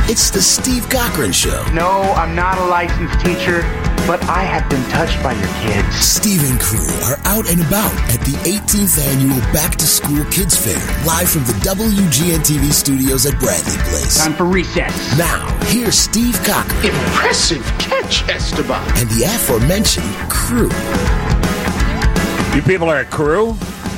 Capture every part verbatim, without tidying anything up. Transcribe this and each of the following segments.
It's the Steve Cochran Show. No, I'm not a licensed teacher, but I have been touched by your kids. Steve and crew are out and about at the eighteenth Annual Back to School Kids Fair, live from the W G N T V studios at Bradley Place. Time for recess. Now, here's Steve Cochran. Impressive catch, Esteban. And the aforementioned crew. You people are a crew?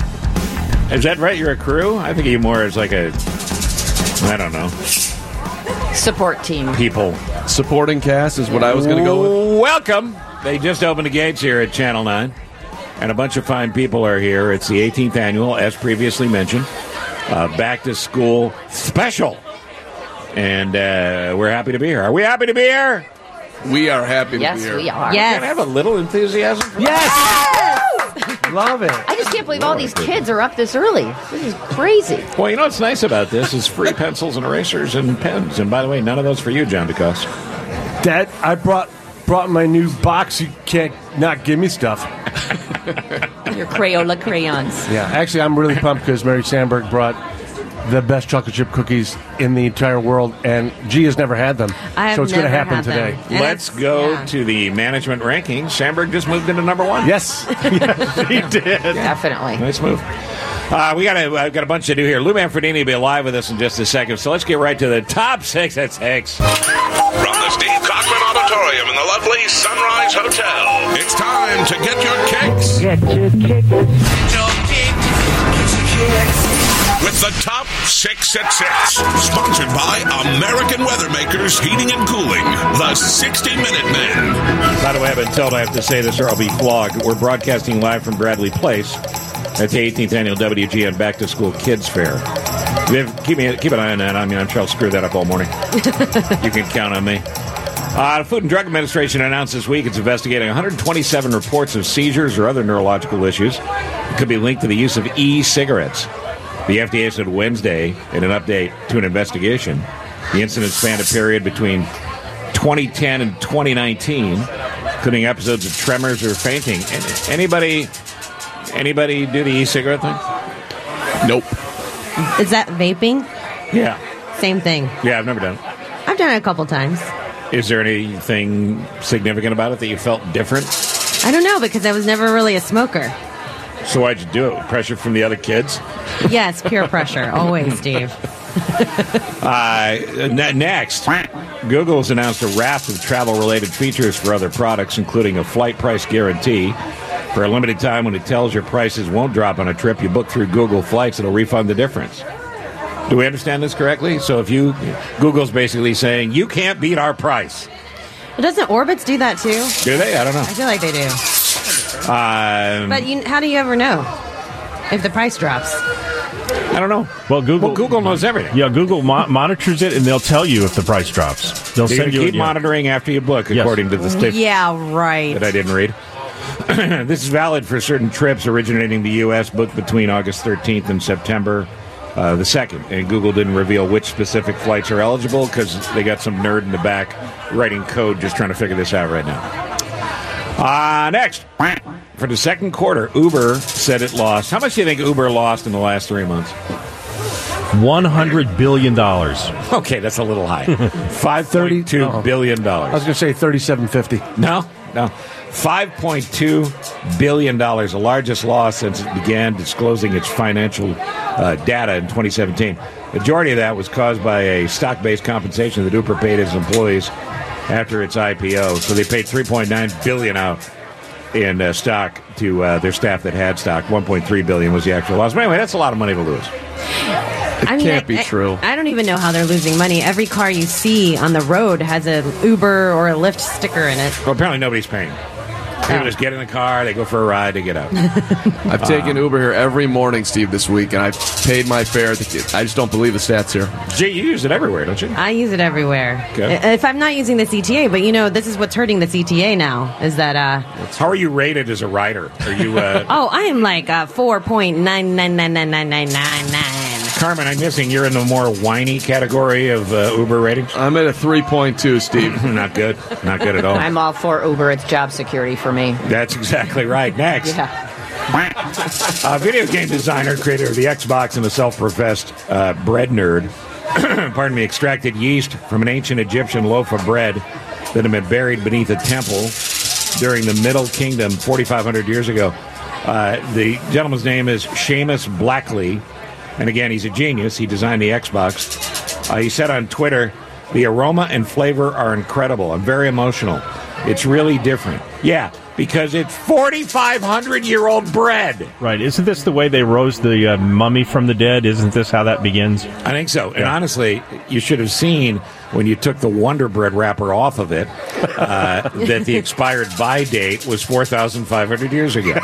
Is that right? You're a crew? I think of you more as like a, I don't know. Support team. People. Supporting cast is what I was going to go with. Welcome. They just opened the gates here at Channel nine, and a bunch of fine people are here. It's the eighteenth annual, as previously mentioned, uh, back to school special. And uh, we're happy to be here. Are we happy to be here? We are happy Yes, to be here. we are. Yes. Can I have a little enthusiasm? For Yes! Yes! Love it. I just can't believe all these kids are up this early. This is crazy. Well, you know what's nice about this is free pencils and erasers and pens. And by the way, none of those for you, John DeCoste. Dad, I brought brought my new box. You can't not give me stuff. Your Crayola crayons. Yeah, actually, I'm really pumped because Mary Sandberg brought the best chocolate chip cookies in the entire world, and G has never had them. I have so it's going to never happen had them. today. And Let's it's- go yeah. to the management rankings. Sandberg just moved into number one. Yes, yes, he did. Definitely. Nice move. Uh, we got a uh, got a bunch to do here. Lou Manfredini will be live with us in just a second. So let's get right to the top six at six. From the Steve Cochran Auditorium in the lovely Sunrise Hotel, it's time to get your kicks. Get your kick. Get your kicks. With the top six at six, sponsored by American Weathermakers Heating and Cooling, the sixty minute Men. By the way, I've been told I have to say this or I'll be flogged. We're broadcasting live from Bradley Place at the eighteenth annual W G N Back to School Kids Fair. Keep, me, keep an eye on that. I mean, I'm sure I'll screw that up all morning. You can count on me. Uh, the Food and Drug Administration announced this week it's investigating one hundred twenty-seven reports of seizures or other neurological issues. It could be linked to the use of e-cigarettes. The F D A said Wednesday in an update to an investigation, the incident spanned a period between twenty ten and twenty nineteen, including episodes of tremors or fainting. Anybody, anybody do the e-cigarette thing? Nope. Is that vaping? Yeah. Same thing. Yeah, I've never done it. I've done it a couple times. Is there anything significant about it that you felt different? I don't know, because I was never really a smoker. So why'd you do it? Pressure from the other kids? Yes, peer pressure. Always, Steve. uh, ne- next, Google's announced a raft of travel-related features for other products, including a flight price guarantee. For a limited time, when it tells your prices won't drop on a trip you book through Google Flights, it'll refund the difference. Do we understand this correctly? So if you, Google's basically saying, you can't beat our price. Well, doesn't Orbitz do that too? Do they? I don't know. I feel like they do. Um, But you, how do you ever know if the price drops? I don't know. Well, Google well, Google knows everything. Yeah, Google mo- monitors it, and they'll tell you if the price drops. They'll They're send gonna you keep yeah. monitoring after you book, Yes. according to the state Yeah, right. that I didn't read. This is valid for certain trips originating in the U S booked between August thirteenth and September uh, the second. And Google didn't reveal which specific flights are eligible because they got some nerd in the back writing code just trying to figure this out right now. Uh, next, for the second quarter, Uber said it lost. How much do you think Uber lost in the last three months? one hundred billion dollars. Okay, that's a little high. five point two billion dollars. I was going to say thirty-seven fifty. No, no. five point two billion dollars, the largest loss since it began disclosing its financial uh, data in twenty seventeen. The majority of that was caused by a stock-based compensation that Uber paid its employees after its I P O. So they paid three point nine billion dollars out in uh, stock to uh, their staff that had stock. one point three billion dollars was the actual loss. But anyway, that's a lot of money to lose. It I mean, can't I, be I, true. I don't even know how they're losing money. Every car you see on the road has a Uber or a Lyft sticker in it. Well, apparently nobody's paying. People just get in the car, they go for a ride, they get out. I've taken Uber here every morning, Steve, this week, and I've paid my fare. I just don't believe the stats here. Gee, you use it everywhere, don't you? I use it everywhere. Okay. If I'm not using the C T A, but you know, this is what's hurting the C T A now, is that, uh... How are you rated as a rider? Are you, uh... oh, I am like uh, four point nine nine nine nine nine nine nine nine. Carmen, I'm guessing you're in the more whiny category of uh, Uber ratings? I'm at a three point two, Steve. Not good. Not good at all. I'm all for Uber. It's job security for me. That's exactly right. Next. Yeah. A video game designer, creator of the Xbox, and a self-professed uh, bread nerd, pardon me, extracted yeast from an ancient Egyptian loaf of bread that had been buried beneath a temple during the Middle Kingdom forty-five hundred years ago. Uh, the gentleman's name is Seamus Blackley, and again, he's a genius. He designed the Xbox. Uh, he said on Twitter, "The aroma and flavor are incredible. I'm very emotional. It's really different." Yeah, because it's forty-five hundred year old bread. Right. Isn't this the way they rose the uh, mummy from the dead? Isn't this how that begins? I think so. And honestly, you should have seen when you took the Wonder Bread wrapper off of it uh, that the expired by date was four thousand five hundred years ago.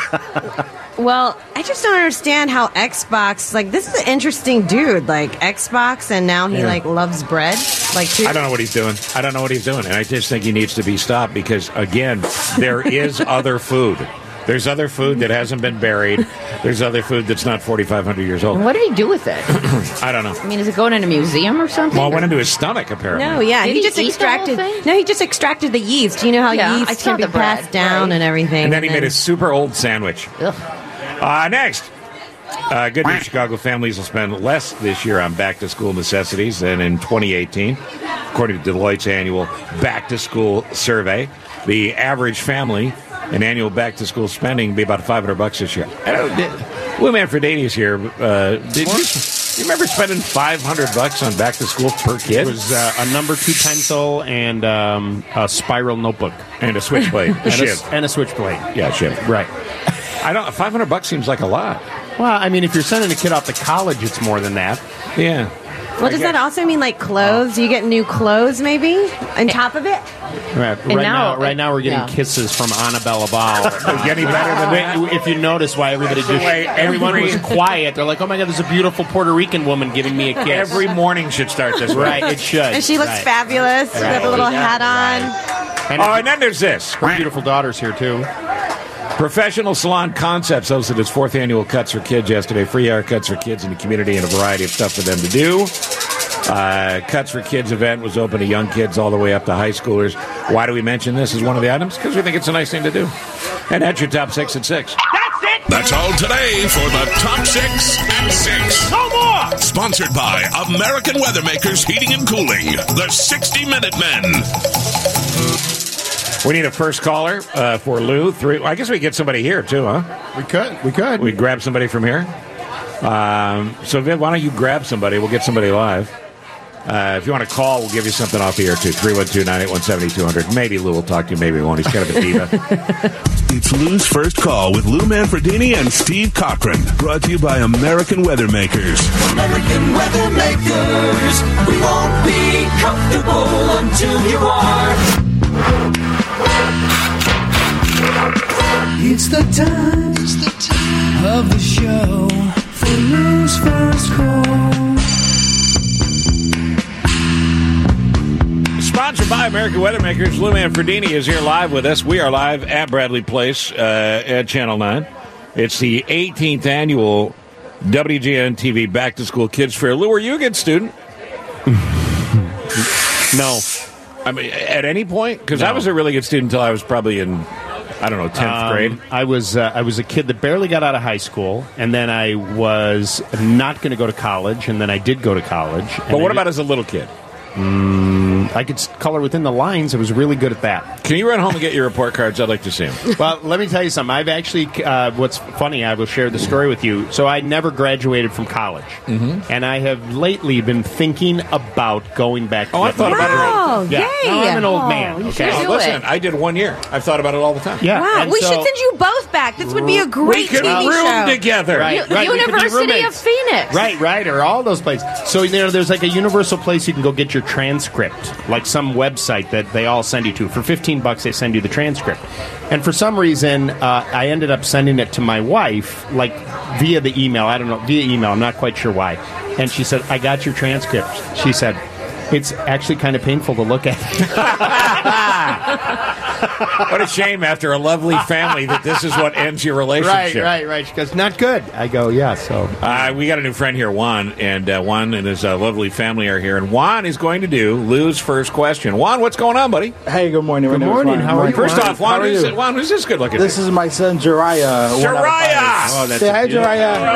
Well, I just don't understand how Xbox, like, this is an interesting dude, like, Xbox, and now he, Yeah. like, loves bread. Like, I don't know what he's doing. I don't know what he's doing. And I just think he needs to be stopped because, again, there is other food. There's other food that hasn't been buried. There's other food that's not forty-five hundred years old. And what did he do with it? I don't know. I mean, is it going in a museum or something? Well, it went into his stomach, apparently. No, yeah, Did he, he just eat the extracted. whole thing? No, he just extracted the yeast. You know how Yeah, I yeast saw can be the bread, passed down right. and everything. And then he made a super old sandwich. Ugh. Uh, next. Uh, good news, Chicago families will spend less this year on back-to-school necessities than in twenty eighteen, according to Deloitte's annual back-to-school survey. The average family, an annual back-to-school spending, will be about five hundred bucks this year. I don't, did, Lou Manfredini's here. Uh, did you, you remember spending five hundred bucks on back-to-school per kid? It was uh, a number two pencil and um, a spiral notebook. And a switchblade. A and, shiv. a, and a switchblade. Yeah, shiv. Right. I don't. Five hundred bucks seems like a lot. Well, I mean, if you're sending a kid off to college, it's more than that. Yeah. Well, does that also mean like clothes? You get new clothes, maybe, on top of it? Right, right now, right now, we're getting yeah. kisses from Annabella Ball. Getting better than that. If you notice why everybody just way everyone every- was quiet, they're like, "Oh my God, there's a beautiful Puerto Rican woman giving me a kiss." Every morning should start this way. Right, it should. And she looks Right. fabulous with Right. a little hat on. And Oh, and then there's this. her beautiful daughter's here too. Professional Salon Concepts hosted its fourth annual Cuts for Kids yesterday. Free haircuts for kids in the community and a variety of stuff for them to do. Uh, Cuts for Kids event was open to young kids all the way up to high schoolers. Why do we mention this as one of the items? Because we think it's a nice thing to do. And that's your top six at six. That's all today for the Top Six at Six. No more! Sponsored by American Weathermakers Heating and Cooling, the sixty minute Men. We need a first caller uh, for Lou. Three. I guess we get somebody here, too, huh? We could, we could. We grab somebody from here. Um, so, Viv, why don't you grab somebody? We'll get somebody live. Uh, if you want to call, we'll give you something off the air, too. three one two, nine eight one, seven two zero zero. Maybe Lou will talk to you. Maybe he won't. He's kind of a diva. It's Lou's First Call with Lou Manfredini and Steve Cochran. Brought to you by American Weathermakers. American Weathermakers. We won't be comfortable until you are. It's the time, it's the time of the show for Lou's First Call. Sponsored by American Weathermakers. Lou Manfredini is here live with us. We are live at Bradley Place uh, at Channel nine. It's the eighteenth annual W G N T V Back to School Kids Fair. Lou, were you a good student? No. I mean, at any point? Because No. I was a really good student until I was probably in, I don't know, tenth Um, grade. I was uh, I was a kid that barely got out of high school, and then I was not going to go to college, and then I did go to college. But what about as a little kid? Mm, I could s- color within the lines. I was really good at that. Can you run home and get your report cards? I'd like to see them. Well, let me tell you something. I've actually, uh, what's funny, I will share the story with you. So I never graduated from college. Mm-hmm. And I have lately been thinking about going back to Oh, I get thought my about it. degree. Wow, Yeah. yay. Now I'm an old Oh, man. you Okay. should Oh, do listen, it. I did one year. I've thought about it all the time. Yeah. Wow, and we so- should send you both back. This would be a We great could T V room show. together. Right, U- right, we could be University of roommates. Phoenix. Right, right, or all those places. So you know, there's like a universal place you can go get your transcript, like some website that they all send you to. For fifteen bucks, they send you the transcript. And for some reason, uh, I ended up sending it to my wife, like via the email. I don't know, via email. I'm not quite sure why. And she said, "I got your transcript." She said, "It's actually kind of painful to look at." What a shame after a lovely family that this is what ends your Right, relationship. right, right. She goes, not good. I go, yeah, so. Uh, we got a new friend here, Juan, and uh, Juan and his uh, lovely family are here. And Juan is going to do Lou's first question. Juan, what's going on, buddy? Hey, good morning. Good My name is morning. Juan. How are you, First Juan? off, Juan, How are who's, you? Juan, who's this good looking? This is my son, Jariah. Jariah! Oh, that's Say a hi, beautiful-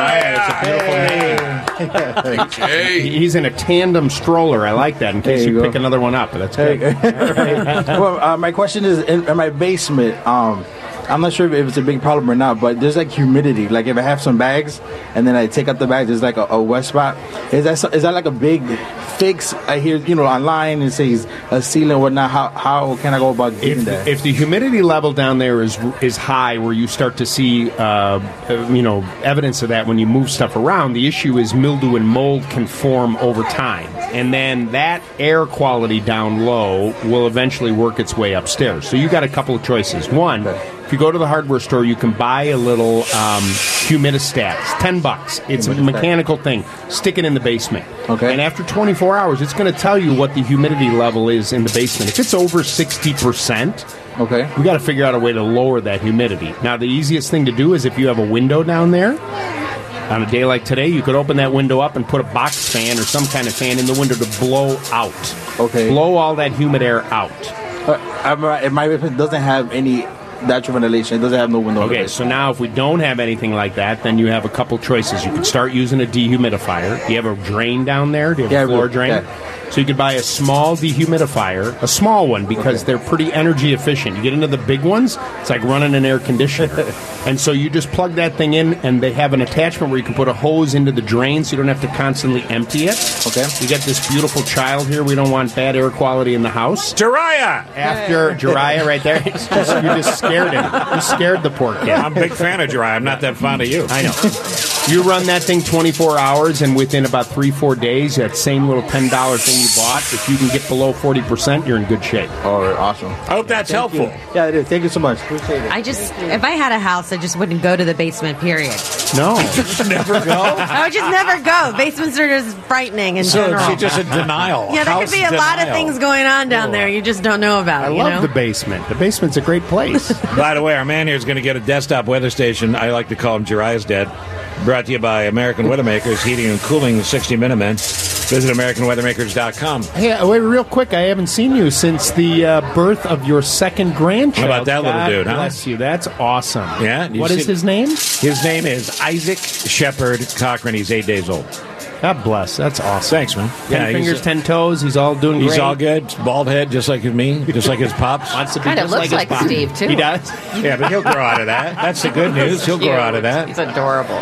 Jariah. Jariah, it's a beautiful name. He's in a tandem stroller. I like that in case There you, you go. pick another one up. That's Hey, good. well, uh, my question is, in, in my basement, um, I'm not sure if it's a big problem or not, but there's like humidity. Like if I have some bags and then I take out the bags, there's like a, a wet spot. Is that so- is that like a big fix? I hear you know online it says a seal and whatnot. How how can I go about getting If, that? if the humidity level down there is is high, where you start to see uh, uh, you know evidence of that when you move stuff around, the issue is mildew and mold can form over time, and then that air quality down low will eventually work its way upstairs. So you got a couple of choices. One, if you go to the hardware store, you can buy a little um, humidistat. It's ten bucks. It's a mechanical thing. Stick it in the basement. Okay. And after twenty-four hours, it's going to tell you what the humidity level is in the basement. If it's over sixty percent, okay, we got to figure out a way to lower that humidity. Now, the easiest thing to do is if you have a window down there, on a day like today, you could open that window up and put a box fan or some kind of fan in the window to blow out. Okay. Blow all that humid air out. Uh, I'm right, my basement doesn't have any natural ventilation. It doesn't have no window. Okay, so now if we don't have anything like that, then you have a couple choices. You could start using a dehumidifier. Do you have a drain down there? Do you have Yeah, a floor we- drain? yeah. So you could buy a small dehumidifier, a small one, because they're pretty energy efficient. You get into the big ones, it's like running an air conditioner. And so you just plug that thing in, and they have an attachment where you can put a hose into the drain so you don't have to constantly empty it. Okay. You get this beautiful child here. We don't want bad air quality in the house. Jariah! After Jariah right there, it's just, you just scared him. You scared the poor kid. I'm a big fan of Jariah. I'm not that fond of you. I know. You run that thing twenty-four hours, and within about three, four days, that same little ten dollar thing you bought, if you can get below forty percent, you're in good shape. Oh, awesome. I hope that's Thank helpful. you. Yeah, it is. Thank you so much. Appreciate it. I just, if I had a house, I just wouldn't go to the basement, period. No. Never go? I would just never go. Basements are just frightening in So general. she's just in denial. Yeah, there House could be a lot of denial. things going on down there you just don't know about. I you love know? the basement. The basement's a great place. By the way, our man here is going to get a desktop weather station. I like to call him Jariah's Dead. Brought to you by American Weathermakers, heating and cooling the sixty Minutemen. Visit American Weathermakers dot com. Hey, uh, wait, real quick. I haven't seen you since the uh, birth of your second grandchild. How about that little God dude, huh? bless you. That's awesome. Yeah. you What is see- his name? His name is Isaac Shepard Cochran. He's eight days old. God bless. That's awesome. Thanks, man. Ten Yeah, he's fingers, a- ten toes. He's all doing He's great. all good. Bald head, just like me, just like his pops. Wants to be Kinda just looks like, his like pop. Steve, too. He does. Yeah, but he'll grow out of that. That's the good news. He'll grow out of that. He's adorable.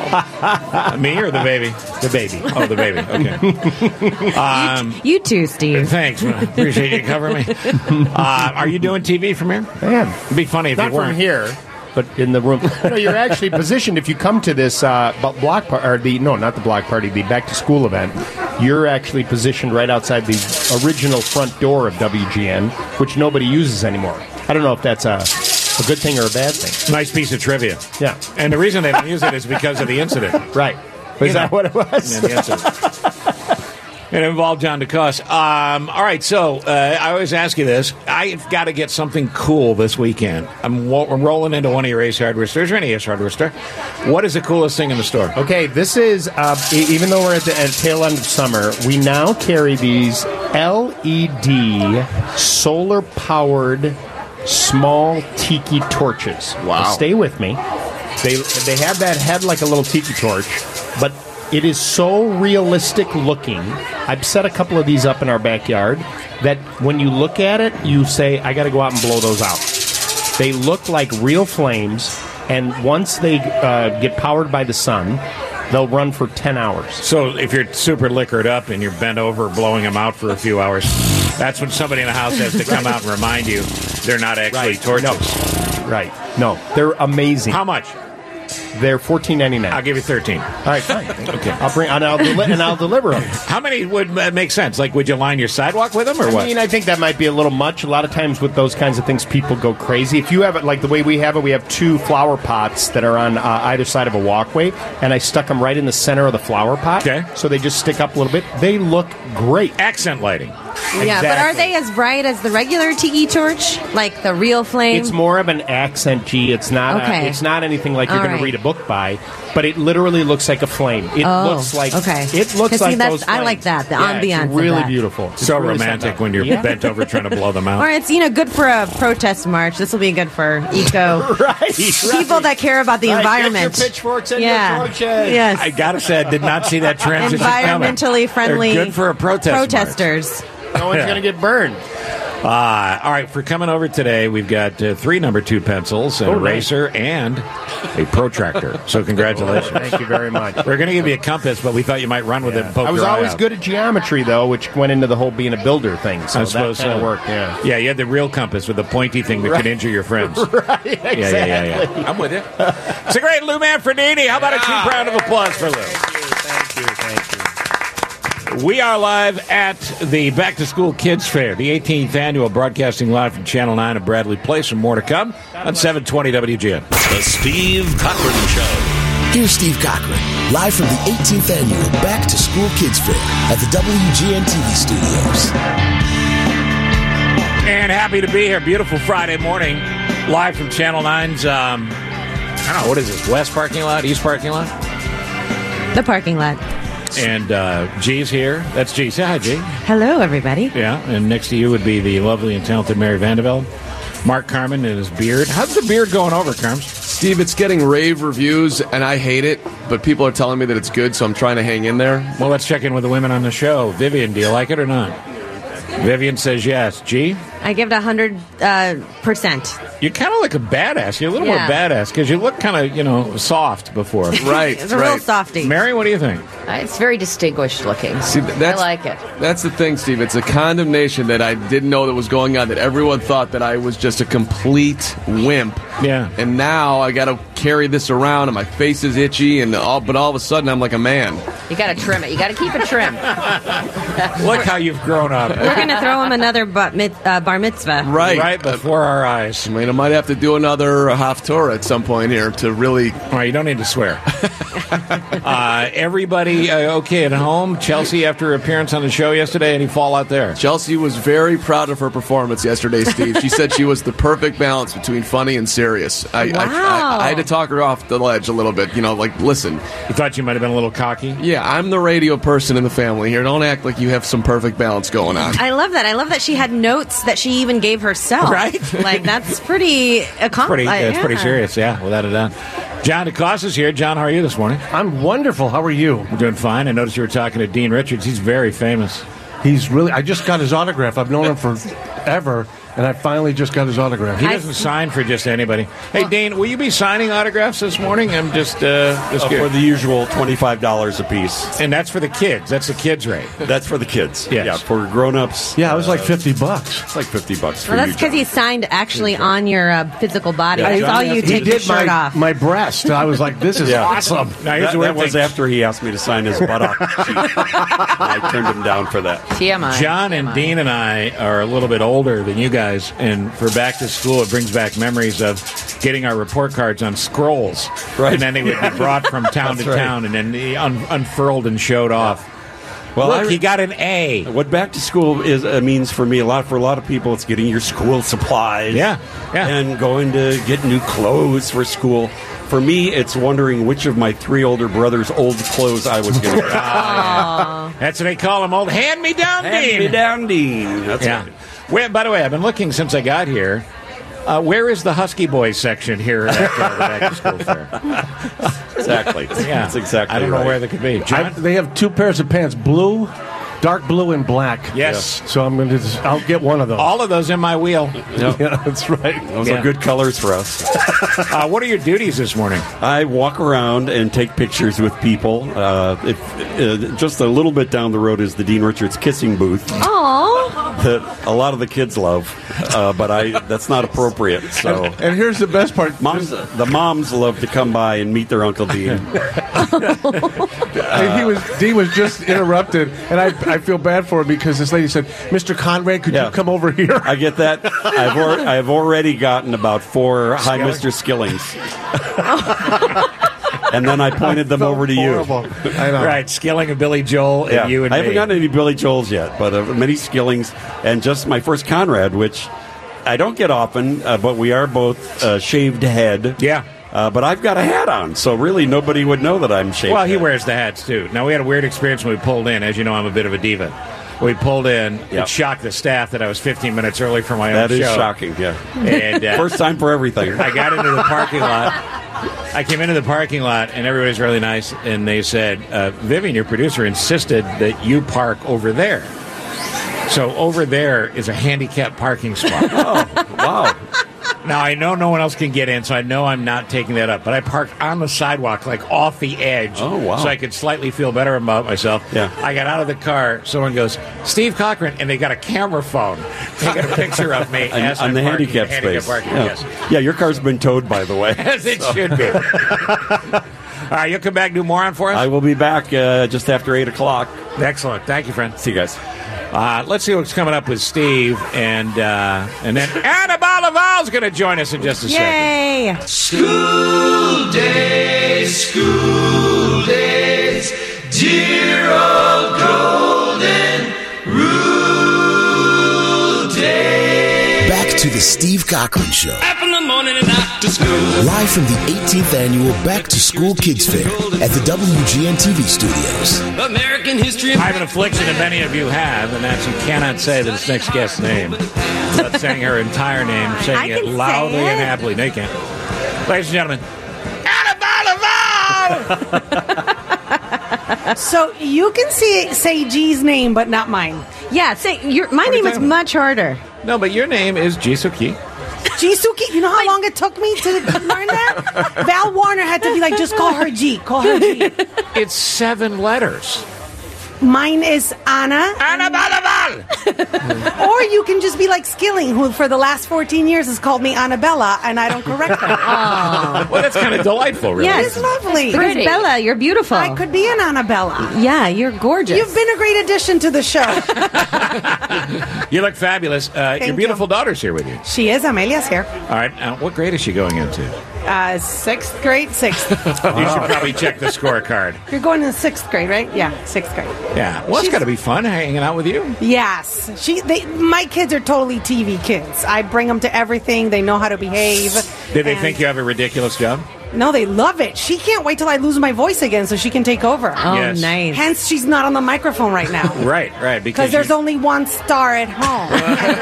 Me or the baby? The baby. Oh, the baby. Okay. Um, You too, Steve. thanks, man. Appreciate you covering me. Uh, are you doing T V from here? I am. It'd be funny if Not you weren't. from here, but in the room. No, you're actually positioned. If you come to this uh, bu- block par- or the no, not the block party, the back to school event, you're actually positioned right outside the original front door of W G N, which nobody uses anymore. I don't know if that's a, a good thing or a bad thing. Nice piece of trivia. Yeah, And the reason they don't use it is because of the incident. right. You Is that know. what it was? Yeah, the incident. It involved John DeCoste. Um, all right, so uh, I always ask you this. I've got to get something cool this weekend. I'm, wo- I'm rolling into one of your Ace Hardware stores or any Ace Hardware store. What is the coolest thing in the store? Okay, this is, uh, e- even though we're at the, at the tail end of summer, we now carry these L E D solar-powered small tiki torches. Wow. Now, stay with me. They, they have that head like a little tiki torch, but it is so realistic looking. I've set a couple of these up in our backyard that when you look at it, you say, I got to go out and blow those out. They look like real flames, and once they uh, get powered by the sun, they'll run for ten hours. So if you're super liquored up and you're bent over blowing them out for a few hours, that's when somebody in the house has to come out and remind you they're not actually Right. torches. Right. No, they're amazing. How much? They're fourteen ninety-nine. I'll give you thirteen. All right, fine. Okay. I'll bring and I'll, deli- and I'll deliver them. How many would uh, make sense? Like, would you line your sidewalk with them or I what? mean, I think that might be a little much. A lot of times with those kinds of things, people go crazy. If you have it like the way we have it, we have two flower pots that are on uh, either side of a walkway, and I stuck them right in the center of the flower pot. Okay. So they just stick up a little bit. They look great. Accent lighting. Yeah, but are they as bright as the regular tiki torch? Like the real flame? It's more of an accent G. It's not. Okay. A, it's not anything like you're All going right. to read a book by. But it literally looks like a flame. It Oh, looks like. okay. It looks 'Cause like see, that's- those. I Flames. like that, the yeah, ambiance It's of really that. beautiful. It's So really romantic something. when you're Yeah. bent over trying to blow them out. Or it's, you know, good for a protest march. This will be good for eco. right. People that care about the Right, get environment. your pitchforks and yeah. your torches. Yes. I gotta say, I did not see that transition coming. Environmentally friendly They're good for a protest march. protesters. No one's Yeah. going to get burned. Uh, all right, for coming over today, we've got uh, three number two pencils, an Oh, nice. eraser, and a protractor. So congratulations. Thank you very much. We're going to give you a compass, but we thought you might run with it and poke I was your eye always out. good at geometry, though, which went into the whole being a builder thing. So I that suppose kind of so. worked, yeah. Yeah, you had the real compass with the pointy thing that Right. could injure your friends. right, exactly. Yeah, yeah, yeah, yeah. I'm with you. It's a great Lou Manfredini. How about a cheap round of applause for Lou? Thank you, thank you. We are live at the Back to School Kids Fair, the eighteenth annual, broadcasting live from Channel nine of Bradley Place, and more to come on seven twenty W G N. The Steve Cochran Show. Here's Steve Cochran, live from the eighteenth annual Back to School Kids Fair at the W G N T V studios. And happy to be here. Beautiful Friday morning, live from Channel nine's, um, I don't know, what is this, west parking lot, east parking lot? The parking lot. And uh, G's here. That's G. Say hi, G. Hello, everybody. Yeah, and next to you would be the lovely and talented Mary Vandevelde. Mark Carmen and his beard. How's the beard going over, Carms? Steve, it's getting rave reviews, and I hate it, but people are telling me that it's good, so I'm trying to hang in there. Well, let's check in with the women on the show. Vivian, do you like it or not? Vivian says yes. G? I give it a hundred uh, percent. You're kind of like a badass. You're a little Yeah. more badass because you look kind of, you know, soft before. Right, It's a real right. softie. Mary, what do you think? Uh, It's very distinguished looking. See, that's, I like it. That's the thing, Steve. It's a condemnation that I didn't know that was going on, that everyone thought that I was just a complete wimp. Yeah. And now I got to carry this around, and my face is itchy, and all, but all of a sudden I'm like a man. You got to trim it. You got to keep it trimmed. Look how you've grown up. We're going to throw him another bar, mit, uh, bar mitzvah. Right. Right before our eyes. I mean, I might have to do another Haftorah at some point here to really... All right, you don't need to swear. uh, everybody uh, okay at home? Chelsea, after her appearance on the show yesterday, any fallout there? Chelsea was very proud of her performance yesterday, Steve. She said she was the perfect balance between funny and serious. I, I, Wow. I, I had to talk her off the ledge a little bit. You know, like, listen. You thought you might have been a little cocky? Yeah, I'm the radio person in the family here. Don't act like you have some perfect balance going on. I love that. I love that she had notes that she even gave herself. Right? Like, that's pretty accomplished. Pretty, it's pretty serious, yeah, without a doubt. John DeCosta's here. John, how are you this morning? I'm wonderful. How are you? We're doing fine. I noticed you were talking to Dean Richards. He's very famous. He's really. I just got his autograph. I've known him forever, and I finally just got his autograph. He doesn't sign for just anybody. Hey, Dean, will you be signing autographs this morning? I'm just, uh, just Uh, for the usual twenty-five dollars a piece. And that's for the kids. That's the kids' rate. That's for the kids. Yes. Yeah, for grown-ups. Yeah, it was like uh, fifty bucks. It's like fifty bucks for Well, that's you, because John. he signed actually on your uh, physical body. Yeah, I John saw has- you he take He your did shirt my, off. my breast. I was like, this is Yeah. awesome. Now, here's That, the weird that was thing. after he asked me to sign his buttock sheet. I turned him down for that. T M I. John and Dean and I are a little bit older than you guys, and for back to school, it brings back memories of getting our report cards on scrolls. Right. And then they would be brought from town to That's right. town, and then they un- unfurled and showed off. Well, Look, I- he got an A. What back to school is uh, means for me a lot for a lot of people, it's getting your school supplies. Yeah, yeah. And going to get new clothes for school. For me, it's wondering which of my three older brothers' old clothes I was going to wear. That's what they call him, old hand-me-down Dean. Hand-me-down Dean. That's Yeah. right. Well, by the way, I've been looking since I got here. Uh, where is the Husky Boys section here at uh, the Back to School Fair? Exactly. Yeah, That's exactly I don't know right. where they could be. I, John? they have two pairs of pants, blue, dark blue, and black. Yes. So I'm going to. I'll get one of those. All of those in my wheel. Yep. Yeah, that's right. Those Yeah. are good colors for us. Uh, what are your duties this morning? I walk around and take pictures with people. Uh, if, uh, just a little bit down the road is the Dean Richards kissing booth Aww. that a lot of the kids love, uh, but I that's not appropriate. So And, and here's the best part. moms, the moms love to come by and meet their Uncle Dean. Uh, he was Dean was just interrupted, and I, I feel bad for him because this lady said, "Mister Conrad, could Yeah. you come over here?" I get that. I've or, I've already gotten about four. Hi, Mister Skillings. and then I pointed them over to horrible. you. I know. Right, Skilling and Billy Joel and Yeah. you and I haven't me. gotten any Billy Joels yet, but uh, many Skillings, and just my first Conrad, which I don't get often, uh, but we are both uh, shaved head. Yeah. Uh, but I've got a hat on, so really nobody would know that I'm shaved Well, he head. wears the hats, too. Now, we had a weird experience when we pulled in. As you know, I'm a bit of a diva. We pulled in. Yep. It shocked the staff that I was fifteen minutes early for my That own is show. shocking, yeah. And, uh, First time for everything. I got into the parking lot. I came into the parking lot, and everybody's really nice. And they said, uh, Vivian, your producer, insisted that you park over there. So over there is a handicapped parking spot. Oh, wow. Now, I know no one else can get in, so I know I'm not taking that up. But I parked on the sidewalk, like off the edge, Oh, wow. so I could slightly feel better about myself. Yeah. I got out of the car. Someone goes, Steve Cochran, and they got a camera phone taking a picture of me on, as on I'm the parking, handicap handicap space. parking, yeah. yes. yeah, your car's been towed, by the way. As it So- should be. All right, you'll come back and do more on for us? I will be back uh, just after eight o'clock. Excellent. Thank you, friend. See you guys. Uh, let's see what's coming up with Steve, and uh, and then Anna Balaval's going to join us in just a second. Yay! School days, school days, dear old golden rule days. Back to the Steve Cochran Show. Up in the morning and out to school. Live from the eighteenth annual Back to School Kids Fair at the W G N T V studios. American history. I have an affliction that many of you have, and that's you cannot say this next guest's name without saying her entire name, saying I it can loudly say it. and happily. No, you can't. Ladies and gentlemen, So you can see, say G's name, but not mine. Yeah, say your, my are you name is talking about? much harder. no, but your name is Jisuki. Jisuki, you know how long it took me to learn that? Val Warner had to be like, just call her G. Call her G. It's seven letters. Mine is Anna. Anna Balaval. Or you can just be like Skilling, who for the last fourteen years has called me Annabella, and I don't correct her. Well, that's kind of delightful, really. It is lovely. Because Bella, you're beautiful. I could be an Annabella. Yeah, you're gorgeous. You've been a great addition to the show. You look fabulous. Uh, your you. beautiful daughter's here with you. She is. Amelia's here. All right. Uh, what grade is she going into? Uh, sixth grade, sixth. You should probably check the scorecard. You're going in sixth grade, right? Yeah, sixth grade. Yeah. Well, it's She's- got to be fun hanging out with you. Yes, she. They, my kids are totally T V kids. I bring them to everything. They know how to behave. Did they And- think you have a ridiculous job? No, they love it. She can't wait till I lose my voice again so she can take over. Oh, Yes. nice. Hence, she's not on the microphone right now. Right, right. Because Because there's you- only one star at home.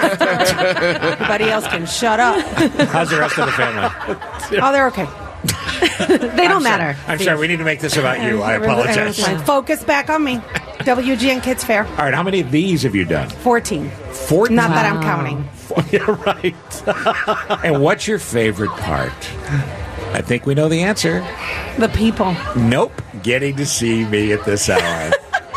Everybody else can shut up. how's the rest of the family? Oh, they're okay. they don't matter. I'm sorry. We need to make this about you. I apologize. Everyone's fine. Focus back on me. W G N Kids Fair. All right. How many of these have you done? fourteen. fourteen. Not that I'm counting. Yeah, right. And what's your favorite part? I think we know the answer. The people. Nope. Getting to see me at this hour.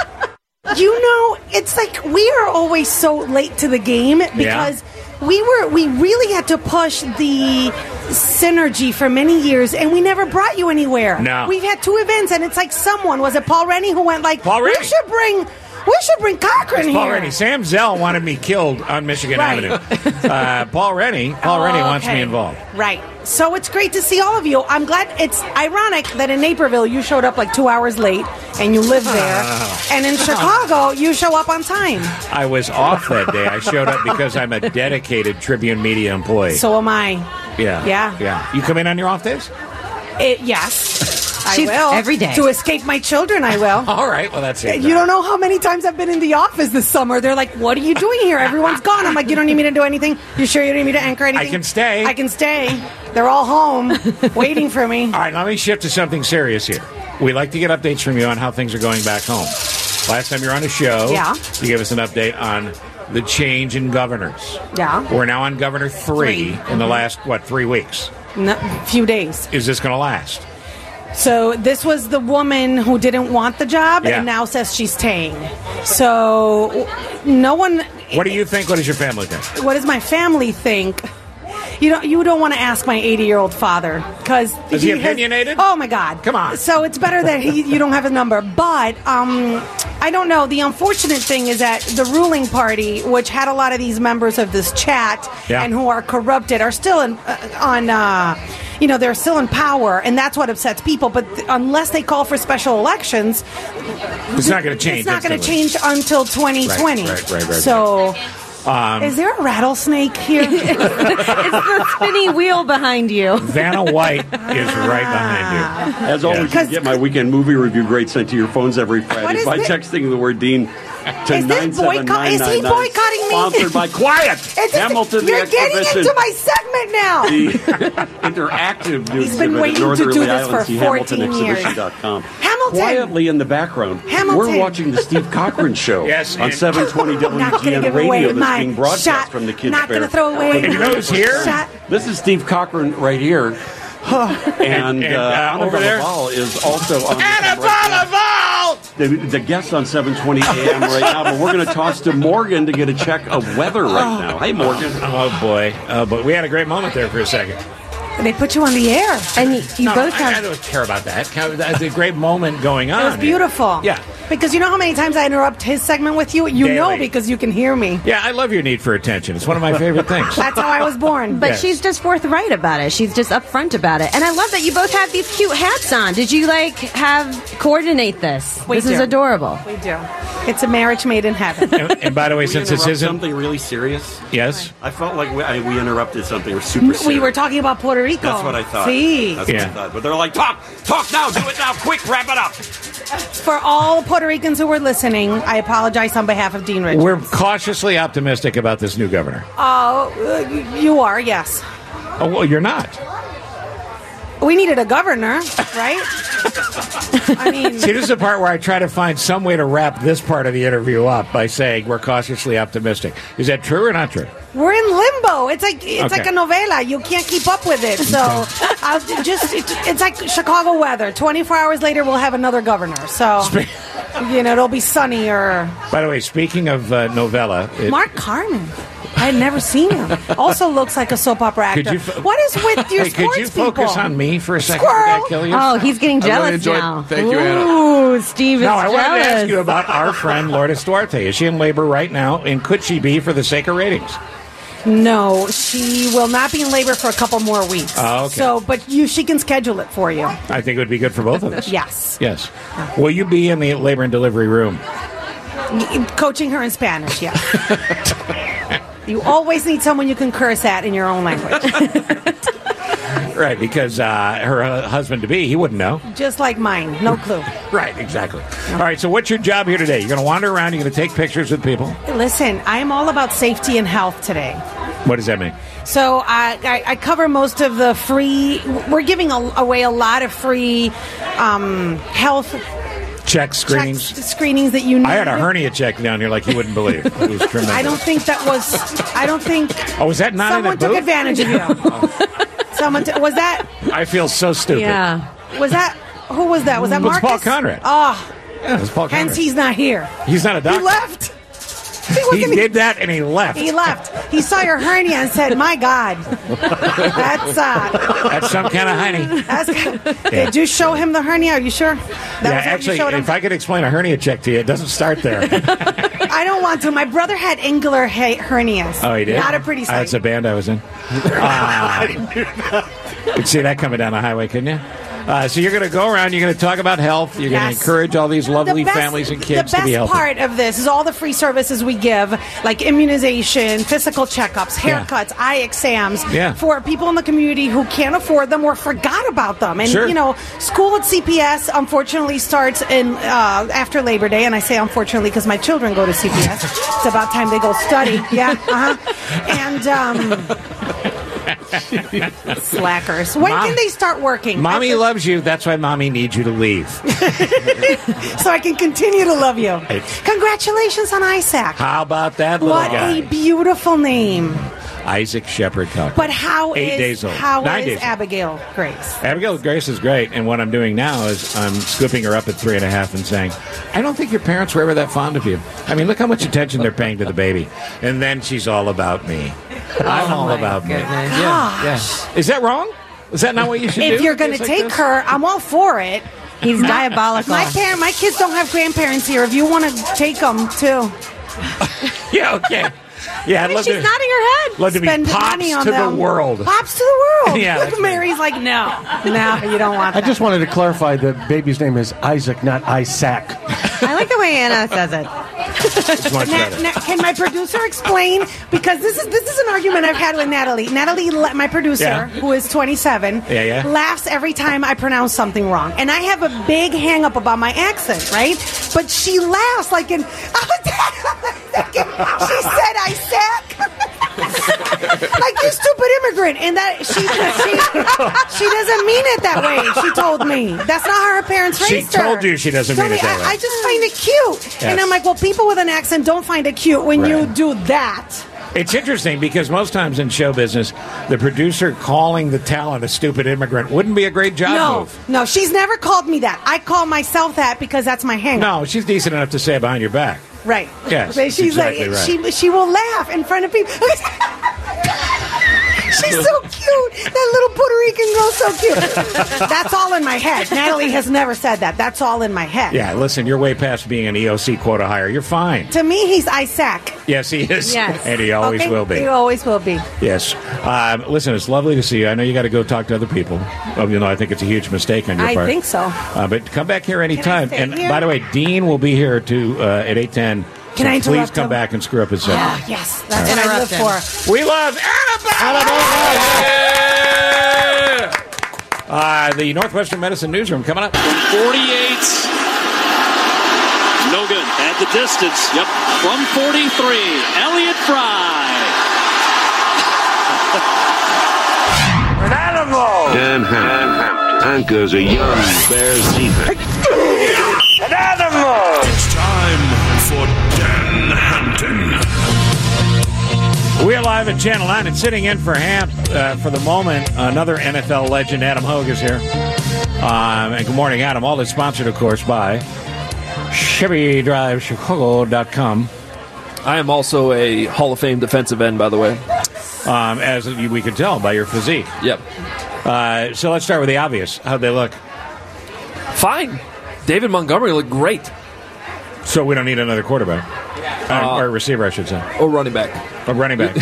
You know, it's like we are always so late to the game because we were we really had to push the synergy for many years, and we never brought you anywhere. No. We've had two events, and it's like someone was it Paul Rennie who went like, Paul we Rennie. should bring we should bring Cochran It's Paul here. Rennie. Sam Zell wanted me killed on Michigan Right. Avenue. Uh, Paul Rennie. Paul Oh, Rennie wants okay. me involved. Right. So it's great to see all of you. I'm glad. It's ironic that in Naperville you showed up like two hours late and you live there, Oh. and in Chicago you show up on time. I was off that day. I showed up because I'm a dedicated Tribune Media employee. So am I. yeah, Yeah. yeah. You come in on your off days? It, yes, I She's- will. every day. To escape my children, I will. All right. Well, that's it. You don't know how many times I've been in the office this summer. They're like, what are you doing here? Everyone's gone. I'm like, you don't need me to do anything? You sure you don't need me to anchor anything? I can stay. I can stay. They're all home waiting for me. All right, let me shift to something serious here. We like to get updates from you on how things are going back home. Last time you were on a show, Yeah. you gave us an update on the change in governors. Yeah. We're now on Governor three, Three. in the last, what, three weeks? No, few days. Is this going to last? So this was the woman who didn't want the job Yeah. and now says she's staying. So no one. What do you think? What does your family think? What does my family think? You don't. You don't want to ask my eighty-year-old father because Is he opinionated? oh my God! Come on. So it's better that he, you don't have his number. But um, I don't know. The unfortunate thing is that the ruling party, which had a lot of these members of this chat Yeah. and who are corrupted, are still in, uh, on. Uh, you know, they're still in power, and that's what upsets people. But th- unless they call for special elections, It's not going to change. It's not going to instantly. change until twenty twenty. Right, right, right, right, so. Um, Is there a rattlesnake here? It's the spinning wheel behind you. Vanna White is right behind you. As always, you can get my weekend movie review grade sent to your phones every What Friday is by thi- texting the word Dean to Is nine this seven boycott? nine Is he nine nine. boycotting me? Sponsored by Quiet It's- Hamilton You're the getting Exhibition. into my segment now. The interactive news He's been exhibit at waiting to Northerly do this Island. for See fourteen hamilton years. exhibition dot com. Hamilton. Quietly in the background, Hamilton. we're watching the Steve Cochran Show Yes, on and- seven twenty Not gonna W G N give away Radio that's my being broadcast shot. from the Kids Not Fair. gonna throw away And you know who's here? Shot. This is Steve Cochran right here. and And, uh, uh, over Annabelle there? Laval is also on the Annabelle right Laval! the, the guest on seven twenty A M right now, but we're going to toss to Morgan to get a check of weather right now. Hey, Morgan. Oh, boy. Oh, but we had a great moment there for a second. They put you on the air. And you, you no, both I, have. I don't care about that. That's a great moment going on. It was beautiful. Yeah. Because you know how many times I interrupt his segment with you? You know Daily. because you can hear me. Yeah, I love your need for attention. It's one of my favorite things. That's how I was born. But Yes. she's just forthright about it. She's just upfront about it. And I love that you both have these cute hats on. Did you, like, have coordinate this? We this do. is adorable. We do. It's a marriage made in heaven. And, and by the way, Can we since this interrupt isn't... something really serious, Yes? I felt like we, I, we interrupted something super serious. We were talking about Puerto Rico. That's what I thought. See? That's Yeah. what I thought. But they're like, talk, talk now, do it now, quick, wrap it up. For all Puerto Ricans who were listening, I apologize on behalf of Dean Richards. We're cautiously optimistic about this new governor. Oh, uh, you are, yes. Oh, well, you're not. We needed a governor, right? I mean, See, this is the part where I try to find some way to wrap this part of the interview up by saying we're cautiously optimistic. Is that true or not true? we're in limbo. It's like it's Okay. like a novela. You can't keep up with it. So I'll just it, it's like Chicago weather. twenty-four hours later, we'll have another governor. So you know it'll be sunny or By the way, speaking of uh, novella, it, Mark Carmen. I had never seen him. Also looks like a soap opera actor. Could you fo- what is with your Hey, sports could you focus people? on me for a second? Squirrel. Did that kill you? Oh, he's getting I really jealous enjoyed- now. thank you, Anna. Ooh, Steve is No, I jealous. wanted to ask you about our friend Lourdes Duarte. Is she in labor right now, and could she be for the sake of ratings? No, she will not be in labor for a couple more weeks. Oh, okay. So, but you, she can schedule it for you. I think it would be good for both of us. Yes. Yes. Will you be in the labor and delivery room? Y- Coaching her in Spanish, yeah. You always need someone you can curse at in your own language. Right, because uh, her uh, husband-to-be, he wouldn't know. Just like mine. No clue. Right, exactly. All right, so what's your job here today? You're going to wander around, you're going to take pictures with people. Listen, I'm all about safety and health today. What does that mean? So I, I, I cover most of the free. We're giving a, away a lot of free um, health Check screenings. checks, screenings that you need. I had a hernia check down here like you wouldn't believe. It was tremendous. I don't think that was. I don't think. Oh, was that not in someone a took booth? advantage of you? Someone t- was that. I feel so stupid. Yeah. Was that who was that? Was that It was Marcus? Paul Conrad. Oh, Yeah, it was Paul hence Conrad. he's not here. He's not a doctor. He left. He, He wasn't- did that and he left. He left. He saw your hernia and said, "My God, that's uh, That's some kind of honey. that's." Did you show him the hernia? Are you sure? That Yeah, was what you actually, showed him? if I could explain a hernia check to you, it doesn't start there. I don't want to. My brother had angular he- hernias. Oh, he did? Not a pretty sight. That's a band I was in. Uh, you could see that coming down the highway, couldn't you? Uh, so you're going to go around, you're going to talk about health, you're going Yes. to encourage all these lovely The best- families and kids the to be best healthy. part of this is all the free services we give, like immunization, physical checkups, Yeah. haircuts, eye exams, Yeah. for people in the community who can't afford them or forgot about them. And Sure. you know, school at C P S unfortunately starts in uh, after Labor Day, and I say unfortunately because my children go to C P S. It's about time they go study. Yeah, uh huh. And. Um, Slackers. When Mom- can they start working? Mommy loves you. That's why mommy needs you to leave. So I can continue to love you. Congratulations on Isaac. How about that little What guy? a beautiful name. Isaac Shepard Cochran. But how Eight is days old. how Nine is days old. Abigail Grace? Abigail Grace is great, and what I'm doing now is I'm scooping her up at three and a half and saying, I don't think your parents were ever that fond of you. I mean, look how much attention they're paying to the baby. And then she's all about me. I'm all about me. Yeah, yeah. Is that wrong? Is that not what you should do? If you're going to Things like take this? her, I'm all for it. He's diabolical. My parent, my kids don't have grandparents here. If you want to take them too, Yeah, okay. Yeah, I'd And love she's to- nodding her head. love to be Spend pops money on to the them. world. Pops to the world. Yeah, that's Look, Mary's like, no, no, you don't want I that. just wanted to clarify the baby's name is Isaac, not Isaac. I like the way Anna says it. much Na- better. na- can my producer explain? Because this is this is an argument I've had with Natalie. Natalie, la- my producer, Yeah. who is twenty-seven, Yeah, yeah. laughs every time I pronounce something wrong, and I have a big hang up about my accent, right? But she laughs like in. She said Isaac. Like, you stupid immigrant, and that she she she doesn't mean it that way. She told me that's not how her parents She raised her. told you she doesn't Told mean it me, that I, way. I just find it cute, and Yes. I'm like, well, people with an accent don't find it cute when you Right. do that. It's interesting because most times in show business, the producer calling the talent a stupid immigrant wouldn't be a great job No, move. no, she's never called me that. I call myself that because that's my hang up. No, she's decent enough to say it behind your back. Right. Yes, But that's she's exactly like, right. she she will laugh in front of people. She's so cute. That little Puerto Rican girl's so cute. That's all in my head. Natalie has never said that. That's all in my head. Yeah, listen, you're way past being an E O C quota hire. You're fine. To me, he's Isaac. Yes, he is. Yes. And he always Okay? will be. He always will be. Yes. Um, listen, it's lovely to see you. I know you got to go talk to other people. Oh, you know, I think it's a huge mistake on your I part. think so. Uh, but come back here anytime. stay And here? by the way, Dean will be here to uh, at eight ten. Can so I please interrupt come him? back and screw up his set. Ah, yes, that's what I live for. We love Uh, the Northwestern Medicine Newsroom coming up. forty-eight. No good. At the distance. Yep. From forty-three. Elliott Fry. An animal! Dan Hampton anchors a young Bears defense. An animal! It's time for Dan Hampton. We're live at Channel nine and sitting in for Hamp uh, for the moment. Another N F L legend, Adam Hogue, is here. Um, and good morning, Adam. All is sponsored, of course, by Chevy Drive Chicago dot com. I am also a Hall of Fame defensive end, by the way. Um, as we could tell by your physique. Yep. Uh, so let's start with the obvious. How'd they look? Fine. David Montgomery looked great. So we don't need another quarterback. Uh, or receiver, I should say. Or running back. Or running back.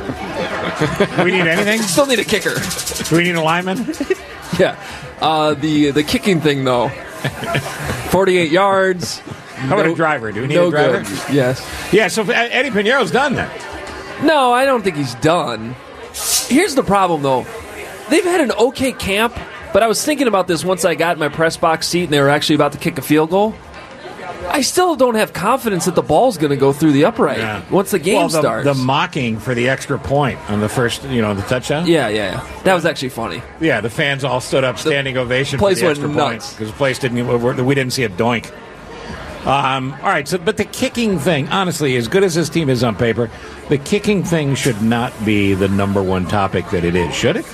Do we need anything? Still need a kicker. Do we need a lineman? Yeah. Uh, the the kicking thing, though. forty-eight yards. How about no, a driver? Do we need no a driver? Good. Yes. Yeah, so Eddie Piñeiro's done that. No, I don't think he's done. Here's the problem, though. They've had an okay camp, but I was thinking about this once I got in my press box seat and they were actually about to kick a field goal. I still don't have confidence that the ball's going to go through the upright Yeah. once the game well, the, starts. The mocking for the extra point on the first, you know, the touchdown. Yeah, yeah, yeah. That was actually funny. Yeah, the fans all stood up, standing ovation place for the went extra nuts. point because the place didn't. We didn't see a doink. Um, all right, so but the kicking thing, honestly, as good as this team is on paper, the kicking thing should not be the number one topic that it is, should it?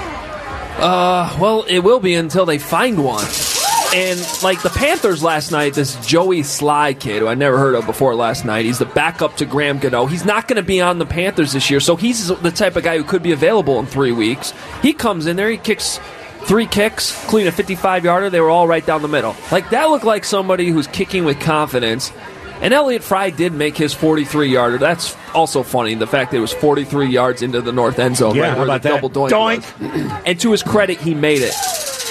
Uh, well, it will be until they find one. And, like, the Panthers last night, this Joey Sly kid, who I never heard of before last night, he's the backup to Graham Gano. He's not going to be on the Panthers this year, so he's the type of guy who could be available in three weeks. He comes in there, he kicks three kicks, clean a fifty-five-yarder. They were all right down the middle. Like, that looked like somebody who's kicking with confidence. And Elliott Fry did make his forty-three-yarder. That's also funny, the fact that it was forty-three yards into the north end zone, Yeah, right how where about the that? double doink, Doink. was. And to his credit, he made it.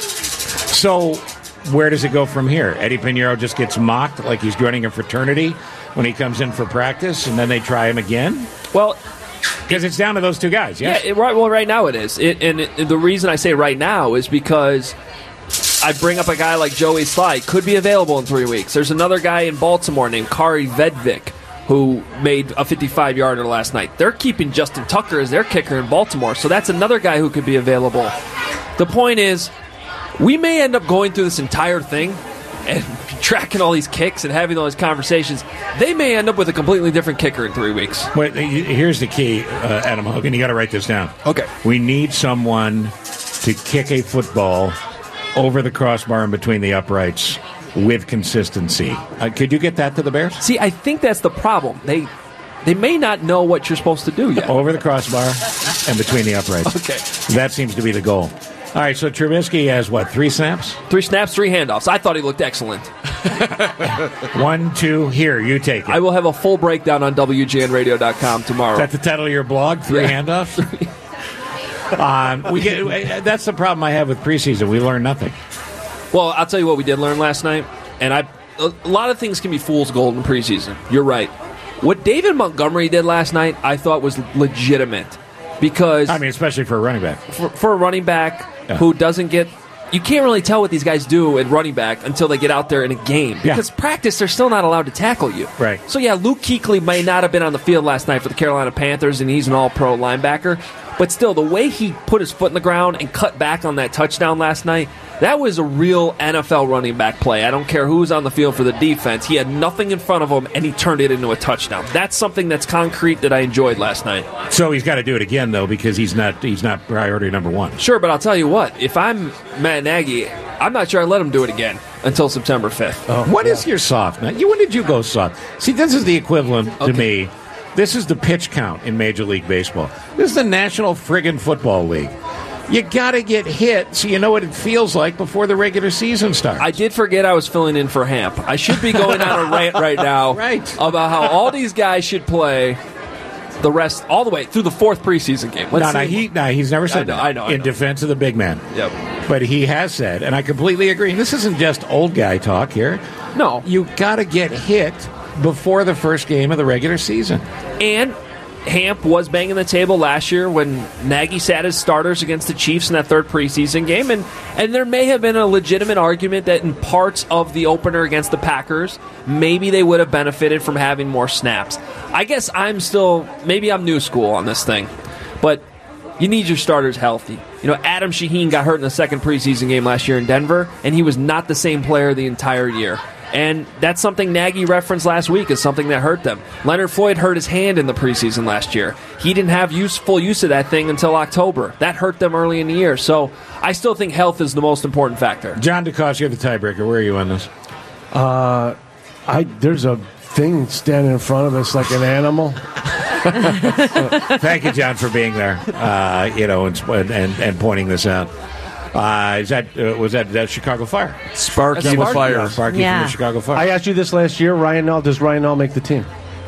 So where does it go from here? Eddie Piñeiro just gets mocked like he's joining a fraternity when he comes in for practice, and then they try him again? Well, because it's down to those two guys, yes? Yeah, it, right. Well, right now it is, it, and it, the reason I say right now is because I bring up a guy like Joey Sly, could be available in three weeks. There's another guy in Baltimore named Kari Vedvik who made a fifty-five-yarder last night. They're keeping Justin Tucker as their kicker in Baltimore, so that's another guy who could be available. The point is, we may end up going through this entire thing and tracking all these kicks and having all these conversations. They may end up with a completely different kicker in three weeks. Wait, here's the key, uh, Adam Hogan. You got to write this down. Okay. We need someone to kick a football over the crossbar and between the uprights with consistency. Uh, could you get that to the Bears? See, I think that's the problem. They they may not know what you're supposed to do yet. Over the crossbar and between the uprights. Okay. That seems to be the goal. All right, so Trubisky has, what, three snaps? Three snaps, three handoffs. I thought he looked excellent. One, two, here, you take it. I will have a full breakdown on W G N radio dot com tomorrow. Is that the title of your blog? Three Yeah. handoffs? um, we get, that's the problem I have with preseason. We learn nothing. Well, I'll tell you what we did learn last night, and I a lot of things can be fool's gold in preseason. You're right. What David Montgomery did last night, I thought was legitimate because I mean, especially for a running back. For, for a running back Yeah. who doesn't get. You can't really tell what these guys do at running back until they get out there in a game. Yeah. Because practice, they're still not allowed to tackle you. Right. So, yeah, Luke Kuechly may not have been on the field last night for the Carolina Panthers, and he's an all-pro linebacker. But still, the way he put his foot in the ground and cut back on that touchdown last night, that was a real N F L running back play. I don't care who was on the field for the defense. He had nothing in front of him, and he turned it into a touchdown. That's something that's concrete that I enjoyed last night. So he's got to do it again, though, because he's not he's not priority number one. Sure, but I'll tell you what. If I'm Matt Nagy, I'm not sure I let him do it again until September fifth. Oh, what is your soft? Now, you when did you go soft? See, this is the equivalent to me. This is the pitch count in Major League Baseball. This is the National Friggin' Football League. You got to get hit so you know what it feels like before the regular season starts. I did forget I was filling in for Hamp. I should be going on a rant right now right. about how all these guys should play the rest all the way through the fourth preseason game. no, Let's no, see. he, no, he's never said I know, that I know, I in know. defense of the big man. Yep. But he has said, and I completely agree, this isn't just old guy talk here. No. You got to get hit before the first game of the regular season. And Hamp was banging the table last year when Nagy sat his starters against the Chiefs in that third preseason game, and, and there may have been a legitimate argument that in parts of the opener against the Packers, maybe they would have benefited from having more snaps. I guess I'm still, maybe I'm new school on this thing, but you need your starters healthy. You know, Adam Shaheen got hurt in the second preseason game last year in Denver, and he was not the same player the entire year. And that's something Nagy referenced last week as something that hurt them. Leonard Floyd hurt his hand in the preseason last year. He didn't have use, full use of that thing until October. That hurt them early in the year. So I still think health is the most important factor. John DeCoste, you're the tiebreaker. Where are you on this? Uh, I there's a thing standing in front of us like an animal. Thank you, John, for being there. Uh, you know, and, and and pointing this out. Uh, is that uh, was that, that Chicago Fire? Sparky That's the Sparky. Fire. Yeah, Sparky Yeah. from the Chicago Fire. I asked you this last year. Ryan Nall, does Ryan Nall make the team?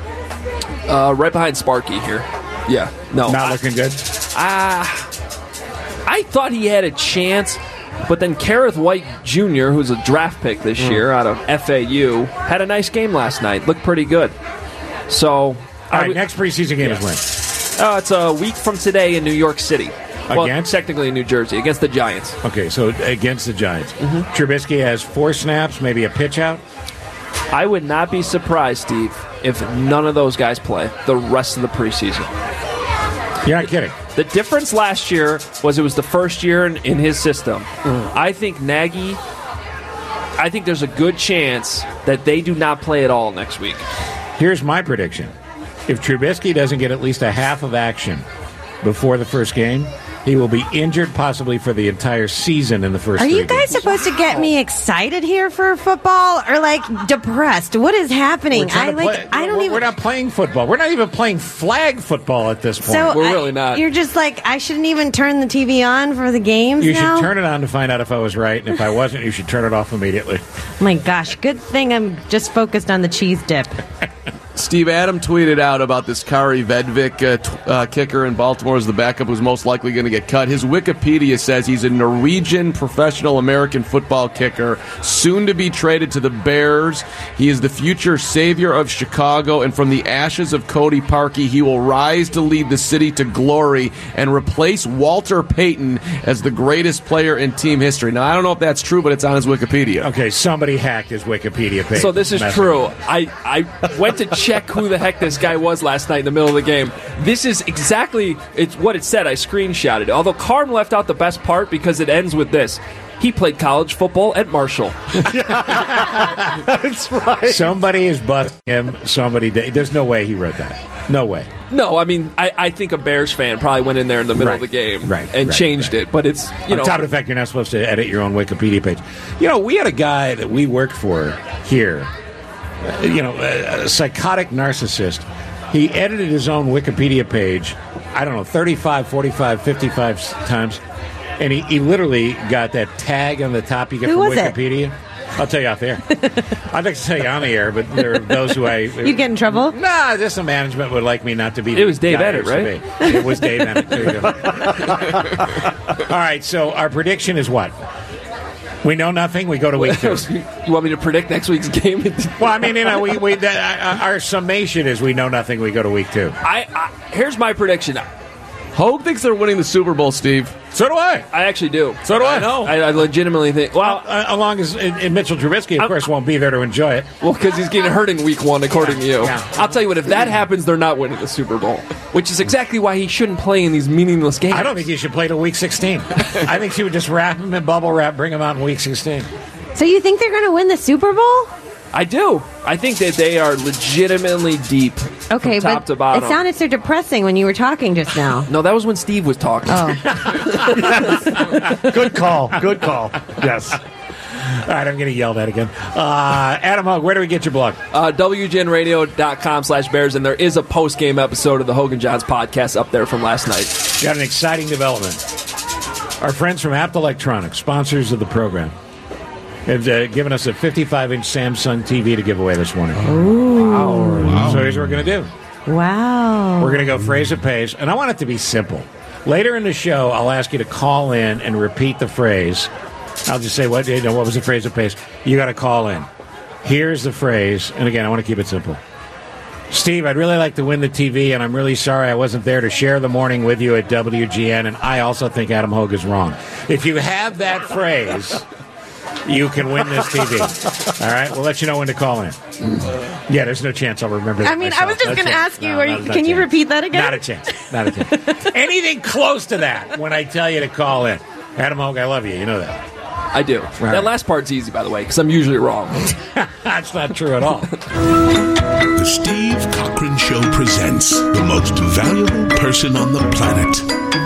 Uh, right behind Sparky here. Yeah. No. Not looking good. Ah, I thought he had a chance, but then Kareth White Junior, who's a draft pick this Mm. year out of F A U, had a nice game last night. Looked pretty good. So, All I right, would- next preseason game Yeah. is when? Uh, it's a week from today in New York City. Well, Against? technically in New Jersey, against the Giants. Okay, so against the Giants. Mm-hmm. Trubisky has four snaps, maybe a pitch out. I would not be surprised, Steve, if none of those guys play the rest of the preseason. You're not kidding. The difference last year was it was the first year in, in his system. I think Nagy, I think there's a good chance that they do not play at all next week. Here's my prediction. If Trubisky doesn't get at least a half of action before the first game, he will be injured possibly for the entire season in the first Are three you guys games. supposed to get me excited here for football or like depressed? What is happening? We're trying I to like play- I don't we're, even we're not playing football. We're not even playing flag football at this point. So I- You're just like I shouldn't even turn the T V on for the games You now. should turn it on to find out if I was right, and if I wasn't, you should turn it off immediately. My gosh, good thing I'm just focused on the cheese dip. Steve Adam tweeted out about this Kari Vedvik uh, t- uh, kicker in Baltimore as the backup who's most likely going to get cut. His Wikipedia says he's a Norwegian professional American football kicker, soon to be traded to the Bears. He is the future savior of Chicago, and from the ashes of Cody Parkey, he will rise to lead the city to glory and replace Walter Payton as the greatest player in team history. Now, I don't know if that's true, but it's on his Wikipedia. Okay, somebody hacked his Wikipedia page. So this is Message. true. I, I went to check who the heck this guy was last night in the middle of the game. This is exactly it's what it said. I screenshotted it. Although Carm left out the best part because it ends with this. He played college football at Marshall. That's right. Somebody is busting him. Somebody did. There's no way he wrote that. No way. No, I mean, I, I think a Bears fan probably went in there in the middle Right. of the game Right, and right, changed right. it. But it's, you On know. top of the fact you're not supposed to edit your own Wikipedia page. You know, we had a guy that we worked for here, uh, you know, a, a psychotic narcissist. He edited his own Wikipedia page, I don't know, thirty-five, forty-five, fifty-five times, and he, he literally got that tag on the top you get Who from was it? Wikipedia. I'll tell you off the air. I'd like to tell you on the air, but there are those who I... You get in trouble? Nah, just the management would like me not to be... It was Dave guy I Ennett, used to right? be. It was Dave Ennett. There you go. All right, so our prediction is what? We know nothing. We go to week two. You want me to predict next week's game? Well, I mean, you know, we, we that, uh, our summation is we know nothing. We go to week two. I, I here's my prediction. Hogue thinks they're winning the Super Bowl, Steve. So do I. I actually do. So do I. I know. I, I legitimately think. Well, uh, along as and, and Mitchell Trubisky, of I'm, course, won't be there to enjoy it. Well, because he's getting hurt in week one, according yeah, to you. Yeah. I'll tell you what. If that happens, they're not winning the Super Bowl, which is exactly why he shouldn't play in these meaningless games. I don't think he should play till week sixteen. I think she would just wrap him in bubble wrap, bring him out in week sixteen. So you think they're going to win the Super Bowl? I do. I think that they are legitimately deep. Okay, from top but to bottom. It sounded so depressing when you were talking just now. No, that was when Steve was talking. Oh. Good call. Good call. Yes. All right, I'm getting yelled at again. Uh, Adam Hogue, where do we get your blog? Uh, W G N radio dot com slash Bears, and there is a post-game episode of the Hogan Johns podcast up there from last night. Got an exciting development. Our friends from Apt Electronics, sponsors of the program, have uh, given us a fifty-five inch Samsung T V to give away this morning. Ooh. Wow. So here's what we're going to do. Wow. We're going to go phrase it pays, and I want it to be simple. Later in the show, I'll ask you to call in and repeat the phrase. I'll just say, what, you know, what was the phrase it pays? You got to call in. Here's the phrase, and again, I want to keep it simple. Steve, I'd really like to win the T V, and I'm really sorry I wasn't there to share the morning with you at W G N, and I also think Adam Hogue is wrong. If you have that phrase... You can win this T V. All right, we'll let you know when to call in. Yeah, there's no chance I'll remember that I mean, myself. I was just No going to chance. ask you, No, are no, you no can you chance. repeat that again? Not a chance. Not a chance. Anything close to that when I tell you to call in. Adam Hogue, I love you. You know that. I do. Right. That last part's easy, by the way, because I'm usually wrong. That's not true at all. The Steve Cochran Show presents the most valuable person on the planet.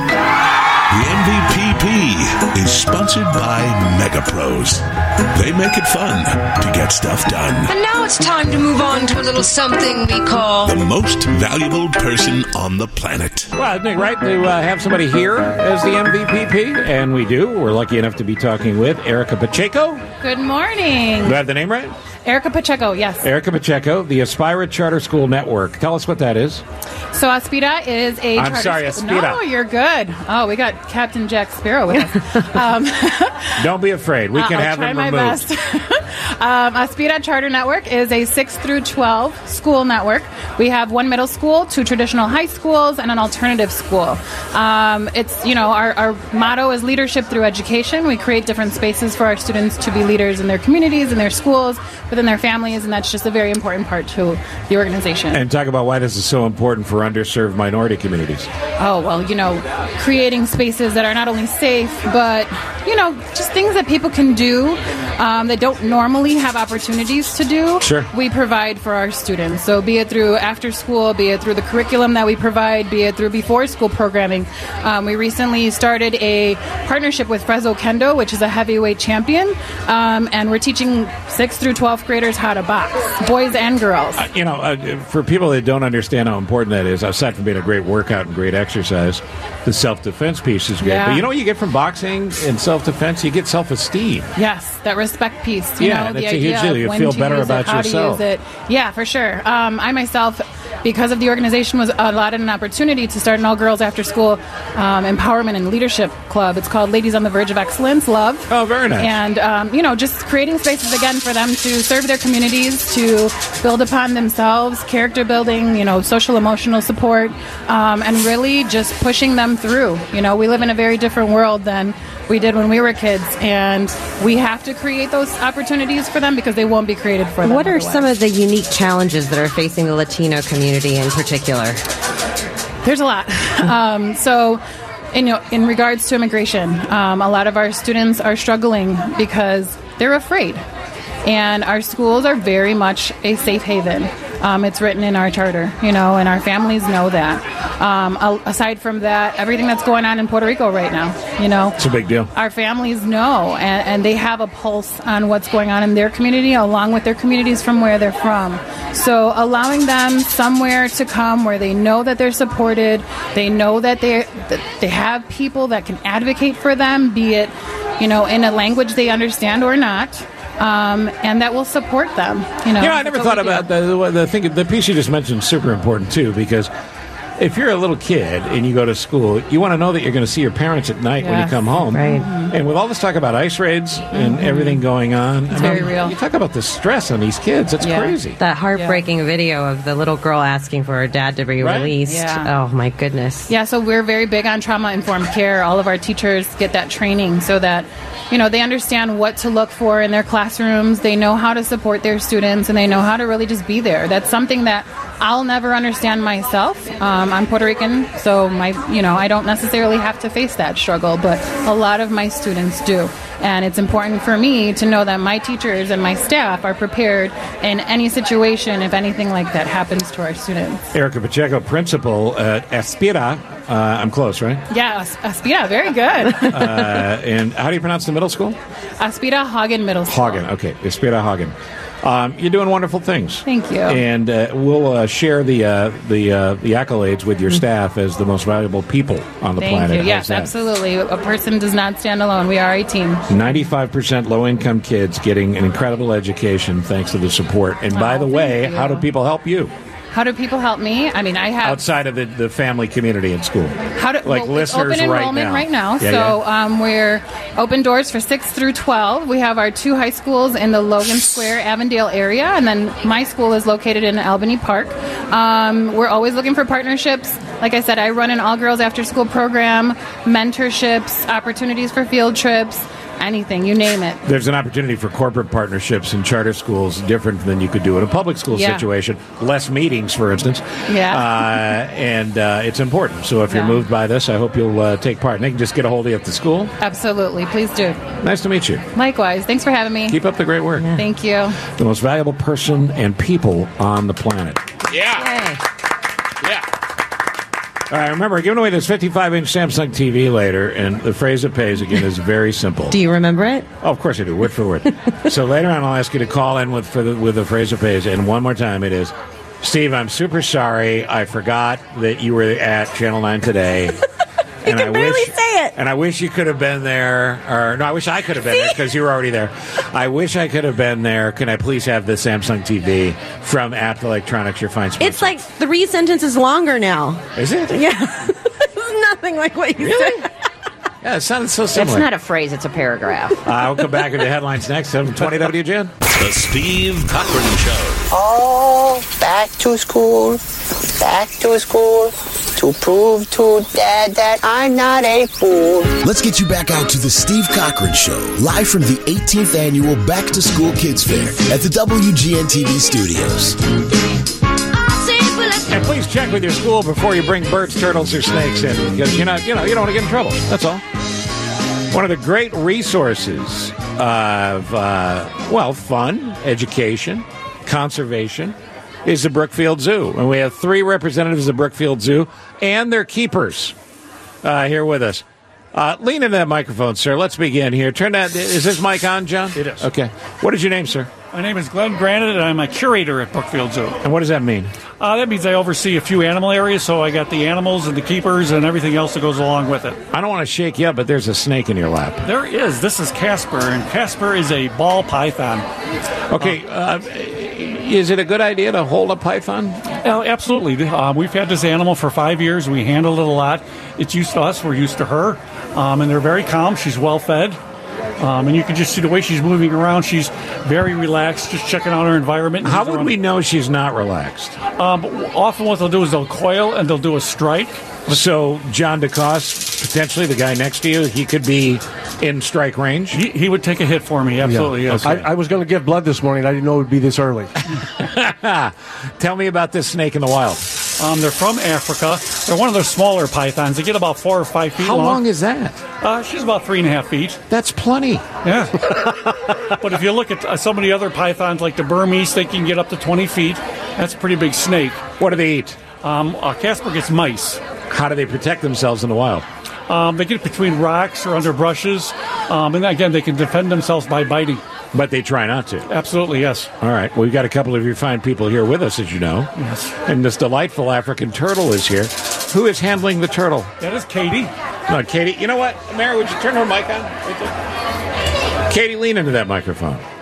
The M V P P is sponsored by MegaPros. They make it fun to get stuff done. And now it's time to move on to a little something we call the most valuable person on the planet. Well, isn't it right to uh, have somebody here as the M V P P? And we do. We're lucky enough to be talking with Erica Pacheco. Good morning. Do I have the name right? Erica Pacheco, yes. Erica Pacheco, the Aspira Charter School Network. Tell us what that is. So Aspira is a I'm charter sorry, school. Aspira. No, you're good. Oh, we got Captain Jack Sparrow with us. um, Don't be afraid. We can I'll have try him my removed. best. um, Aspira Charter Network is a six through twelve school network. We have one middle school, two traditional high schools, and an alternative school. Um, it's, you know, our, our motto is leadership through education. We create different spaces for our students to be leaders in their communities, in their schools, within their families, and that's just a very important part to the organization. And talk about why this is so important for underserved minority communities. Oh, well, you know, creating spaces that are not only safe, but, you know, just things that people can do um, that don't normally have opportunities to do. Sure. We provide for our students. So be it through after school, be it through the curriculum that we provide, be it through before school programming. Um, we recently started a partnership with Fresno Kendo, which is a heavyweight champion, um, and we're teaching sixth through twelfth graders how to box, boys and girls. Uh, you know, uh, for people that don't understand how important that is, aside from being a great workout and great exercise, the self-defense piece is great. Yeah. But you know what you get from boxing and self-defense? You get self-esteem. Yes, that respect piece. You Yeah, know, that's the a huge idea deal. of You when feel to better use about it, how yourself. To use it. Yeah, for sure. Um, I myself, because of the organization, was allotted an opportunity to start an all-girls after-school um, empowerment and leadership club. It's called Ladies on the Verge of Excellence, Love. Oh, very nice. And, um, you know, just creating spaces, again, for them to serve their communities, to build upon themselves, character building, you know, social emotional support, um, and really just pushing them through. You know, we live in a very different world than we did when we were kids, and we have to create those opportunities for them because they won't be created for them. What are otherwise. some of the unique challenges that are facing the Latino community in particular? There's a lot. Um, so, in, you know, in regards to immigration, um, a lot of our students are struggling because they're afraid. And our schools are very much a safe haven. Um, it's written in our charter, you know, and our families know that. Um, a- aside from that, everything that's going on in Puerto Rico right now, you know. It's a big deal. Our families know, and, and they have a pulse on what's going on in their community, along with their communities from where they're from. So allowing them somewhere to come where they know that they're supported, they know that they that they have people that can advocate for them, be it, you know, in a language they understand or not. um, and that will support them. You know, You know, I never That's what thought we do. about the the thing. The piece you just mentioned is super important too, because if you're a little kid and you go to school, you want to know that you're going to see your parents at night when you Yes, come home. right. And with all this talk about ice raids and everything going on, It's very real. You talk about the stress on these kids. It's Yeah. crazy. That heartbreaking video of the little girl asking for her dad to be Right? released. Yeah. Oh my goodness. Yeah, so we're very big on trauma-informed care. All of our teachers get that training so that, you know, they understand what to look for in their classrooms. They know how to support their students, and they know how to really just be there. That's something that I'll never understand myself. Um, I'm Puerto Rican, so my, you know, I don't necessarily have to face that struggle, but a lot of my students do. And it's important for me to know that my teachers and my staff are prepared in any situation if anything like that happens to our students. Erica Pacheco, principal at Aspira. Uh, I'm close, right? Yeah, As- Aspira, very good. uh, and how do you pronounce the middle school? Aspira Hagen Middle School. Hagen. Okay, Aspira Hagen. Um, you're doing wonderful things. Thank you. And uh, we'll uh, share the uh, the uh, the accolades with your staff as the most valuable people on the Thank planet. you. How's Yes, that? absolutely. A person does not stand alone. We are a team. ninety-five percent low-income kids getting an incredible education thanks to the support. And by Oh, the way, thank you. how do people help you How do people help me? I mean, I have outside of the, the family community at school? How do, like well, it's listeners open right enrollment now. right now. Yeah, so yeah. Um, we're open doors for six through twelve. We have our two high schools in the Logan Square, Avondale area, and then my school is located in Albany Park. Um, we're always looking for partnerships. Like I said, I run an all-girls after-school program, mentorships, opportunities for field trips, anything, you name it. There's an opportunity for corporate partnerships in charter schools different than you could do in a public school Yeah. situation. Less meetings, for instance. Yeah. Uh, and uh, it's important. So if you're Yeah. moved by this, I hope you'll uh, take part. And they can just get a hold of you at the school. Absolutely. Please do. Nice to meet you. Likewise. Thanks for having me. Keep up the great work. Thank you. The most valuable person and people on the planet. Yeah. Yeah. All right, remember, we're giving away this fifty-five inch Samsung T V later, and the phrase it pays, again, is very simple. Do you remember it? Oh, of course I do, word for word. So later on, I'll ask you to call in with for the, with the phrase it pays, and one more time it is, Steve, I'm super sorry. I forgot that you were at Channel nine today. You and can I barely wish, say it. And I wish you could have been there. Or no, I wish I could have been there because you were already there. I wish I could have been there. Can I please have the Samsung T V from Apt Electronics, your fine sponsor? It's like three sentences longer now. Is it? Yeah. It's nothing like what you said. Yeah, it sounded so It's similar. not a phrase, it's a paragraph. Uh, we'll come back with the headlines next. seven twenty W G N. The Steve Cochran Show. Oh, back to school, back to school, to prove to Dad that I'm not a fool. Let's get you back out to the Steve Cochran Show, live from the eighteenth annual Back to School Kids Fair at the W G N T V studios. And please check with your school before you bring birds, turtles, or snakes in, because you're not, you know, you don't want to get in trouble. That's all. One of the great resources of, uh, well, fun, education, conservation is the Brookfield Zoo. And we have three representatives of Brookfield Zoo and their keepers uh, here with us. Uh, lean into that microphone, sir. Let's begin here. Turn that. Is this mic on, John? It is. Okay. What is your name, sir? My name is Glenn Granite, and I'm a curator at Brookfield Zoo. And what does that mean? Uh, that means I oversee a few animal areas, so I got the animals and the keepers and everything else that goes along with it. I don't want to shake you up, but there's a snake in your lap. There is. This is Casper, and Casper is a ball python. Okay. Uh, is it a good idea to hold a python? Uh, absolutely. Uh, we've had this animal for five years. We handled it a lot. It's used to us. We're used to her. Um, and they're very calm. She's well fed. Um, and you can just see the way she's moving around. She's very relaxed, just checking out her environment. How would we know she's not relaxed? Um, often what they'll do is they'll coil and they'll do a strike. So John DeCoste, potentially the guy next to you, he could be in strike range? He, he would take a hit for me, absolutely, Yeah. yes. I, I was going to give blood this morning. I didn't know it would be this early. Tell me about this snake in the wild. Um, they're from Africa. They're one of those smaller pythons. They get about four or five feet How long. long is that? Uh, she's about three and a half feet. That's plenty. Yeah. But if you look at uh, some of the other pythons, like the Burmese, they can get up to twenty feet. That's a pretty big snake. What do they eat? Um, uh, Casper gets mice. How do they protect themselves in the wild? Um, they get between rocks or under brushes. Um, and again, they can defend themselves by biting. But they try not to. Absolutely, yes. All right. Well, we've got a couple of your fine people here with us, as you know. Yes. And this delightful African turtle is here. Who is handling the turtle? That is Katie. No, Katie. You know what? Mary, would you turn her mic on? Right there. Katie, lean into that microphone.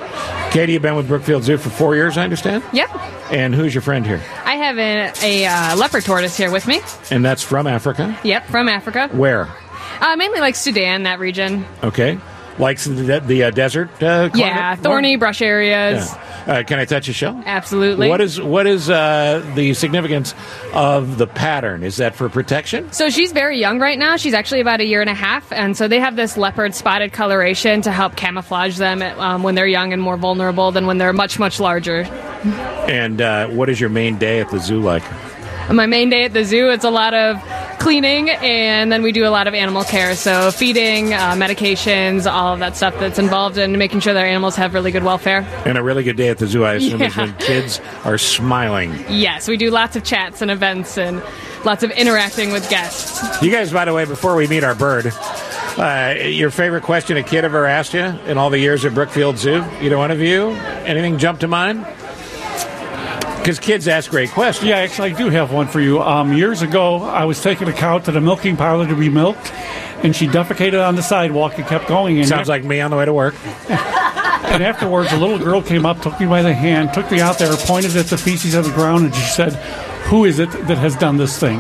Katie, you've been with Brookfield Zoo for four years, I understand? Yep. And who's your friend here? I have a, a uh, leopard tortoise here with me. And that's from Africa? Yep, from Africa. Where? Uh, mainly like Sudan, that region. Okay. Likes the, the uh, desert uh, climate? Yeah, thorny brush areas. Yeah. Uh, can I touch his shell? Absolutely. What is what is uh, the significance of the pattern? Is that for protection? So she's very young right now. She's actually about a year and a half, and so they have this leopard spotted coloration to help camouflage them um, when they're young and more vulnerable than when they're much, much larger. And uh, what is your main day at the zoo like? My main day at the zoo, it's a lot of cleaning, and then we do a lot of animal care, so feeding, uh, medications, all of that stuff that's involved in making sure that our animals have really good welfare. And a really good day at the zoo, I assume, Yeah. is when kids are smiling. Yes, we do lots of chats and events and lots of interacting with guests. You guys, by the way, before we meet our bird, uh, your favorite question a kid ever asked you in all the years at Brookfield Zoo? Either one of you? Anything jump to mind? Because kids ask great questions. Yeah, actually, I do have one for you. Um, years ago, I was taking a cow to the milking parlor to be milked, and she defecated on the sidewalk and kept going. And Sounds after- like me on the way to work. And afterwards, a little girl came up, took me by the hand, took me out there, pointed at the feces on the ground, and she said, "Who is it that has done this thing?"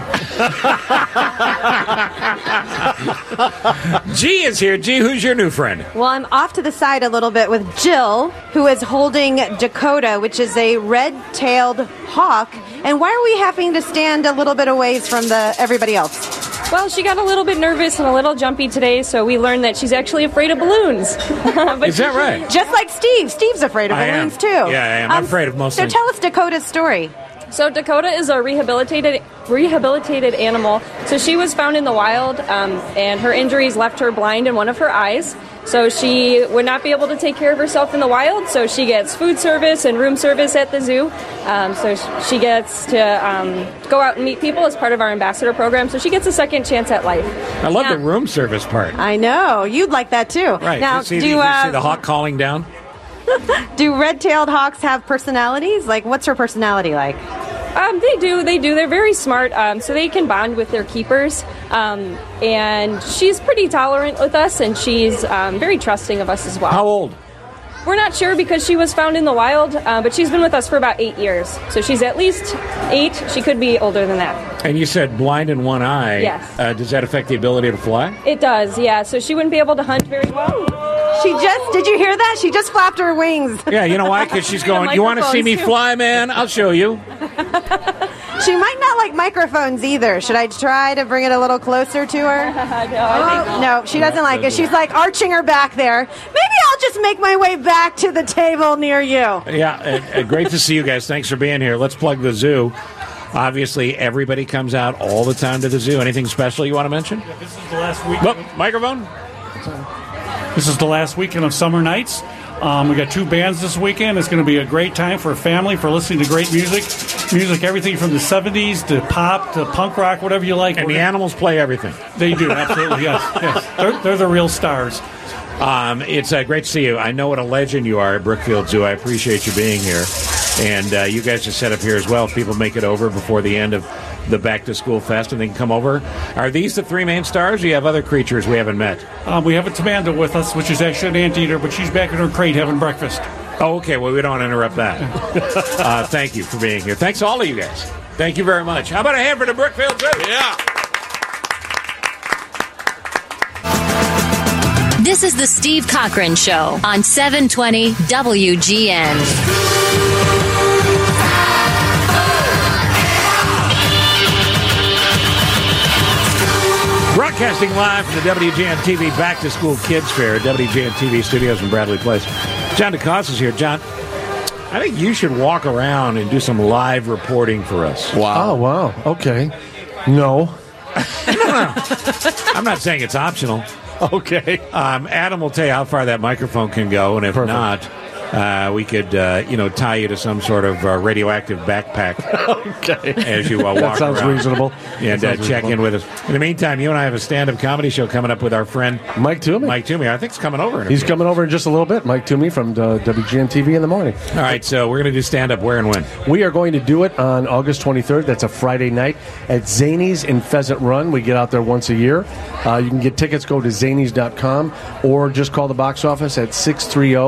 G is here. G, who's your new friend? Well, I'm off to the side a little bit with Jill, who is holding Dakota, which is a red-tailed hawk. And why are we having to stand a little bit away from the everybody else? Well, she got a little bit nervous and a little jumpy today, so we learned that she's actually afraid of balloons. But Is that right? Just like Steve. Steve's afraid of I am. balloons, too. Yeah, I am. I'm afraid of most So things. tell us Dakota's story. So Dakota is a rehabilitated rehabilitated animal. So she was found in the wild, um, and her injuries left her blind in one of her eyes. So she would not be able to take care of herself in the wild. So she gets food service and room service at the zoo. Um, so sh- she gets to um, go out and meet people as part of our ambassador program. So she gets a second chance at life. I love Now- the room service part. I know. You'd like that, too. Right. Now, you see, do, the, you uh, see the hawk calling down? do red-tailed hawks have personalities? Like, what's her personality like? Um, they do. They do. They're very smart, um, so they can bond with their keepers. Um, and she's pretty tolerant with us, and she's um, very trusting of us as well. How old? We're not sure because she was found in the wild, uh, but she's been with us for about eight years. So she's at least eight. She could be older than that. And you said blind in one eye. Yes. Uh, does that affect the ability to fly? It does, yeah. So she wouldn't be able to hunt very well. She just, did you hear that? She just flapped her wings. Yeah, you know why? Because she's The going, you want to see me microphones, too. fly, man? I'll show you. She might not like microphones either. Should I try to bring it a little closer to her? no, I think no, she doesn't like it. She's like arching her back there. Maybe I'll just make my way back to the table near you. Yeah, uh, uh, great to see you guys. Thanks for being here. Let's plug the zoo. Obviously, everybody comes out all the time to the zoo. Anything special you want to mention? Yeah, this is the last week. Look, microphone. This is the last weekend of Summer Nights. Um, we got two bands this weekend. It's going to be a great time for a family, for listening to great music. Music, everything from the seventies to pop to punk rock, whatever you like. And the animals play everything. They do, absolutely, yes. yes. They're, they're the real stars. Um, it's uh, great to see you. I know what a legend you are at Brookfield Zoo. I appreciate you being here. And uh, you guys are set up here as well. If people make it over before the end of the Back to School Fest and they can come over. Are these the three main stars, or do you have other creatures we haven't met? Um, we have a Tamanda with us, which is actually an anteater, but she's back in her crate having breakfast. Oh, okay. Well, we don't want to interrupt that. uh, thank you for being here. Thanks to all of you guys. Thank you very much. How about a hand for the Brookfield Zoo? Yeah. This is the Steve Cochran Show on seven twenty W G N. Broadcasting live from the W G N T V Back to School Kids Fair at W G N T V studios in Bradley Place. John DeCosta is here. John, I think you should walk around and do some live reporting for us. Wow. Oh, wow. Okay. No. I'm not saying it's optional. Okay. Um, Adam will tell you how far that microphone can go, and if Perfect. not, uh, we could, uh, you know, tie you to some sort of uh, radioactive backpack. Okay. As you uh, walk That sounds around. reasonable. And That uh, sounds check in reasonable. with us. In the meantime, you and I have a stand-up comedy show coming up with our friend Mike Toomey. Mike Toomey. I think he's coming over. In a He's bit. coming over in just a little bit. Mike Toomey from uh, W G N T V in the morning. All right, so we're going to do stand-up where and when? We are going to do it on August twenty-third. That's a Friday night at Zany's in Pheasant Run. We get out there once a year. Uh, you can get tickets, go to zanies dot com, or just call the box office at six three zero,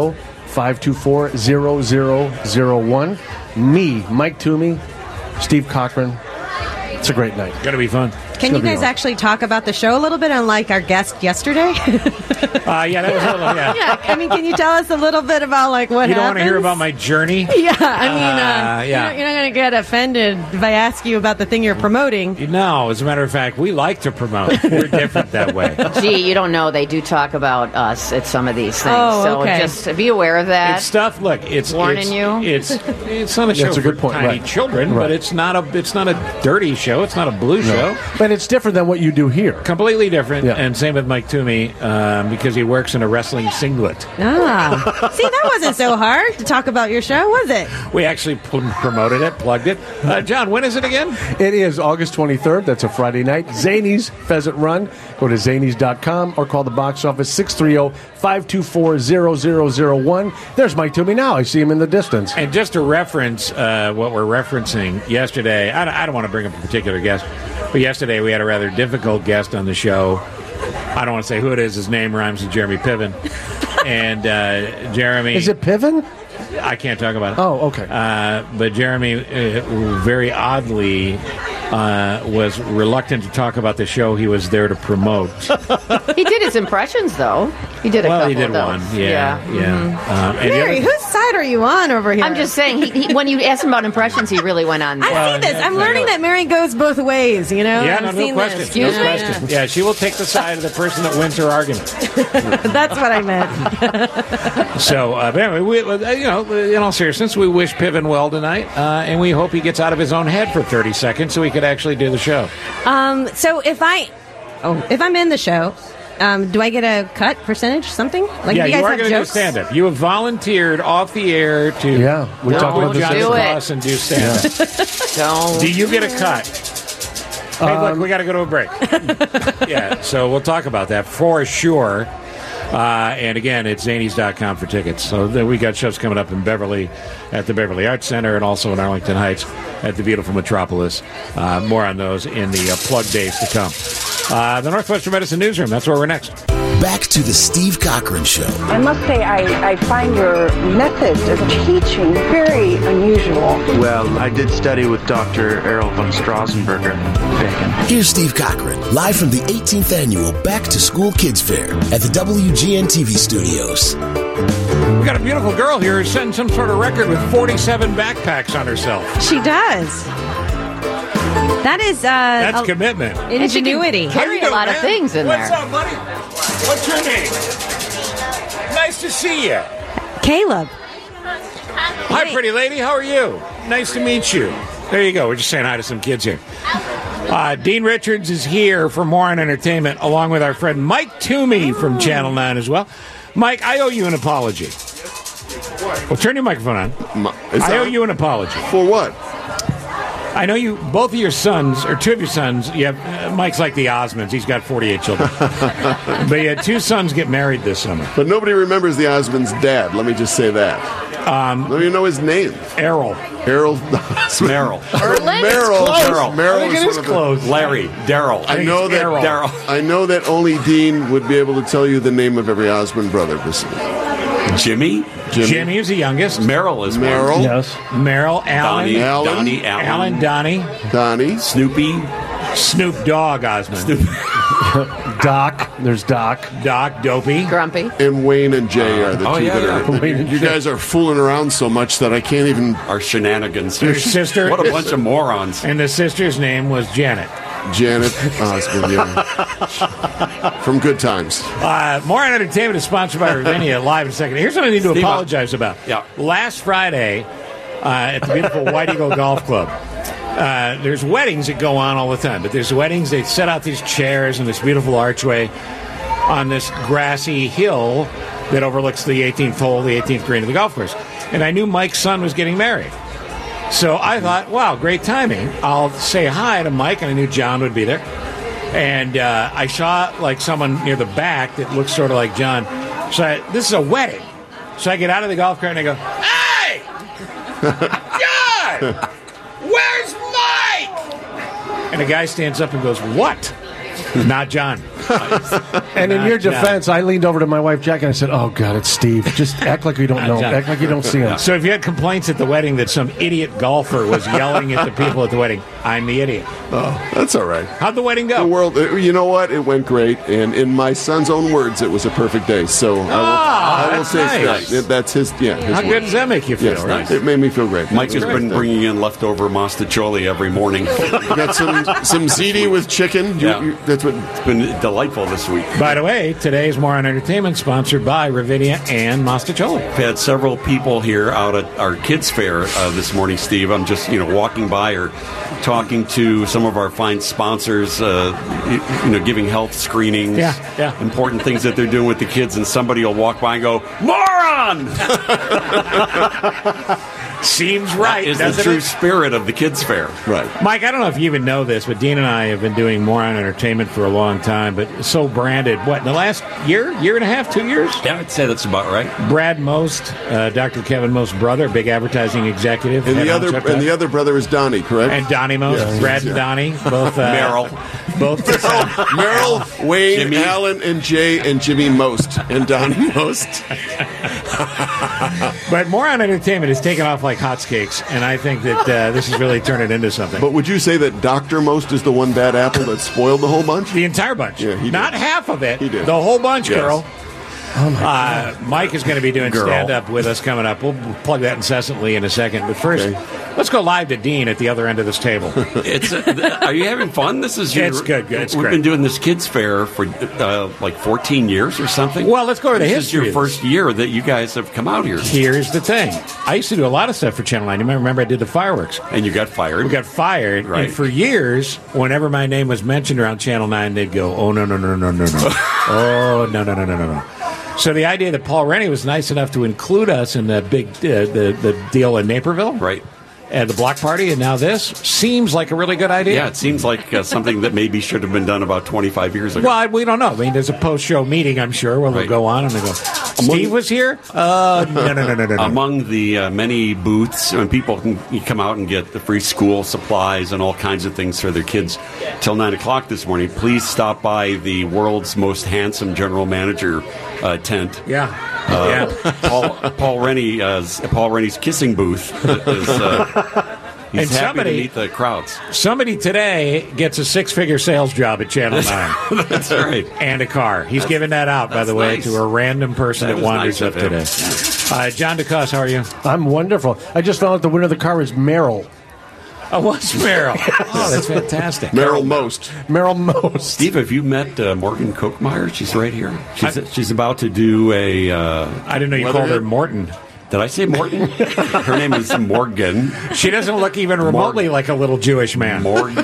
five two four, zero zero zero one. Me, Mike Toomey, Steve Cochran. It's a great night. Going to be fun. Can you guys actually talk about the show a little bit, unlike our guest yesterday? uh, yeah, that was a little, yeah. yeah. I mean, can you tell us a little bit about like what You don't happens? want to hear about my journey? Yeah, I mean, uh, Uh, yeah. you're not, you're not going to get offended if I ask you about the thing you're promoting. No, as a matter of fact, we like to promote. We're different that way. Gee, you don't know. They do talk about us at some of these things. Oh, so okay. just be aware of that. It's stuff. Look, it's Warning it's, you. It's it's not a Yeah, show it's a for good point, tiny right. children, Right. but it's not a it's not a dirty show. It's not a blue No. show. But it's different than what you do here. Completely different. Yeah. And same with Mike Toomey um, because he works in a wrestling singlet. Ah, see, that wasn't so hard to talk about your show, was it? We actually pl- promoted it, plugged it. Uh, John, when is it again? It is August twenty-third. That's a Friday night. Zany's Pheasant Run. Go to zanys dot com or call the box office six three zero, five two four, zero zero zero one. There's Mike Toomey now. I see him in the distance. And just to reference uh, what we're referencing yesterday, I don't, I don't want to bring up a particular guest, but yesterday we had a rather difficult guest on the show. I don't want to say who it is. His name rhymes with Jeremy Piven. And uh, Jeremy... Is it Piven? I can't talk about it. Oh, okay. Uh, but Jeremy, uh, very oddly, uh, was reluctant to talk about the show he was there to promote. He did his impressions, though. He did a well, couple he did of those. one. Yeah, yeah. Mhm. Um, and the Mary, other- whose side are you on over here? I'm just saying, he, he, when you asked him about impressions, he really went on. I Well, see this. yeah, I'm yeah. learning that Mary goes both ways, you know? yeah, I've no, no seen question. this. No Yeah. question. Yeah, she will take the side of the person that wins her argument. That's what I meant. So, uh, but anyway, we, uh, you know, in all seriousness, we wish Piven well tonight, uh, and we hope he gets out of his own head for thirty seconds so he could actually do the show. Um, so if I, oh, if I'm in the show, um, do I get a cut percentage, something? Like, yeah, do you, you guys are have going to do jokes? stand-up. You have volunteered off the air to Yeah, we work talked with about this Johnny Do it. Cross and do stand-up. Don't. Do you get a cut? Hey, look, Um, we got to go to a break. Yeah, so we'll talk about that for sure. Uh, and again, it's zanys dot com for tickets. So the, we got shows coming up in Beverly at the Beverly Arts Center and also in Arlington Heights at the beautiful Metropolis. Uh, more on those in the uh, plug days to come. Uh, the Northwestern Medicine Newsroom, that's where we're next. Back to the Steve Cochran Show. I must say, I, I find your methods of teaching very unusual. Well, I did study with Doctor Errol von Strassenberger. Bacon. Here's Steve Cochran, live from the eighteenth Annual Back to School Kids Fair at the W G N T V studios. We got a beautiful girl here who's setting some sort of record with forty-seven backpacks on herself. She does. That is, uh... That's a- commitment. Ingenuity. How Carry you a doing, lot of man? things in What's there. up, buddy? What's your name? Nice to see you. Caleb. Hi, pretty lady. How are you? Nice to meet you. There you go. We're just saying hi to some kids here. Uh, Dean Richards is here for more on entertainment, along with our friend Mike Toomey from Channel nine as well. Mike, I owe you an apology. Well, turn your microphone on. is I that- owe you an apology. For what? I know you, both of your sons, or two of your sons, you have, uh, Mike's like the Osmonds. He's got forty-eight children. But you had two sons get married this summer. But nobody remembers the Osmond's dad. Let me just say that. Um, Don't even know his name. Errol. Errol. Merrill. Merrill. Merrill. Merrill I think is it one is of the- close. Larry. Daryl. I know that. Daryl. I know that only Dean would be able to tell you the name of every Osmond brother. Jimmy. Jimmy. Jimmy is the youngest. Merrill is Merrill. one. Yes. Merrill, Alan. Donnie. Alan. Donnie. Alan. Alan, Donnie. Donnie. Snoopy. Snoop Dogg Osmond. Doc. There's Doc. Doc, Dopey. Grumpy. And Wayne and Jay are the Oh, two yeah, that are. yeah. Wayne and You Jay. guys are fooling around so much that I can't even. Our shenanigans. Your sister. What a bunch of morons. And the sister's name was Janet. Janet Osmond, yeah. From Good Times. Uh, more on entertainment is sponsored by Ravinia live in a second. Here's something I need to Steve, apologize about. Yeah. Last Friday uh, at the beautiful White Eagle Golf Club, uh, there's weddings that go on all the time, but there's weddings, they set out these chairs and this beautiful archway on this grassy hill that overlooks the eighteenth hole, the eighteenth green of the golf course. And I knew Mike's son was getting married. So I thought, wow, great timing. I'll say hi to Mike, and I knew John would be there. And uh, I saw like someone near the back that looked sort of like John. So I, this is a wedding. So I get out of the golf cart and I go, "Hey, John, where's Mike?" And a guy stands up and goes, "What?" Not John. And in your Not- defense, I leaned over to my wife, Jack, and I said, "Oh God, it's Steve. Just act like you don't know. Act like you don't see him." So if you had complaints at the wedding that some idiot golfer was yelling at the people at the wedding, I'm the idiot. Oh, that's all right. How'd the wedding go? The world, uh, you know what? It went great, and in my son's own words, it was a perfect day. So I will, Ah, I will that's say nice. that. That's his. Yeah. His How word. good does that make you feel? Yes, right? It made me feel great. Mike has been bringing in leftover mostaccioli every morning. You got some some ziti with chicken. You, Yeah. you, that's what. It's been delightful this week. By the way, today's More on Entertainment sponsored by Ravinia and Mostaccioli. We've had several people here out at our kids fair uh, this morning, Steve. I'm just you know walking by or talking to some of our fine sponsors, uh, you, you know, giving health screenings, Yeah, yeah. important things that they're doing with the kids, and somebody will walk by and go, "Moron!" Seems right. That is the doesn't true it? spirit of the kids fair. Right. Mike, I don't know if you even know this, but Dean and I have been doing More on Entertainment for a long time, but so branded. What, in the last year, year and a half, two years? Yeah, I'd say that's about right. Brad Most, uh, Doctor Kevin Most's brother, big advertising executive. And head the honcho other at and the that. other brother is Donnie, correct? And Donnie Most, Yes. Brad and Yeah. Donnie, both. Uh, Merrill. Both. Merrill, Wayne, Jimmy. Allen, and Jay, and Jimmy Most, and Donnie Most. But More on Entertainment has taken off like hotcakes, and I think that uh, this is really turning into something. But would you say that Doctor Most is the one bad apple that spoiled the whole bunch? The entire bunch. Yeah, he did. Not half of it. He did. The whole bunch, Yes. girl. Oh my Uh, Mike is going to be doing Girl. stand-up with us coming up. We'll plug that incessantly in a second. But first, Okay. let's go live to Dean at the other end of this table. It's uh, are you having fun? This is your, It's good, good. It's We've great. been doing this kids fair for uh, like fourteen years or something. Well, let's go to the this history is your of first year that you guys have come out here, Here's the thing. I used to do a lot of stuff for Channel nine. You might remember I did the fireworks. and you got fired. We got fired. Right. And for years, whenever my name was mentioned around Channel nine, they'd go, oh, no, no, no, no, no, no. Oh, no, no, no, no, no, no. So the idea that Paul Rennie was nice enough to include us in the big uh, the, the deal in Naperville. Right. And the block party, and now this seems like a really good idea. Yeah, it seems like uh, something that maybe should have been done about twenty-five years ago. Well, I- we don't know. I mean, there's a post-show meeting, I'm sure, where they'll Right. go on and they go, Steve was here? Uh, no, no, no, no, no, no. Among the uh, many booths, when people can you come out and get the free school supplies and all kinds of things for their kids till nine o'clock this morning, please stop by the world's most handsome general manager uh, tent. Yeah. Uh, yeah. Paul, Paul Rennie, uh, Paul Rennie's kissing booth is. Uh, He's And happy somebody- to meet the crowds. Somebody today gets a six-figure sales job at Channel nine. That's right. And a car. He's That's- giving that out, by that's the way, nice. to a random person That that, is wanders nice up of him. today. Uh, John DeCoste, how are you? I'm wonderful. I just found out the winner of the car is Merrill. Oh, what's Meryl? Oh, that's fantastic. Merrill Most. Merrill Most. Steve, have you met uh, Morgan Kochmeyer? She's right here. She's, she's about to do a. Uh, I didn't know you called her Morton. Did I say Morton? Her name is Morgan. She doesn't look even remotely like a little Jewish man. Morgan.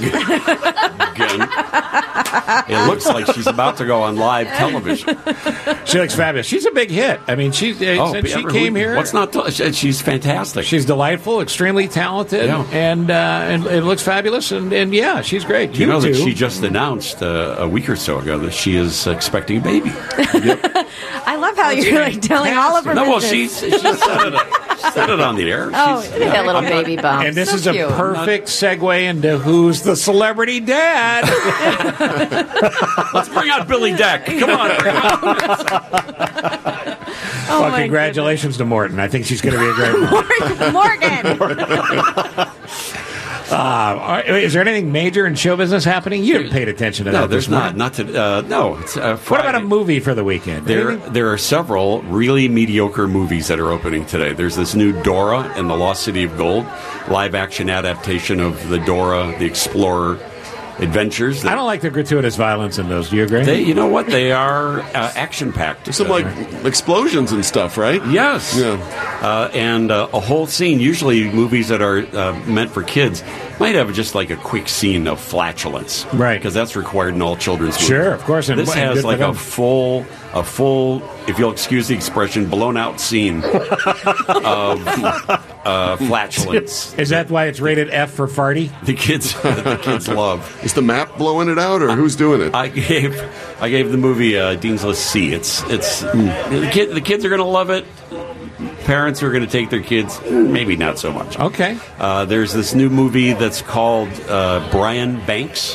It looks like she's about to go on live television. She looks fabulous. She's a big hit. I mean, she uh, since she ever- came who- here. What's not? To, she- she's fantastic. She's delightful, extremely talented, Yeah. and uh, and it looks fabulous. And, and yeah, she's great. Do you know that too. she just announced uh, a week or so ago that she is expecting a baby? I love how you're like telling all of her No, well, business. she's she said it, she said it on the air. Oh, She's- look at that little baby bump. And this So is cute. a perfect segue into who's the celebrity dad. Let's bring out Billy Deck. Come on. Bring him out. Oh, well, my congratulations to Morton. I think she's going to be a great one. Morgan. Uh, is there anything major in show business happening? You haven't paid attention to No, that. there's this not. morning. Not to. Uh, no, it's uh, What Friday. about a movie for the weekend? There, Anything? there are several really mediocre movies that are opening today. There's this new Dora and the Lost City of Gold, live action adaptation of the Dora the Explorer adventures. I don't like the gratuitous violence in those. Do you agree? They, you know what? They are uh, action packed. Some like explosions and stuff, right? Yes. Yeah. Uh, and uh, a whole scene. Usually, movies that are uh, meant for kids might have just like a quick scene of flatulence, right? Because that's required in all children's movies. Sure, of course. And, This and good has for like them. a full, a full, if you'll excuse the expression, blown out scene of uh, flatulence. Is that why it's rated F for farty? The kids, the kids love. Is the map blowing it out, or who's doing it? I gave, I gave the movie uh, Dean's List C. It's, it's the, kid, the kids are going to love it. Parents who are going to take their kids, maybe not so much. Okay. Uh, there's this new movie that's called uh, Brian Banks.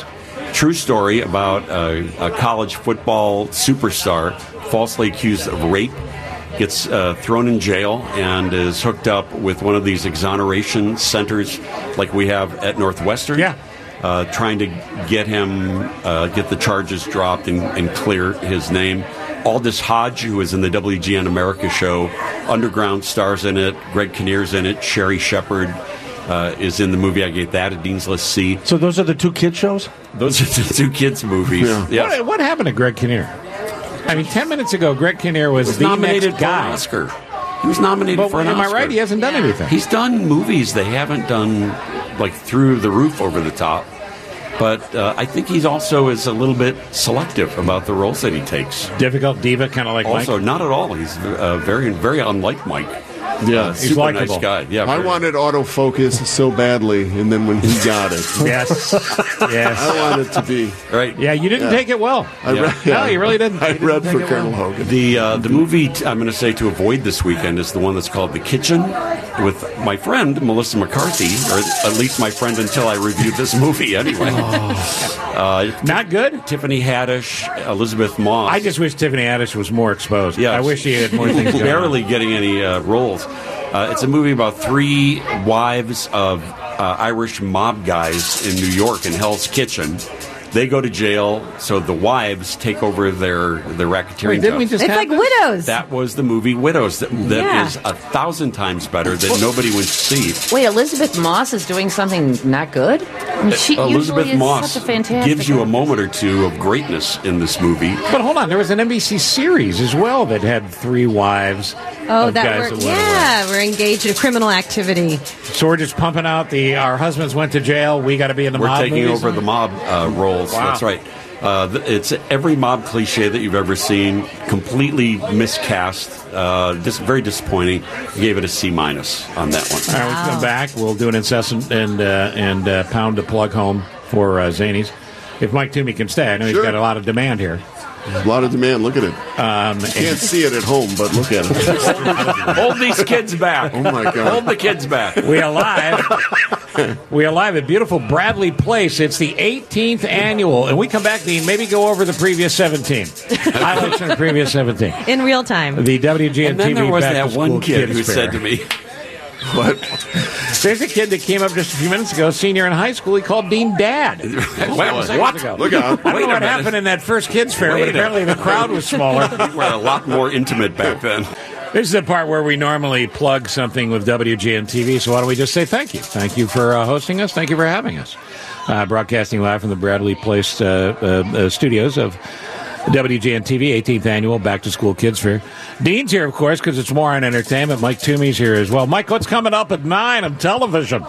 true story about a, a college football superstar falsely accused of rape, gets uh, thrown in jail, and is hooked up with one of these exoneration centers like we have at Northwestern. Yeah. Uh, trying to get him, uh, get the charges dropped and, and clear his name. Aldous Hodge, who was in the W G N America show, Underground, stars in it. Greg Kinnear's in it. Sherry Shepard uh, is in the movie. I gave that a Dean's List C. So those are the two kid shows? Those are the two kids' movies. Yeah. Yes. What, what happened to Greg Kinnear? I mean, ten minutes ago, Greg Kinnear was, was the nominated next for guy. an Oscar. He was nominated But for an am Oscar. I right? He hasn't done anything. He's done movies they haven't done, like, through the roof, over the top. But uh, I think he's also is a little bit selective about the roles that he takes. Difficult diva, kind of like also, Mike? not at all. He's uh, very, very unlike Mike. Yeah, uh, super nice guy. Yeah, I very- wanted autofocus so badly, and then when he got it, yes, yes, I wanted to be right. Yeah, you didn't Yeah. take it well. I Yeah. read, yeah. No, you really didn't. I You didn't read take for it Colonel well. Hogan. The uh, the movie t- I'm going to say to avoid this weekend is the one that's called The Kitchen, with my friend Melissa McCarthy, or at least my friend until I reviewed this movie anyway. Uh, Not good? Tiffany Haddish, Elizabeth Moss. I just wish Tiffany Haddish was more exposed. Yeah, I wish she had more things going on. barely getting any uh, roles. Uh, it's a movie about three wives of uh, Irish mob guys in New York in Hell's Kitchen. They go to jail, so the wives take over their their racketeering. Wait, didn't we jobs. just It's have like this? Widows. That was the movie Widows. That, that Yeah. is a thousand times better that nobody would see. Wait, Elizabeth Moss is doing something not good? I mean, she Elizabeth usually is Moss such a fantastic gives you a actress. moment or two of greatness in this movie. But hold on, there was an N B C series as well that had three wives. Oh, of that guys we're that went away. yeah, we're engaged in criminal activity. So we're just pumping out the our husbands went to jail. We got to be in the We're mob taking movies? over the mob uh, roles. Wow. That's right. Uh, th- it's every mob cliche that you've ever seen, completely miscast. Uh, just very disappointing. I gave it a C minus on that one. All right, we'll come back. We'll do an incessant and uh, and uh, pound to plug home for uh, Zanies. If Mike Toomey can stay, I know Sure. he's got a lot of demand here. A lot of demand. Look at it. Um, You can't see it at home, but look at it. Hold these kids back. Oh my God! Hold the kids back. We are live. We are live at beautiful Bradley Place. It's the eighteenth annual, and we come back to maybe go over the previous seventeen highlights from the previous seventeen. In real time. The W G N And then T V there was Back that to School one kid Kids who Fair. said to me, What? There's a kid that came up just a few minutes ago, senior in high school. He called Dean Dad. Wait, Seconds what? ago. Look out! I don't Wait know a what minute. happened in that first kids fair, Wait but a- apparently the crowd was smaller. we were a lot more intimate back then. This is the part where we normally plug something with W G N T V, so why don't we just say thank you. Thank you for uh, hosting us. Thank you for having us. Uh, broadcasting live from the Bradley Place uh, uh, uh, studios of W G N T V, eighteenth Annual Back to School Kids Fair. Dean's here, of course, because it's more on entertainment. Mike Toomey's here as well. Mike, what's coming up at nine on television?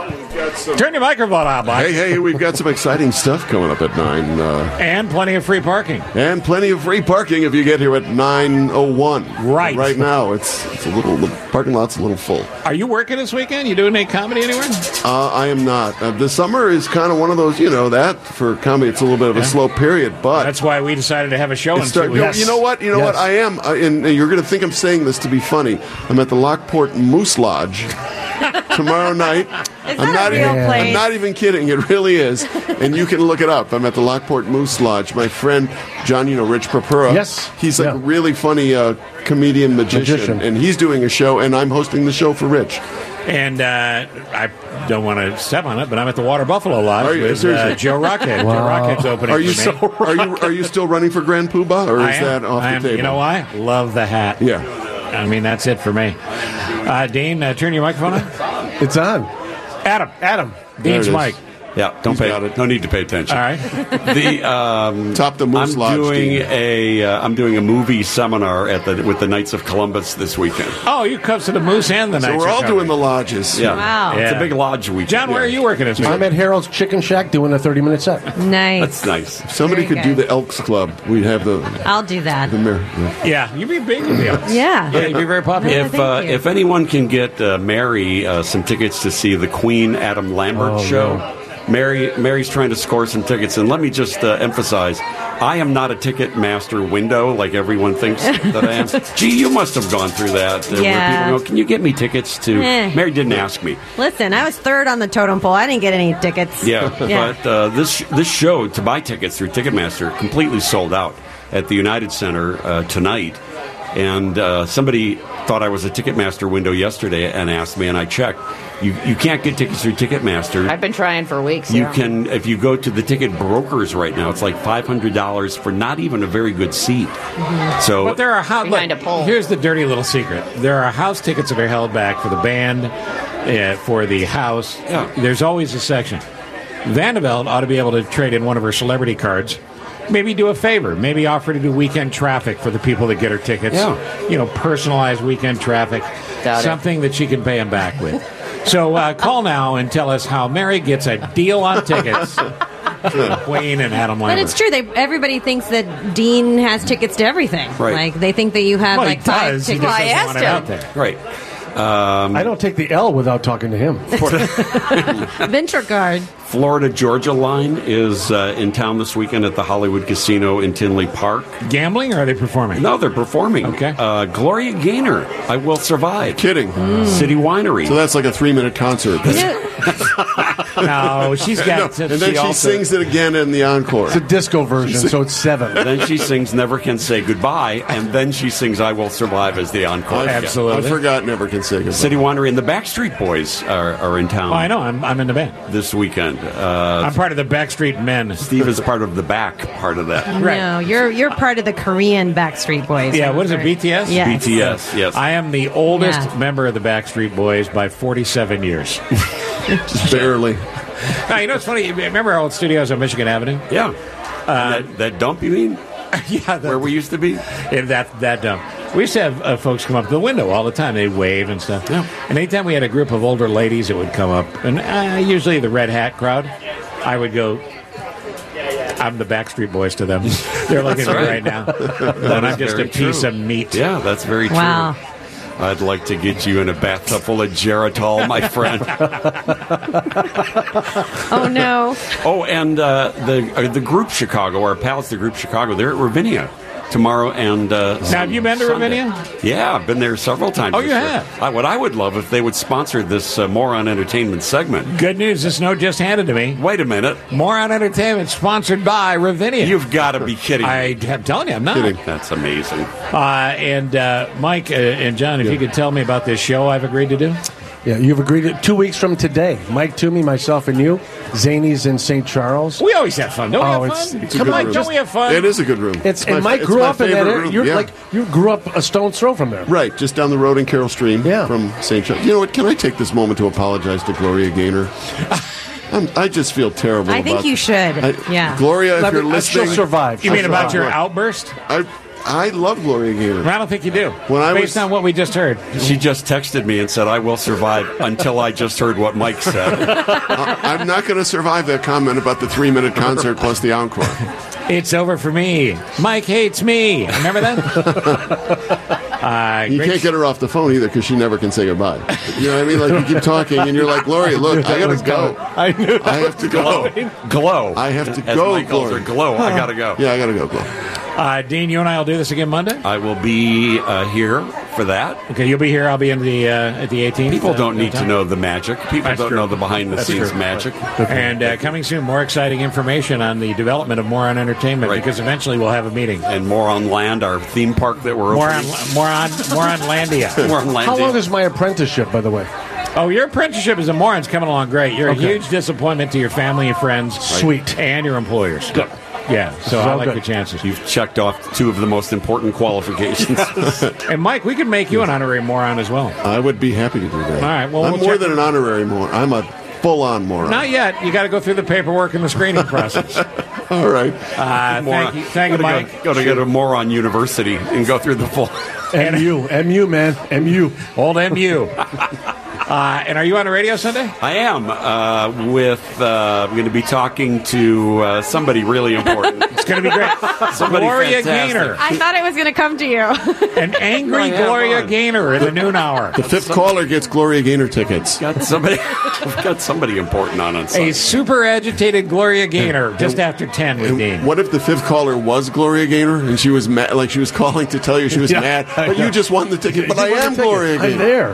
Turn your microphone on, Mike. Hey, hey, we've got some exciting stuff coming up at nine, uh, And plenty of free parking. and plenty of free parking if you get here at nine oh one. Right. Right now, it's it's a little. The parking lot's a little full. Are you working this weekend? You doing any comedy anywhere? Uh, I am not. Uh, the summer is kind of one of those, you know, that for comedy, it's a little bit of a Yeah. slow period, but That's why we decided to have a show in It's start- two you, know, weeks. you know what? You know Yes. what? I am, uh, and you're going to think I'm saying this to be funny. I'm at the Lockport Moose Lodge tomorrow night. Is I'm that not a real even. place? I'm not even kidding. It really is, and you can look it up. I'm at the Lockport Moose Lodge. My friend John, you know, Rich Papura. Yes. he's like Yeah. a really funny uh, comedian magician, Magician. and he's doing a show, and I'm hosting the show for Rich. And uh, I don't want to step on it, but I'm at the Water Buffalo Lodge Are you? with uh, Seriously? Joe Rockhead. Joe Wow. Rockhead's opening Are you for so? me. Are you? Are you still running for Grand Poobah, or I is am. that off I the am. table? You know why? Love the hat. Yeah. I mean, that's it for me. Uh, Dean, uh, turn your microphone on. It's on. Adam. Adam. There Dean's it is. mic. Yeah, don't He's pay. got it. No need to pay attention. All right. The um, Top the Moose I'm Lodge, doing Dean. a uh, I'm doing a movie seminar at the with the Knights of Columbus this weekend. Oh, you come to the Moose and the So Knights we're are all coming. doing the lodges. Yeah, Wow. It's Yeah. a big lodge weekend. John, where Yeah. are you working this week? I'm at Harold's Chicken Shack doing a thirty minute set. Nice. That's nice. If somebody Very could do good. the Elks Club, we'd have the I'll do that. the mirror. Yeah, you'd be big with the Elks. Yeah. Yeah, you'd be very popular. Yeah, If thank uh, you. if anyone can get uh, Mary uh, some tickets to see the Queen Adam Lambert Oh, show, Mary, Mary's trying to score some tickets, and let me just uh, emphasize, I am not a Ticketmaster window like everyone thinks that I am. Gee, you must have gone through that. Uh, Yeah. Where people go, can you get me tickets to... Eh. Mary didn't ask me. Listen, I was third on the totem pole. I didn't get any tickets. Yeah, but uh, this this show, to buy tickets through Ticketmaster, completely sold out at the United Center uh, tonight. And uh, somebody thought I was a Ticketmaster window yesterday and asked me, and I checked. You you can't get tickets through Ticketmaster. I've been trying for weeks. You yeah. can, if you go to the ticket brokers right now, it's like five hundred dollars for not even a very good seat. Mm-hmm. So, But there are house. Behind a pole. Here's the dirty little secret: there are house tickets that are held back for the band, uh, for the house. Yeah. There's always a section. Vanderbilt ought to be able to trade in one of her celebrity cards. Maybe do a favor. Maybe offer to do weekend traffic for the people that get her tickets. Yeah. You know, personalized weekend traffic. Doubt it. something that she can pay them back with. So uh, call now and tell us how Mary gets a deal on tickets to Queen and Adam Lambert. But it's true. They everybody thinks that Dean has tickets to everything. Right. Like they think that you have Well, he like five does. He tickets. just Well, I doesn't asked want it him. out there. right. Um, I don't take the L without talking to him. Venture card. Florida Georgia Line is uh, in town this weekend at the Hollywood Casino in Tinley Park. Gambling, or are they performing? No, they're performing. Okay. Uh, Gloria Gaynor, I Will Survive. Kidding. City Winery. So that's like a three-minute concert. No, she's got. No, and then she, also- sings it again in the encore. It's a disco version, so it's seven. Then she sings Never Can Say Goodbye, and then she sings I Will Survive as the encore. I, Absolutely. I forgot Never Can Say Goodbye. City Winery and the Backstreet Boys are, are in town Oh, I know. I'm, I'm in the band. this weekend. Uh, I'm part of the Backstreet Men. Steve is part of the back part of that. Right. No, you're you're part of the Korean Backstreet Boys. Yeah, what is it, B T S? Yes. B T S, yes. I am the oldest Yeah. member of the Backstreet Boys by forty-seven years. Just barely. Now, you know, it's funny. Remember our old studios on Michigan Avenue? Yeah. that, that dump, you mean? Yeah. The, Where we used to be? in that, that dump. We used to have uh, folks come up to the window all the time. They'd wave and stuff. Yeah. And anytime we had a group of older ladies that would come up, and uh, usually the red hat crowd, I would go, I'm the Backstreet Boys to them. They're looking at me right. right now. And I'm is just a very piece true. of meat. Yeah, that's very true. Wow. I'd like to get you in a bathtub full of Geritol, my friend. Oh no. Oh, and uh, the uh, the group Chicago, our pals, the group Chicago, they're at Ravinia tomorrow and uh, Now, have you been to Sunday. Ravinia? Yeah, I've been there several times. Oh, this you year. have? I, what I would love if they would sponsor this uh, Moron Entertainment segment. Good news. This note just handed to me. Wait a minute. Moron Entertainment, sponsored by Ravinia. You've got to be kidding me. I am telling you, I'm not. Kidding. That's amazing. Uh, and uh, Mike uh, and John, if you could tell me about this show I've agreed to do. Yeah, you've agreed to two weeks from today. Mike Toomey, myself, and you. Zany's in Saint Charles. We always have fun. Don't Oh, we have it's- fun? it's a Come good on, room. don't we have fun? It is a good room. It's, my- and Mike it's grew my up in that favorite area. room, You're yeah. like you grew up a stone's throw from there. Right, just down the road in Carroll Stream Yeah. from Saint Charles. You know what? Can I take this moment to apologize to Gloria Gaynor? I'm, I just feel terrible I think about you should. I- Yeah. Gloria, if Let you're me- listening... she'll survive. You She'll mean about survive. your outburst? I, I love Gloria Gaynor. I don't think you do. When I Based was- on what we just heard. She just texted me and said, I will survive until I just heard what Mike said. I, I'm not going to survive that comment about the three-minute concert plus the encore. It's over for me. Mike hates me. Remember that? uh, You great can't get her off the phone either because she never can say goodbye. You know what I mean? Like, you keep talking and you're like, Gloria, look, I got to go. I knew. I have to go. Glow. I have to As go, Mike calls her, Gloria. glow. I got to go. Yeah, I got to go, Glow. Uh, Dean, you and I will do this again Monday. I will be uh, here for that. Okay, you'll be here. I'll be in the uh, at the eighteenth. People uh, don't need to time. know the magic. People That's don't true. know the behind-the-scenes That's true. magic. And uh, coming soon, more exciting information on the development of Moron Entertainment, Right. because eventually we'll have a meeting. And more on Land, our theme park that we're More on, opening. more on, more on Landia. More on Land. How long is my apprenticeship, by the way? Oh, your apprenticeship as a moron's coming along great. You're Okay. a huge disappointment to your family and friends. Sweet. And your employers. Good. Yeah, so I all like good. your chances. You've checked off two of the most important qualifications. And Mike, we could make you an honorary moron as well. I would be happy to do that. All right, well, I'm we'll more check- than an honorary moron. I'm a full-on moron. Not yet. You got to go through the paperwork and the screening process. All right. Uh, thank you, thank you, Gotta Mike. Go, go to go to Moron University and go through the full. M U, M U, man, M U. Old M U. Uh, and are you on the radio Sunday? I am. Uh, with uh, I'm going to be talking to uh, somebody really important. It's going to be great. Somebody Gloria fantastic. Gaynor. I thought it was going to come to you. An angry Gloria Gaynor in the noon hour. The fifth caller gets Gloria Gaynor tickets. Got somebody. I've got somebody important on on Sunday. A super agitated Gloria Gaynor just after ten with Dean. What if the fifth caller was Gloria Gaynor and she was mad, like she was calling to tell you she was Yeah, mad, I but know. you just won the ticket. But You I won the am ticket. Gloria I'm Gaynor. there.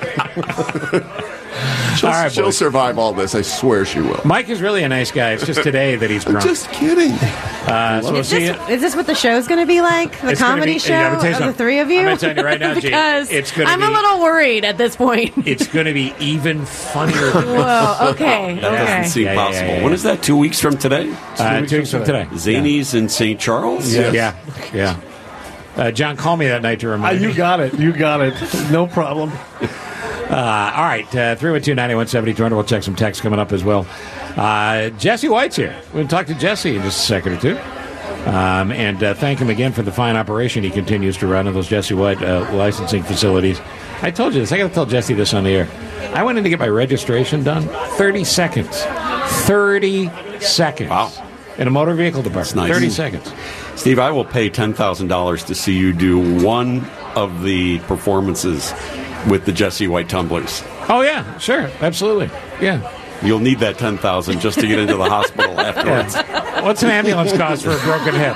She'll, All right, she'll boys. survive all this. I swear she will. Mike is really a nice guy. It's just today that he's I'm drunk. just kidding. Uh, so we'll Is see this, you. is this what the show's going to be like? The It's gonna comedy be- show yeah, I'm gonna tell you of the something. three of you? I'm gonna tell you right now, Gee, because it's gonna I'm be- a little worried at this point. It's going to be even funnier than this. Whoa, okay, That doesn't okay. seem Yeah, yeah, possible. yeah, yeah. When is that? Two weeks from today? Uh, two weeks from today. Zanies in Saint Charles? Yeah, yeah. yeah. Uh, John called me that night to Uh, remind me. you got it. You got it. No problem. Uh, all right, uh, three one two, nine one seven zero. We'll check some text coming up as well. Uh, Jesse White's here. We'll talk to Jesse in just a second or two. Um, and uh, thank him again for the fine operation he continues to run in those Jesse White uh, licensing facilities. I told you this. I got to tell Jesse this on the air. I went in to get my registration done. thirty seconds. thirty seconds. Wow. In a motor vehicle department. nice. thirty seconds. Steve, I will pay ten thousand dollars to see you do one of the performances with the Jesse White tumblers. Oh, yeah. Sure. Absolutely. Yeah. You'll need that ten thousand dollars just to get into the hospital afterwards. What's an ambulance cost for a broken hip?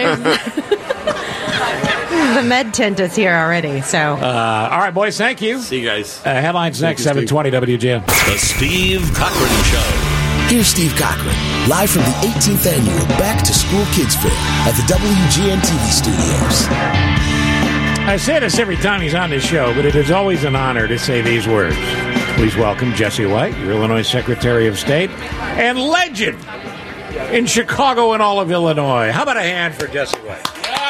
The med tent is here already, so. Uh, all right, boys, thank you. See you guys. Uh, headlines Thank next, you, seven twenty W G N. The Steve Cochran Show. Here's Steve Cochran, live from the eighteenth Annual Back to School Kids Fair at the W G N T V studios. I say this every time he's on this show, but it is always an honor to say these words. Please welcome Jesse White, your Illinois Secretary of State, and legend in Chicago and all of Illinois. How about a hand for Jesse White?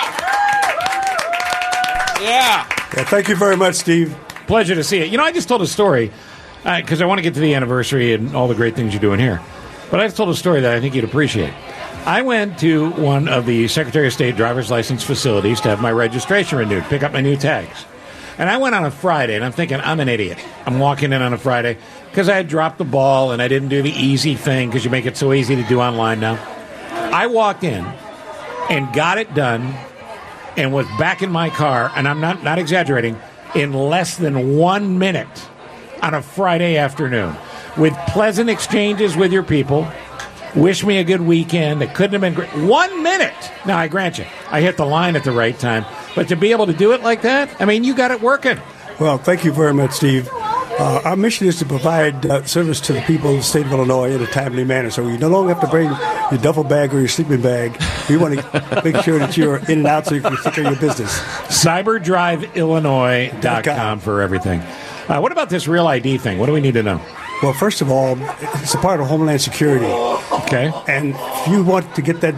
Yeah. Yeah, thank you very much, Steve. Pleasure to see you. You know, I just told a story because I want to get to the anniversary and all the great things you're doing here. But I just told a story that I think you'd appreciate. I went to one of the Secretary of State driver's license facilities to have my registration renewed, pick up my new tags. And I went on a Friday, and I'm thinking, I'm an idiot. I'm walking in on a Friday because I had dropped the ball and I didn't do the easy thing because you make it so easy to do online now. I walked in and got it done and was back in my car, and I'm not, not exaggerating, in less than one minute on a Friday afternoon with pleasant exchanges with your people. Wish me a good weekend. It couldn't have been great. One minute. Now, I grant you, I hit the line at the right time. But to be able to do it like that, I mean, you got it working. Well, thank you very much, Steve. Uh, our mission is to provide uh, service to the people of the state of Illinois in a timely manner. So you no longer have to bring your duffel bag or your sleeping bag. We want to make sure that you're in and out so you can take care of your business. cyber drive illinois dot com for everything. Uh, what about this Real I D thing? What do we need to know? Well, first of all, it's a part of Homeland Security. Okay. And if you want to get that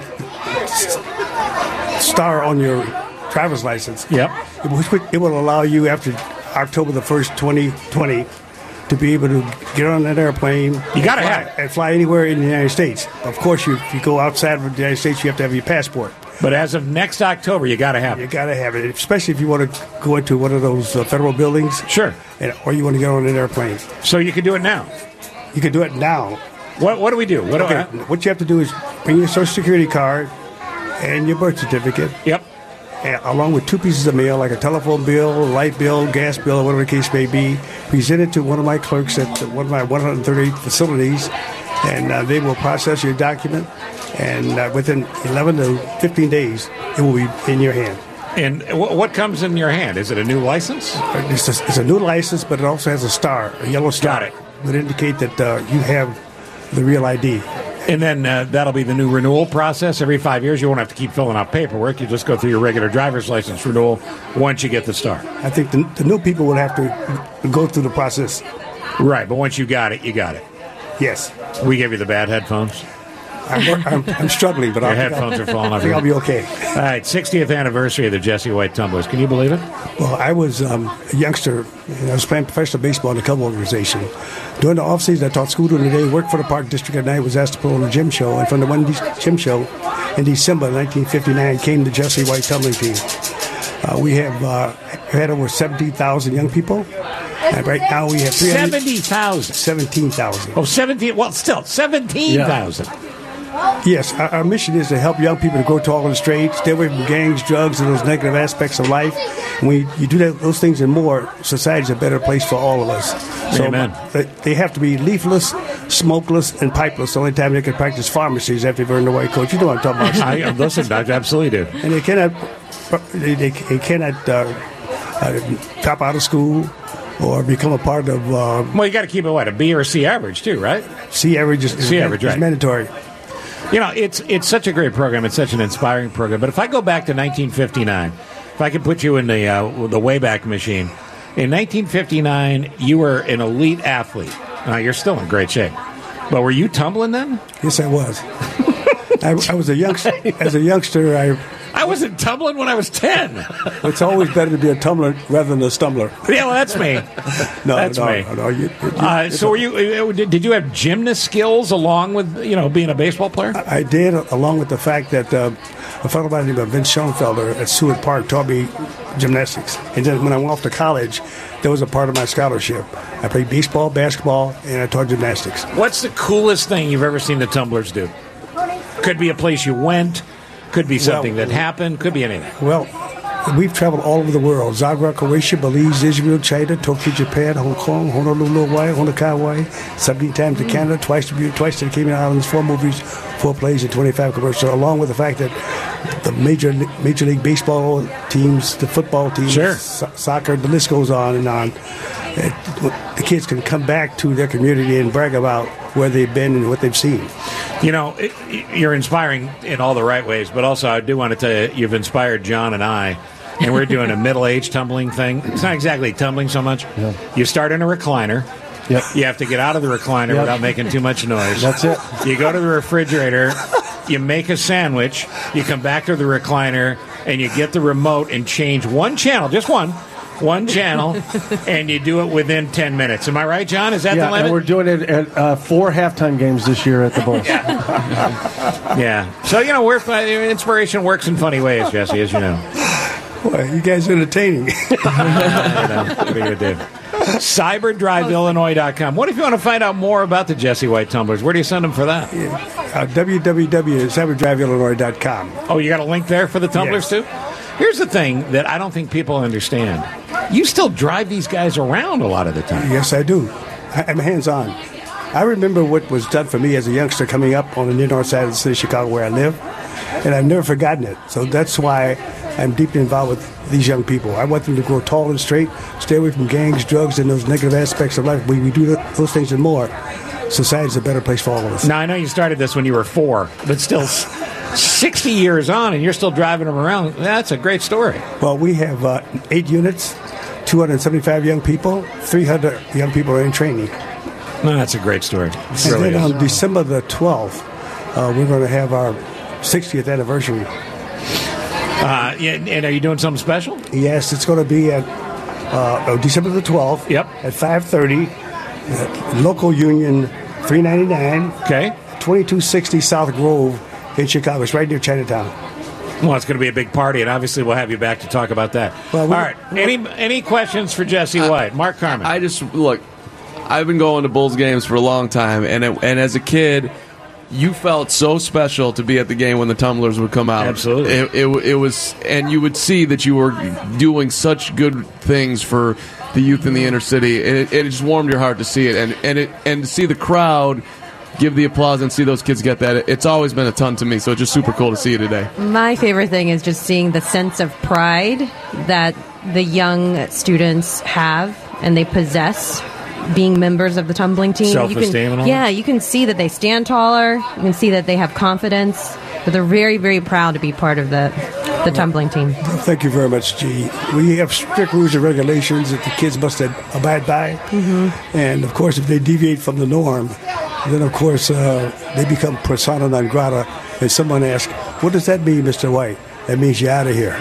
star on your driver's license, yep, it, would, it will allow you after October the first, twenty twenty, to be able to get on that airplane. You got to fly, have it. and fly anywhere in the United States. Of course, you, if you go outside of the United States, you have to have your passport. But as of next October, you got to have it. You got to have it, especially if you want to go into one of those uh, federal buildings. Sure. And, or you want to get on an airplane. So you can do it now. You can do it now. What What do we do? What do okay. I- What you have to do is bring your Social Security card and your birth certificate. Yep. And along with two pieces of mail, like a telephone bill, light bill, gas bill, or whatever the case may be. Present it to one of my clerks at one of my one hundred thirty-eight facilities, and uh, they will process your document. And uh, within eleven to fifteen days, it will be in your hand. And w- what comes in your hand? Is it a new license? It's a, it's a new license, but it also has a star, a yellow star. Got it. Would indicate that uh, you have the real I D. And then uh, that'll be the new renewal process. Every five years, you won't have to keep filling out paperwork. You just go through your regular driver's license renewal once you get the star. I think the, the new people would have to go through the process. Right, but once you got it, you got it. Yes. We gave you the bad headphones. I'm, I'm, I'm struggling, but Your I think headphones I'll, are falling I off. think your I'll be okay. All right, sixtieth anniversary of the Jesse White Tumblers. Can you believe it? Well, I was um, a youngster. And I was playing professional baseball in the club organization. During the off season, I taught school during the day, worked for the Park District at night, was asked to put on a gym show. And from the one de- gym show in December nineteen fifty-nine came the Jesse White tumbling team. Uh, we have uh, had over seventeen thousand young people. And right now we have seventy thousand. seventeen thousand. Oh, seventeen. Well, still, seventeen thousand. Yes, our, our mission is to help young people to grow tall and straight, stay away from gangs, drugs, and those negative aspects of life. And when you do that, those things and more, society's a better place for all of us. So Amen. They, they have to be leafless, smokeless, and pipeless. The only time they can practice pharmacy is after they've earned the white coat. You know what I'm talking about. I, listen, I absolutely do. And they cannot, they, they, they cannot uh, uh, drop out of school or become a part of. Uh, well, you got to keep it what, a B or a C average too, right? C average is, is, C average, is right. mandatory. You know, it's it's such a great program. It's such an inspiring program. But if I go back to nineteen fifty-nine, if I could put you in the uh, the Wayback Machine, in nineteen fifty-nine, you were an elite athlete. Now, you're still in great shape. But were you tumbling then? Yes, I was. I, I was a youngster. As a youngster, I I wasn't tumbling when I was ten. It's always better to be a tumbler rather than a stumbler. Yeah, well, that's me. no, that's no, me. No, no, you, you, uh, so, were you? Did, did you have gymnast skills along with you know being a baseball player? I, I did, along with the fact that uh, a fellow by the name of Vince Schoenfelder at Seward Park taught me gymnastics. And then when I went off to college, that was a part of my scholarship. I played baseball, basketball, and I taught gymnastics. What's the coolest thing you've ever seen the tumblers do? Could be a place you went. Could be something well, that happened. Could be anything. Well, we've traveled all over the world. Zagreb, Croatia, Belize, Israel, China, Tokyo, Japan, Hong Kong, Honolulu, Hawaii, Honokai, Hawaii, seventeen times to Canada, twice to twice to the Cayman Islands, four movies, four plays, and twenty-five commercials, along with the fact that the major Major League Baseball teams, the football teams, sure. so- soccer, the list goes on and on. It, the kids can come back to their community and brag about where they've been and what they've seen. You know, it, you're inspiring in all the right ways, but also I do want to tell you, you've inspired John and I, and we're doing a middle-aged tumbling thing. It's not exactly tumbling so much. Yeah. You start in a recliner. Yep. You have to get out of the recliner Yep. without making too much noise. That's it. You go to the refrigerator, you make a sandwich, you come back to the recliner, and you get the remote and change one channel, just one, one channel, and you do it within ten minutes. Am I right, John? Is that yeah, the limit? and we're doing it at uh, four halftime games this year at the Bulls. Yeah. So, you know, we're, inspiration works in funny ways, Jesse, as you know. Boy, you guys are entertaining. I know. What are you going to do? cyber drive illinois dot com. What if you want to find out more about the Jesse White Tumblers? Where do you send them for that? Uh, w w w dot cyber drive illinois dot com. Oh, you got a link there for the tumblers, yes. too? Here's the thing that I don't think people understand. You still drive these guys around a lot of the time. Yes, I do. I, I'm hands-on. I remember what was done for me as a youngster coming up on the near north side of the city of Chicago where I live, and I've never forgotten it. So that's why I'm deeply involved with these young people. I want them to grow tall and straight, stay away from gangs, drugs, and those negative aspects of life. We, we do those things and more. Society's a better place for all of us. Now, I know you started this when you were four, but still sixty years on, and you're still driving them around. That's a great story. Well, we have uh, eight units, two hundred seventy-five young people, three hundred young people are in training. No, that's a great story. It And really then is. on December the twelfth, uh, we're going to have our sixtieth anniversary. Uh, yeah, and are you doing something special? Yes, it's going to be at uh, oh, December the twelfth. Yep. At five thirty, uh, local union three ninety-nine. Okay. twenty-two sixty South Grove in Chicago. It's right near Chinatown. Well, it's going to be a big party, and obviously we'll have you back to talk about that. Well, we- All right. Any any questions for Jesse White? Mark Carmen. I just look. I've been going to Bulls games for a long time, and it, and as a kid, you felt so special to be at the game when the tumblers would come out. Absolutely. It, it, it was, and you would see that you were doing such good things for the youth in the inner city. And it, it just warmed your heart to see it, and and it and to see the crowd give the applause and see those kids get that. It's always been a ton to me, so it's just super cool to see it today. My favorite thing is just seeing the sense of pride that the young students have and they possess being members of the tumbling team. Self-esteem you can, and all Yeah, you can see that they stand taller. You can see that they have confidence. But they're very, very proud to be part of the, the tumbling team. Thank you very much, G. We have strict rules and regulations that the kids must abide by. Mm-hmm. And, of course, if they deviate from the norm, then, of course, uh, they become persona non grata. And someone asks, what does that mean, Mister White? That means you're out of here.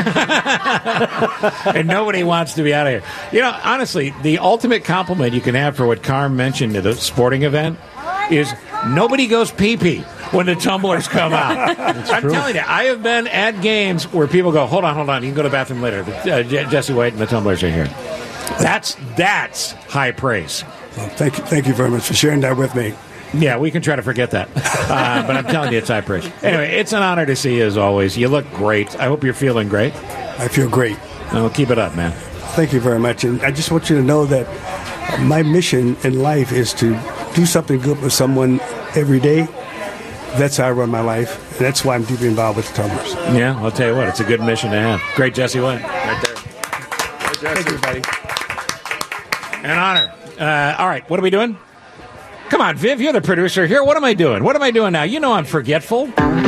And nobody wants to be out of here. You know, honestly, the ultimate compliment you can have for what Carm mentioned at a sporting event is nobody goes pee-pee when the tumblers come out. I'm true. telling you, I have been at games where people go, hold on, hold on, you can go to the bathroom later. Uh, Je- Jesse White and the tumblers are here. That's that's high praise. Well, thank you, thank you very much for sharing that with me. Yeah, we can try to forget that. Uh, but I'm telling you, it's high praise. Anyway, it's an honor to see you as always. You look great. I hope you're feeling great. I feel great. Well, keep it up, man. Thank you very much. And I just want you to know that my mission in life is to do something good with someone every day. That's how I run my life. And that's why I'm deeply involved with the Tumblers. Yeah, I'll tell you what, it's a good mission to have. Great, Jesse White. Right there. Thank you, buddy. An honor. Uh, all right, what are we doing? Come on, Viv, you're the producer here. What am I doing? What am I doing now? You know I'm forgetful.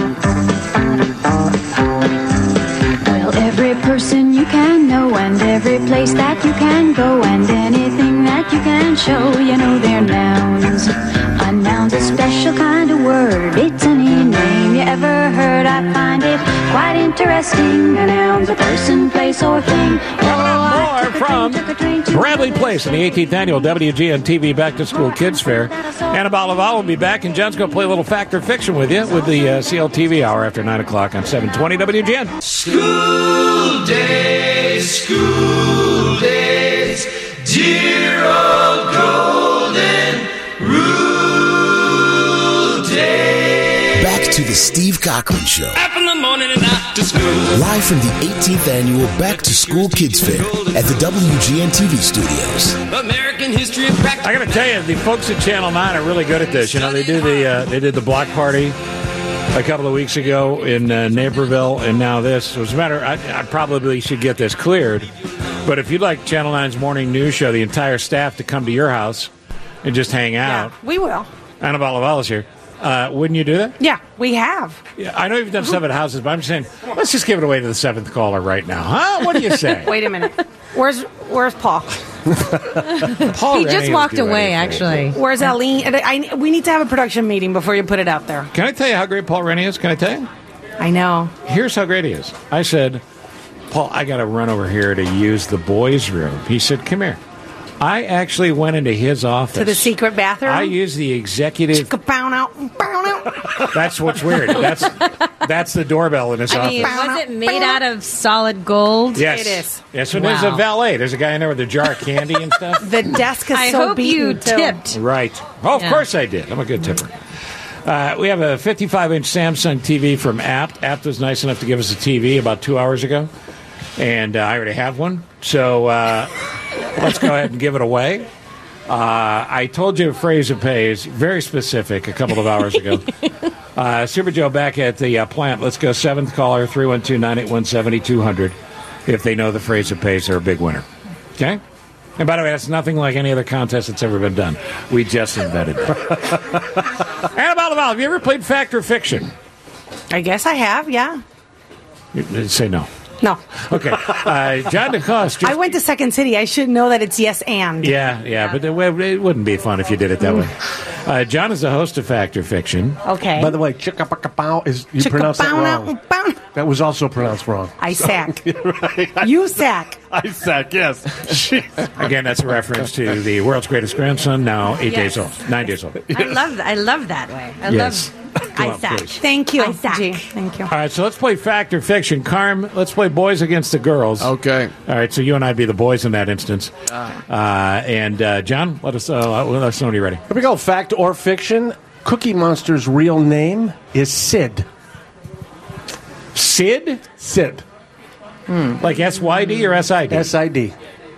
Well, every person you can know and every place that you can go and anything that you can show, you know they're nouns. A noun's a special kind of word. It's any name you ever heard. I find it quite interesting. A noun's a person, place, or thing. Oh, More from Bradley Place in the eighteenth Annual W G N T V Back to School Kids Fair. Anna Balaval will be back, and John's going to play a little Fact or Fiction with you with the uh, C L T V Hour after nine o'clock on seven twenty W G N. School days, school days, dear old golden rule days. Back to the Steve Cochran Show. Up in the morning and out to school. Live from the eighteenth Annual Back to School Kids Fair at the W G N T V studios. American history of practice. I got to tell you, the folks at Channel nine are really good at this. You know, they do the uh, they did the block party a couple of weeks ago in uh, Naperville, and now this. So as a matter, I, I probably should get this cleared. But if you'd like Channel nine's morning news show, the entire staff to come to your house and just hang out, Yeah, we will. Anna Balaval is here. Uh, wouldn't you do that? Yeah, we have. Yeah, I know you've done stuff at houses, but I'm just saying, let's just give it away to the seventh caller right now, huh? What do you say? Wait a minute. Where's Where's Paul? Paul He just Rennie walked would do away, anything. actually. Where's Aline? I, I, we need to have a production meeting before you put it out there. Can I tell you how great Paul Rennie is? Can I tell you? I know. Here's how great he is. I said, Paul, I got to run over here to use the boys' room. He said, come here. I actually went into his office. To the secret bathroom? I used the executive. Pound out, pound out. That's what's weird. That's that's the doorbell in his I mean, office. was it made out of solid gold? Yes. It is. Yes, so there's a Wow. valet. There's a guy in there with a jar of candy and stuff. The desk is I so hope beaten, you too. tipped. Right. Oh, of Yeah. course I did. I'm a good tipper. Uh, we have a fifty-five inch Samsung T V from Apt. Apt was nice enough to give us a T V about two hours ago, and uh, I already have one. So uh, let's go ahead and give it away. Uh, I told you a phrase of pays, very specific, a couple of hours ago. uh, Super Joe back at the uh, plant. Let's go seventh caller, three one two, nine eight one, seven two zero zero. If they know the phrase of pays, they're a big winner. Okay? And by the way, that's nothing like any other contest that's ever been done. We just invented it. Anna Balaval, have you ever played Fact or Fiction? I guess I have, yeah. You, say no. No. Okay. Uh, John DeCoste. I went to Second City. I should know that it's yes and. Yeah, yeah, but it, it wouldn't be fun if you did it that way. Uh, John is the host of Fact or Fiction. Okay. By the way, chicka-packa-pow is you pronounced that wrong. That was also pronounced wrong. I sack. Right. You sack. I sack, yes. Again, that's a reference to the world's greatest grandson, now eight Yes. days old, nine days old. I love I love that way. I Yes. love Go I on, sack. please. Thank you. I sack. Gee, thank you. All right, so let's play Fact or Fiction. Carm, let's play boys against the girls. Okay. All right, so you and I be the boys in that instance. Uh, and uh, John, let us uh, let us know when you're ready. Here we go. Fact or fiction? Cookie Monster's real name is Sid. Sid? Sid. Like S Y D or S I D? S I D.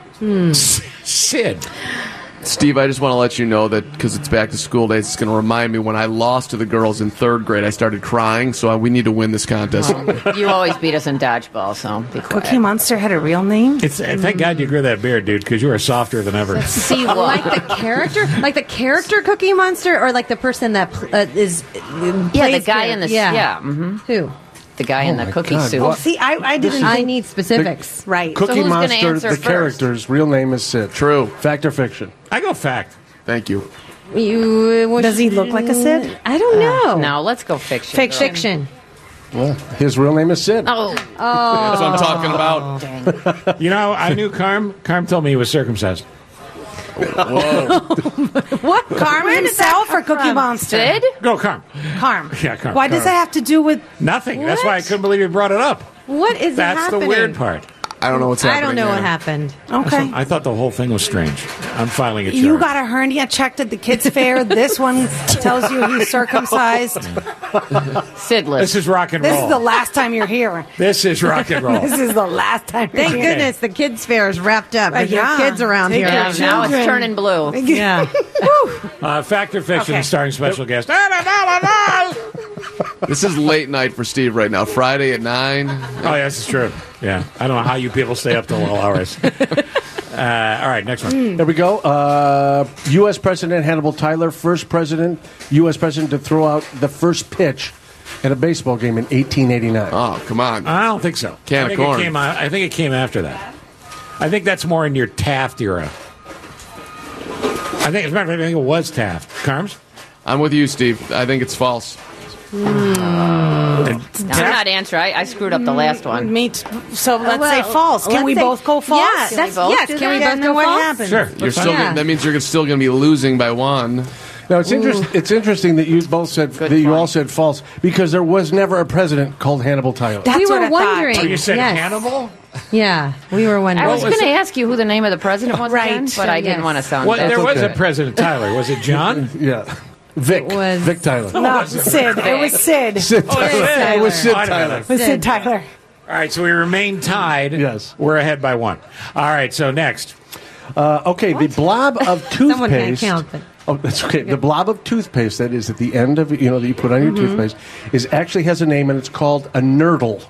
Sid. Steve, I just want to let you know that because it's back to school days, it's going to remind me when I lost to the girls in third grade, I started crying, so we need to win this contest. You always beat us in dodgeball, so be quiet. Cookie Monster had a real name? It's, thank God you grew that beard, dude, because you are softer than ever. See, like the character, like the character Cookie Monster, or like the person that pl- uh, is uh, Yeah, the plays guy char- in the yeah. yeah. Mm-hmm. Who? The guy in Oh the my cookie God. suit. Well, See, I, I didn't. I think- need specifics. right. Cookie who's gonna Monster, answer the first? character's real name is Sid. True. Fact or fiction? I go fact. Thank you. You Does he look like a Sid? I don't know. No, let's go fiction. Fiction. Fiction. Well, his real name is Sid. Oh, Oh, That's what I'm talking about. dang. You know, I knew Carm. Carm told me he was circumcised. What? Carm himself or Cookie Monster? Sid? Go, Carm. Carm. Yeah, Carm. Why does Carm. that have to do with? Nothing. That's What? why I couldn't believe you brought it up. what is That's happening? the weird part. I don't know what's I happening. don't know there. what happened. Okay. I thought the whole thing was strange. I'm filing a charge. You got a hernia checked at the kids' fair. This one tells you he's circumcised. Sidless. This is rock and This roll. is the last time you're here. This is rock and roll. This is the last time you're Thank here. goodness the kids' fair is wrapped up. There's Yeah. no kids around Take here. your Yeah, now it's children. turning blue. Yeah. Uh, Fact or Fiction, Okay. starring special guest. This is late night for Steve right now. Friday at nine. Oh, yeah, this is true. Yeah. I don't know how you people stay up till all hours. Uh, all right, next one. There we go. Uh, U S. President Hannibal Tyler, first president, U S. president to throw out the first pitch at a baseball game in eighteen eighty-nine. Oh, come on. I don't think so. Can I of think corn. It came out, I think it came after that. I think that's more in your Taft era. I think, as a matter of fact, I think it was Taft. Carms? I'm with you, Steve. I think it's false. No, I'm not answering. I, I screwed up the last one. Me t- so let's Well, say false. Can let's we say- both go false? Yeah, Can we that's, both yes. do Can we that? both And go then what false? happened? Sure. You're still Yeah. gonna, that means you're still going to be losing by one. Now it's interesting. It's interesting that you both said Good that you point. all said false because there was never a president called Hannibal Tyler. That's we what were I thought. wondering. Oh, you said yes. Hannibal? Yeah, we were wondering. I was was going to it? ask you who the name of the president was Right. again, but I didn't Yes. want to sound Well, bad. there was okay. a President Tyler. Was it John? Yeah, Vic. It was- Vic Tyler. No, Sid. It was Sid. Sid Oh, Tyler. Sid. It was Sid Wait a minute. Tyler. It was Sid Tyler. All right, so we remain tied. Yes. We're ahead by one. All right, so next. Uh, okay, the blob of Someone can't toothpaste. count, but- Oh, that's okay. The blob of toothpaste that is at the end of you know that you put on your Mm-hmm. toothpaste is actually has a name and it's called a nurdle.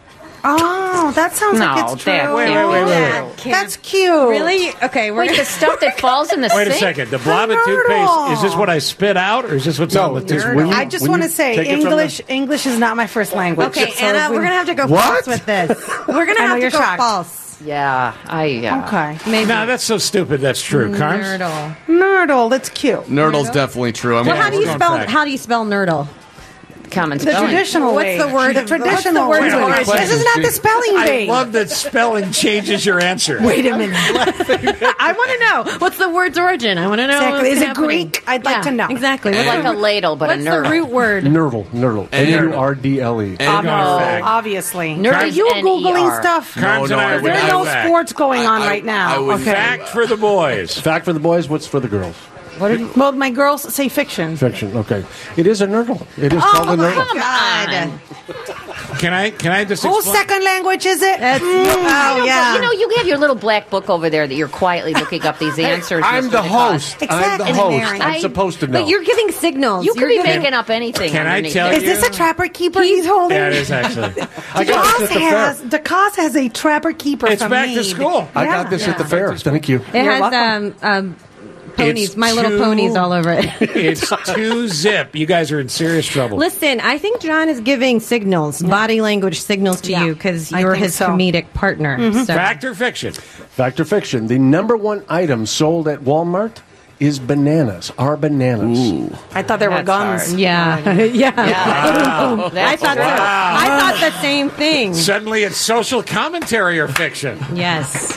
Oh, that sounds No, like it's true. that Wait, can't wait, be wait, true. wait. That's cute. Really? Okay, we're Wait, the stuff that falls in the Wait a sink? second. The blob of A toothpaste, nurdle. is this what I spit out or is this what's on the it's toothpaste? when you- I just when want you to say take it from the- English. English is not my first language. Okay, So Anna, if we- we're gonna have to go What? false with this. We're gonna I know have to you're go shocked. false. Yeah, I. Yeah. Okay. Maybe. No, that's so stupid. That's true. Carms? Nurdle. Nurdle. That's cute. Nurdle's definitely true. I'm Well, gonna- how do you we're going spell? fact. How do you spell nurdle? Common The spelling. traditional What's way. the word of- Traditional what's the way. word of origin? This is not the spelling I bee. love that spelling changes your answer. Wait a minute. I want to know what's the word's origin. I want to know. Exactly. what's Is it happening. Greek? I'd like Yeah, to know. exactly. It's What's like a ladle, but What's a the nurdle. root word? Nurdle, nurdle, N U R D L E. And you're going fact. Obviously. Nerd Are is you N E R. Googling stuff? Carms No, and no, I I are would- going There's no fact. sports going on I- right now. I would- okay. Fact for the boys. Fact for the boys. What's for the girls? What did you, well, my girls say fiction. Fiction. Okay, it is a nurdle. It is Oh, called a nurdle. come on. Can I can I just Whose explain? second language is it? That's, Mm. oh But, yeah. you know, you have your little black book over there that you're quietly looking up these answers. I'm Mister the DeCoste. host. I'm the Exactly, host. Mary. I'm I- supposed to know. But you're giving signals. You could You're be giving- making up anything. Can I underneath tell there. Is this a trapper keeper he's holding? Yeah, it is actually. I got this DeCoste at the has, fair. DeCoste has a trapper keeper It's from back to Meade. school. I Yeah. got this at the Yeah. fair. Thank you. It You're has welcome. um, um, ponies, It's My Little too- Ponies all over it. It's too zip. You guys are in serious trouble. Listen, I think John is giving signals, body language signals to Yeah, you because I you're think his so. comedic partner. So. Fact or fiction? Fact or fiction? The number one item sold at Walmart is bananas. Are bananas? I thought there were That's guns. hard. Yeah, yeah. Wow. I That's thought so. Wow. I thought the same thing. Suddenly it's social commentary or fiction. Yes.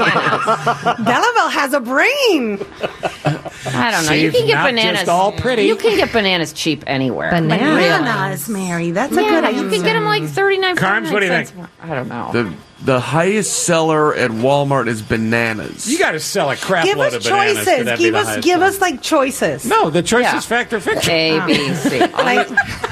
Delaval has a brain. I don't know. See, You can it's get not bananas. just all pretty. You can get bananas cheap anywhere. Banana. Bananas, Mary. That's a Yeah, good you answer. can get them like thirty-nine. Carms, what do you cents. think? I don't know. The the highest seller at Walmart is bananas. You got to sell a crap Give load us of bananas. for choices. that to be Give the us, highest give seller. us like choices. No, the choice Yeah. is fact or fiction. A, B, C. Like,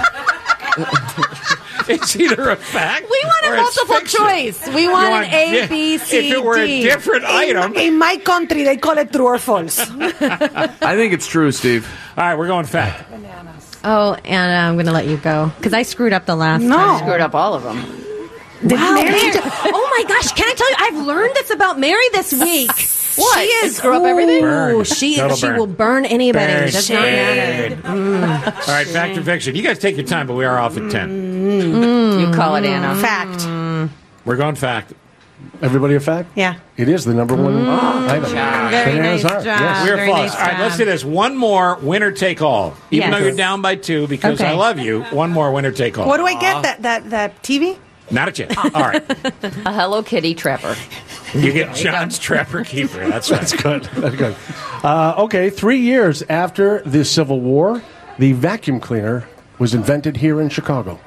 It's either a fact. We want or a it's multiple fiction. choice. We You want an A, di- B, C, If it were D. a different item. in my country, they call it true or false. I think it's true, Steve. All right, we're going fact. Oh, Anna, I'm going to let you go because I screwed up the last No. time. Screwed up all of them. Wow, Mary. Oh my gosh, can I tell you? I've learned this about Mary this week. What? She To is screw up everything? Ooh, Burn. she Total she burn. will burn anybody. Burn. It does not matter. Shade. All right, fact or fiction. You guys take your time, but we are off at ten. You call it Anna. Fact. We're going fact. Everybody a fact? Yeah. It is the number one item. Very Bananas nice are. job. Yes. We're Very flawless. nice All right, let's job. do this. One more winner take all. Even Yes. though you're down by two, because Okay. I love you, one more winner take all. What do I get? That that that T V? Not a chance. All right. A Hello Kitty trapper. You get John's Trapper Keeper. That's right. That's good. That's good. Uh, okay, three years after the Civil War, the vacuum cleaner was invented here in Chicago.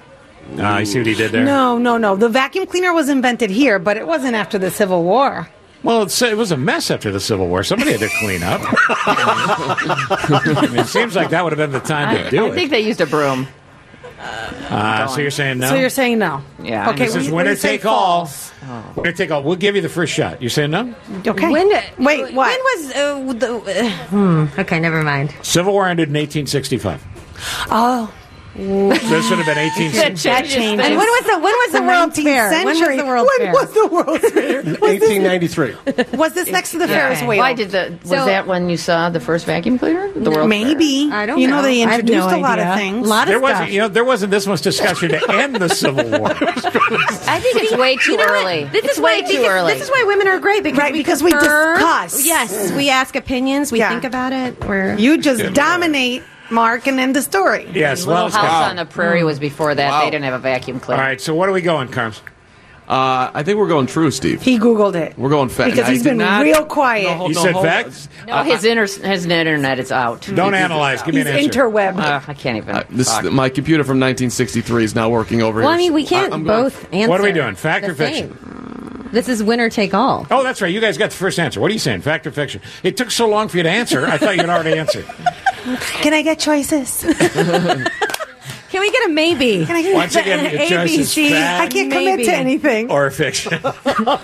Uh, you see what he did there? No, no, no. The vacuum cleaner was invented here, but it wasn't after the Civil War. Well, it's, it was a mess after the Civil War. Somebody had to clean up. I mean, it seems like that would have been the time to do I it. think they used a broom. Uh, so you're saying no? So you're saying no? Yeah. Okay. This is we- winner we say take all. false. Winner take all. We'll give you the first shot. You saying no? Okay. When, Wait, what? When was uh, the? Uh, hmm. Okay, never mind. Civil War ended in eighteen sixty-five. Oh. This would have been eighteen That sixty-five. changes. And when was the when was the, The World's Fair? nineteenth When century. was the World's When Fair? was the World's Fair? eighteen ninety-three. Was this next to the Ferris Okay. wheel? Why did the was So- that when you saw the first vacuum cleaner? The World's Maybe. I don't You know, know. they I have introduced no a lot idea. of things. A lot of There stuff. wasn't, you know, there wasn't this much discussion to end the Civil War. I think it's way too You know what? early. This it's is way why, too because- early. This is why women are great because Right, we because we confirm. discuss. Yes, we ask opinions. We Yeah. think about it. We're You just dominate, Mark, and end the story. Yes, Little well, House wow. on the Prairie was before that. Wow. They didn't have a vacuum All cleaner. right, so what are we going, Carms? Uh, I think we're going true, Steve. He Googled it. We're going fact. Because I he's did been not- real quiet. No, hold- You no, said hold- facts? No, his inter his internet is out. Don't analyze. Give me He's an answer. interweb. Uh, I can't even. Uh, this talk. my computer from nineteen sixty-three is now working over Well, here. I mean, we can't I'm going- both answer. What are we doing, fact the or fiction? same. This is winner take all. Oh, that's right. You guys got the first answer. What are you saying, fact or fiction? It took so long for you to answer. I thought you had already answered. Can I get choices? Can we get a maybe? Can I get Once again, your A, choice B, is C? fact. I can't commit Maybe. to anything. Or fiction. Go,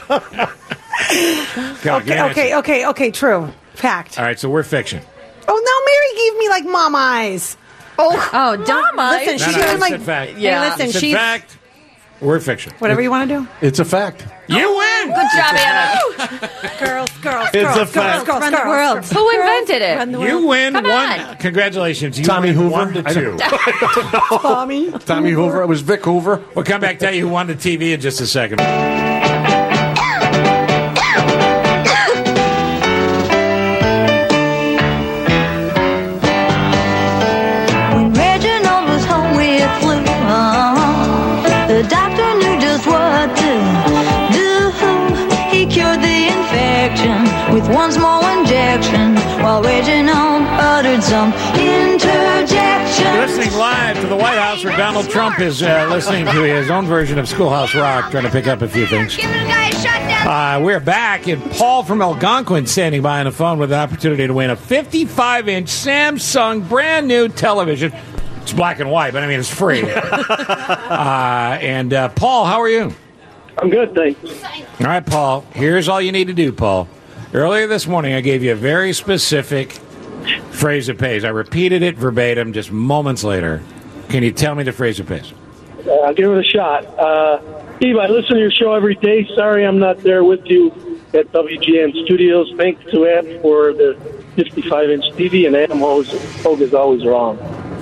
give me Okay, an okay, answer. okay, okay, true. Fact. All right, so we're fiction. Oh, now Mary gave me like mom eyes. Oh, Oh, don't Mama. Listen, No, she's no, doing I like said fact. Yeah. I listen, said she's fact. We're fiction. whatever you want to do. It's a fact. You win. Good job, Anna. Girls, girls, It's girls, a girls, fact. girls, run the girls. world. Who invented it? Run the You world. win Come one. on. Congratulations. You Tommy win Hoover? one to I two. Tommy. Tommy Hoover. It was Vic Hoover. We'll come back, tell you who won the T V in just a second. When Reginald was home with flu, uh, the doctor knew just what to do. He cured the infection with one small injection, while Reginald uttered some interjection. Listening live to the White House where Donald Trump is uh, listening to his own version of Schoolhouse Rock, trying to pick up a few things. Uh, we're back, and Paul from Algonquin standing by on the phone with an opportunity to win a fifty-five inch Samsung brand new television. It's black and white, but I mean, it's free. uh, and uh, Paul, how are you? I'm good, thanks. All right, Paul, here's all you need to do, Paul. Earlier this morning, I gave you a very specific phrase that pays. I repeated it verbatim just moments later. Can you tell me the phrase that pays? Uh, I'll give it a shot. Uh, Steve, I listen to your show every day. Sorry I'm not there with you at W G N Studios. Thanks to Ed for the fifty-five inch T V, and Adam Hogue is always wrong.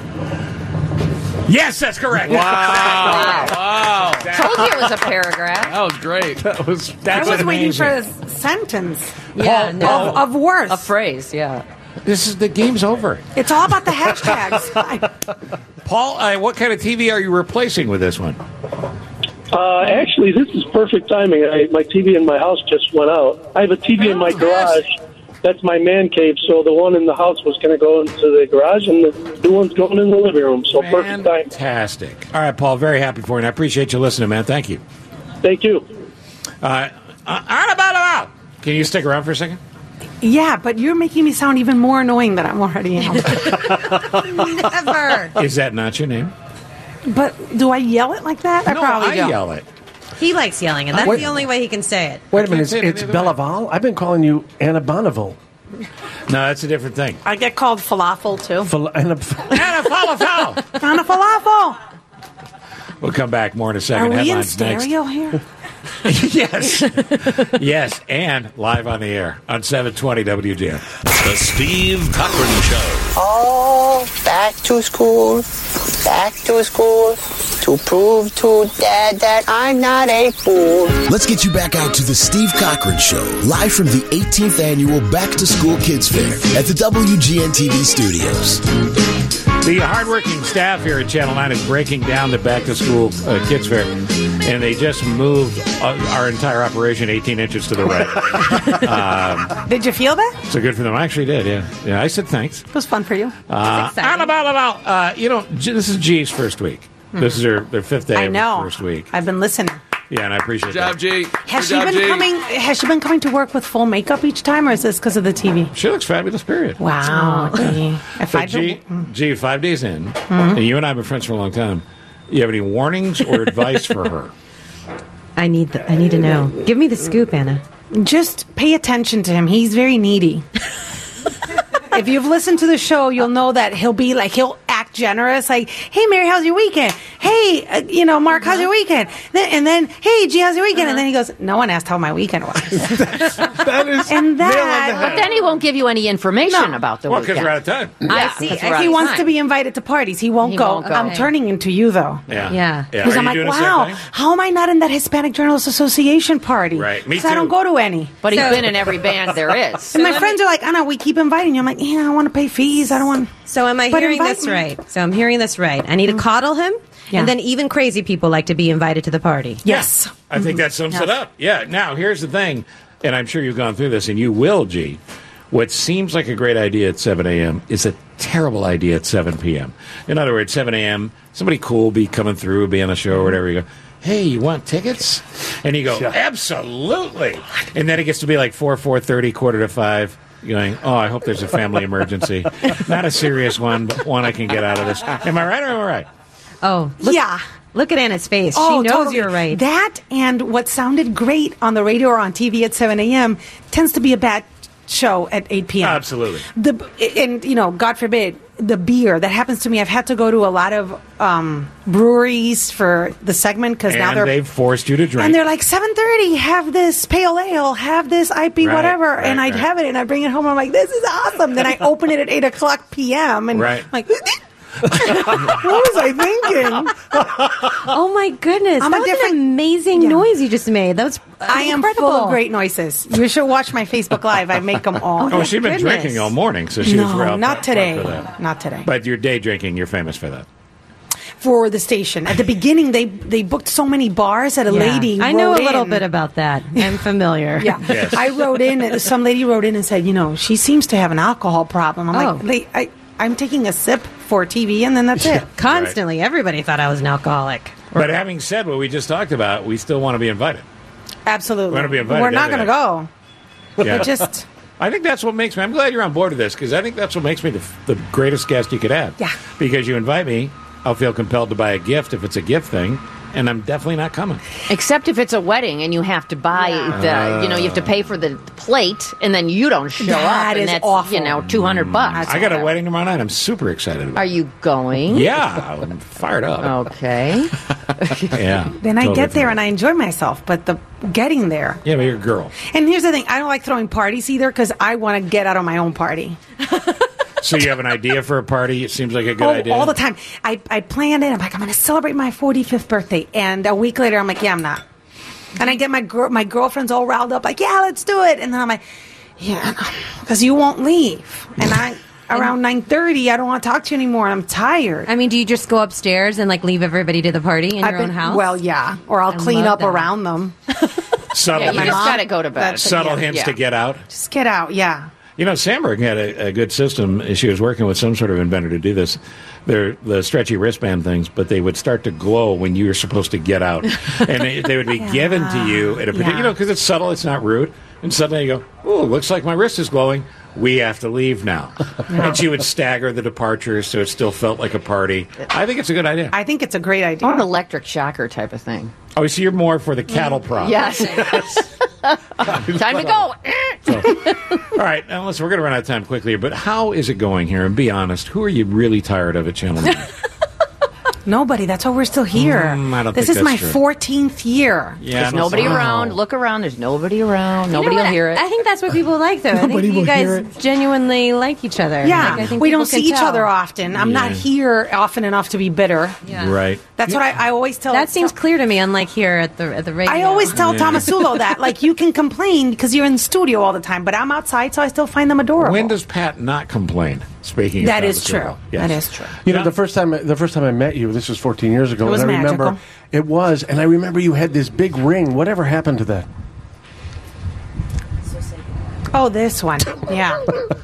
Yes, that's correct. Wow. Wow. Told you it was a paragraph. That was great. That was I that's was waiting amazing. for a sentence Yeah, Paul, no. Paul, of, of words. A phrase, yeah. This is the game's over. It's all about the hashtags. I- Paul, uh, what kind of T V are you replacing with this one? Uh, actually, this is perfect timing. I, my T V in my house just went out. I have a T V in my garage. That's my man cave, so the one in the house was going to go into the garage, and the new one's going in the living room, so perfect time. Fantastic. All right, Paul, very happy for you, and I appreciate you listening, man. Thank you. Thank you. Uh, uh, on about about. Can you stick around for a second? yeah, but you're making me sound even more annoying than I'm already am. Never. Is that not your name? But do I yell it like that? I no, probably I do. yell it. He likes yelling, and that's Wait. the only way he can say it. Wait a minute. It's, say it it's any other way. Bellaval? I've been calling you Anna Bonneville. No, that's a different thing. I get called falafel too. Fal- Anna, Anna falafel. On a falafel. We'll come back more in a Are second. we in Headlines stereo here? Yes. Yes, and live on the air on seven twenty W G N. The Steve Cochran Show. Oh, back to school, back to school, to prove to Dad that I'm not a fool. Let's get you back out to the Steve Cochran Show, live from the eighteenth annual Back to School Kids Fair at the W G N T V studios. The hardworking staff here at Channel nine is breaking down the Back to School uh, Kids Fair, and they just moved uh, our entire operation eighteen inches to the right. um, Did you feel that? so good for them. I actually did, yeah. Yeah, I said thanks. It was fun for you. Uh, exciting. about, about, uh, you know, G- this is G's first week. This is their, their fifth day I of know. the first week. I've been listening. Yeah, and I appreciate Good job, that. G. Has Good she job, been G. coming? Has she been coming to work with full makeup each time, or is this because of the T V? She looks fabulous, period. Wow. Gee. If I But G, don't- G, five days in, Mm-hmm. and you and I have been friends for a long time. You have any warnings or advice for her? I need the, I need to know. Give me the scoop, Anna. Just pay attention to him. He's very needy. If you've listened to the show, you'll know that he'll be like, he'll act generous. Like, hey, Mary, how's your weekend? Hey, uh, you know, Mark, how's your weekend? Then, and then, hey, G, how's your weekend? And then he goes, no one asked how my weekend was. That is and nail on the that, But then he won't give you any information about the Well, because weekend. we're out of time. I see, see. if he wants to be invited to parties, he won't He go. won't go. I'm Okay. turning into you, though. Yeah. Yeah. Yeah. Because Are I'm you like, doing the same wow, thing? how am I not in that Hispanic Journalists Association party? Right. Me 'Cause I don't too. go to any. But he's been in every band there is. And my friends are like, Anna, we keep inviting you. I'm like, yeah, I want to pay fees. I don't want. So am I But hearing invite this me. right? So I'm hearing this right. I need to coddle him, Yeah. and then even crazy people like to be invited to the party. Yes. I think that sums it up. Yeah. Now, here's the thing, and I'm sure you've gone through this, and you will, G. What seems like a great idea at seven a.m. is a terrible idea at seven p.m. In other words, seven a.m., somebody cool will be coming through, be on the show or whatever. You go, hey, you want tickets? And you go, absolutely. And then it gets to be like four, four thirty, quarter to five. Going, oh, I hope there's a family emergency. Not a serious one, but one I can get out of this. Am I right or am I right? Oh, look, Yeah. Look at Anna's face. Oh, she knows totally. you're right. That and what sounded great on the radio or on T V at seven a.m. tends to be a bad show at eight p.m. Absolutely. The and you know, God forbid, the beer that happens to me. I've had to go to a lot of um, breweries for the segment because now And they're they've forced you to drink. and they're like seven thirty. Have this pale ale. Have this I P Right, whatever. right, and I'd right. have it and I bring it home. And I'm like, this is awesome. Then I open it at eight o'clock p.m. and Right. I'm like. What was I thinking? Oh my goodness! I'm that a was different- an amazing Yeah. noise you just made. That was I am incredible. full of great noises. You should watch my Facebook Live. I make them all. Oh, she's been goodness. drinking all morning, so she was no, well not for today. that. Not today. But your day drinking, you're famous for that. For the station, at the beginning, they they booked so many bars that a Yeah. lady. I know a wrote little in. bit about that. I'm familiar. Yeah, Yes. I wrote in. Some lady wrote in and said, you know, she seems to have an alcohol problem. I'm Oh. like, they, I, I'm taking a sip for T V, and then that's it. Constantly, everybody thought I was an alcoholic. But having said what we just talked about, we still want to be invited. Absolutely, We want to be invited. We're not every going to night. go. Yeah. But just I think that's what makes me. I'm glad you're on board with this because I think that's what makes me the, the greatest guest you could have. Yeah. Because you invite me, I'll feel compelled to buy a gift if it's a gift thing, and I'm definitely not coming. Except if it's a wedding and you have to buy the, you know, you have to pay for the plate and then you don't show That up. is and that's, awful. you know, two hundred bucks. I got a wedding tomorrow night. I'm super excited about. Are you going? Yeah, I'm fired up. Okay. Yeah. then I totally get there fired and I enjoy myself. But the getting there. Yeah, but you're a girl. And here's the thing: I don't like throwing parties either because I want to get out of my own party. So you have an idea for a party? It seems like a good Oh, idea. all the time. I, I planned it. I'm like, I'm going to celebrate my forty-fifth birthday. And a week later, I'm like, yeah, I'm not. And I get my girl, my girlfriends all riled up, like, yeah, let's do it. And then I'm like, yeah, because you won't leave. And I around nine thirty, I don't want to talk to you anymore. I'm tired. I mean, do you just go upstairs and like leave everybody to the party in I've your own been- house? Well, yeah. Or I'll I clean love up that. around them. Subtle, Yeah, you hints, just got to go to bed. subtle yeah, hints yeah. to get out. Just get out. Yeah. You know, Sandberg had a, a good system. She was working with some sort of inventor to do this. They're the stretchy wristband things, but they would start to glow when you were supposed to get out, and they, they would be given to you at a particular, Yeah. you know, because it's subtle, it's not rude, and suddenly you go, "Oh, looks like my wrist is glowing. We have to leave now." And she would stagger the departures so it still felt like a party. I think it's a good idea. I think it's a great idea. Or an electric shocker type of thing. Oh, so you're more for the cattle prod. Yes. Time to go. All right, now listen, we're going to run out of time quickly, but how is it going here? And be honest, who are you really tired of at Channel nine? Nobody. That's why we're still here. Mm, I don't this think is that's my true. fourteenth year. Yeah, There's I don't nobody know. around. Look around. There's nobody around. You know Nobody what? will hear it. I think that's what people like, though. I Nobody think you will hear guys it. genuinely like each other. Yeah, Like, I think we people don't see can each tell. other often. I'm not Yeah. here often enough to be bitter. Yeah. Right. That's what I, I always tell. That seems clear to me, unlike here at the at the radio. I always tell Yeah. Tomasulo that, like, you can complain because you're in the studio all the time, but I'm outside, so I still find them adorable. When does Pat not complain? Speaking of That is Thomas true. Sowell. Yes. That is true. You know, the first time the first time I met you, this was fourteen years ago. It was and I remember magical. it was, and I remember you had this big ring. Whatever happened to that? Oh, this one. Yeah.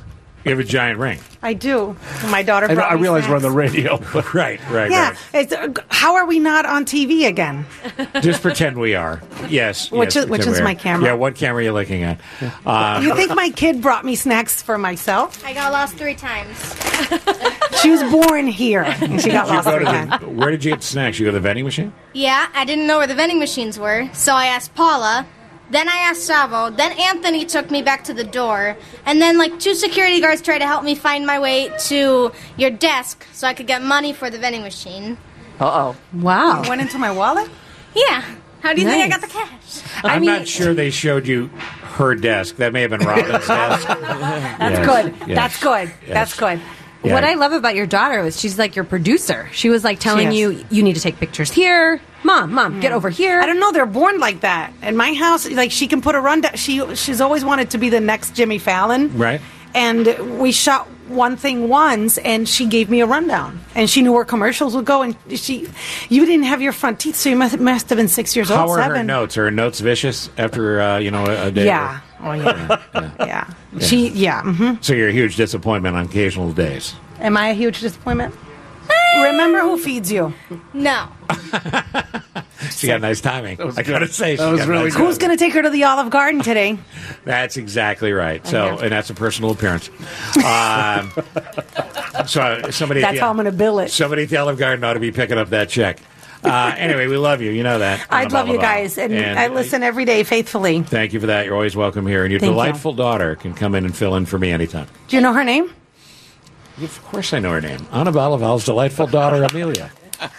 You have a giant ring. I do. My daughter I, brought I me realize we're on snacks. the radio. right, right, Yeah. right. It's, uh, how are we not on T V again? Just pretend we are. Yes. Which yes, is- which pretend is we are. my camera. Yeah, what camera are you looking at? Uh, You think my kid brought me snacks for myself? I got lost three times. She was born here, and she got did you lost go three to times. the, where did you get the snacks? You go to the vending machine? Yeah, I didn't know where the vending machines were, so I asked Paula. Then I asked Savo. Then Anthony took me back to the door. And then, like, two security guards tried to help me find my way to your desk so I could get money for the vending machine. Uh-oh. Wow. You went into my wallet? Yeah. How do you think I Nice. got the cash? I'm not sure they showed you her desk. That may have been Robin's desk. That's Yes, good. yes, That's good. yes. That's good. Yeah. What I love about your daughter is she's like your producer. She was like telling She you, is. you need to take pictures here. Mom, mom, get over here. I don't know. They're born like that. In my house, like she can put a rundown. She she's always wanted to be the next Jimmy Fallon. Right. And we shot one thing once, and she gave me a rundown, and she knew where commercials would go. And she, you didn't have your front teeth, so you must, must have been six years How old. are seven. her notes? Are her notes vicious after, uh, you know, a, a day? Yeah. Oh yeah. yeah. She. Yeah. hmm So you're a huge disappointment on occasional days. Am I a huge disappointment? Remember who feeds you. No. She got nice timing. I gotta say, she That was got really nice good. Who's going to take her to the Olive Garden today? That's exactly right. So, Okay. and that's a personal appearance. Um, so somebody, at That's the, how I'm going to bill it. somebody at the Olive Garden ought to be picking up that check. Uh, anyway, we love you. You know that. I On love you Baba. guys, and, I listen every day faithfully. Thank you for that. You're always welcome here, and your Thank you. delightful daughter can come in and fill in for me anytime. Do you know her name? Of course, I know her name. Anna Balaval's delightful daughter, Amelia.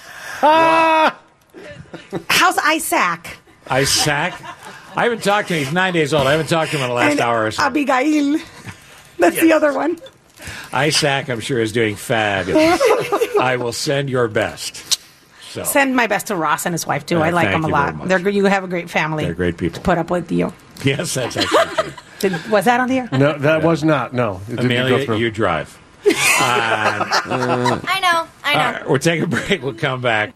Ah! How's Isaac? Isaac. I haven't talked to him. He's nine days old. I haven't talked to him in the last And hour or so. Abigail. That's the other one. Isaac, I'm sure, is doing fabulous. I will send your best. So Send my best to Ross and his wife too. Uh, I like thank them a you very lot. much. They're you have a great family. They're great people. To put up with you. Yes, that's actually true. Did, was that on the air? No, that was not. No. It didn't go Amelia, through. you drive. Uh, I know. I know. all right, we'll take a break. We'll come back.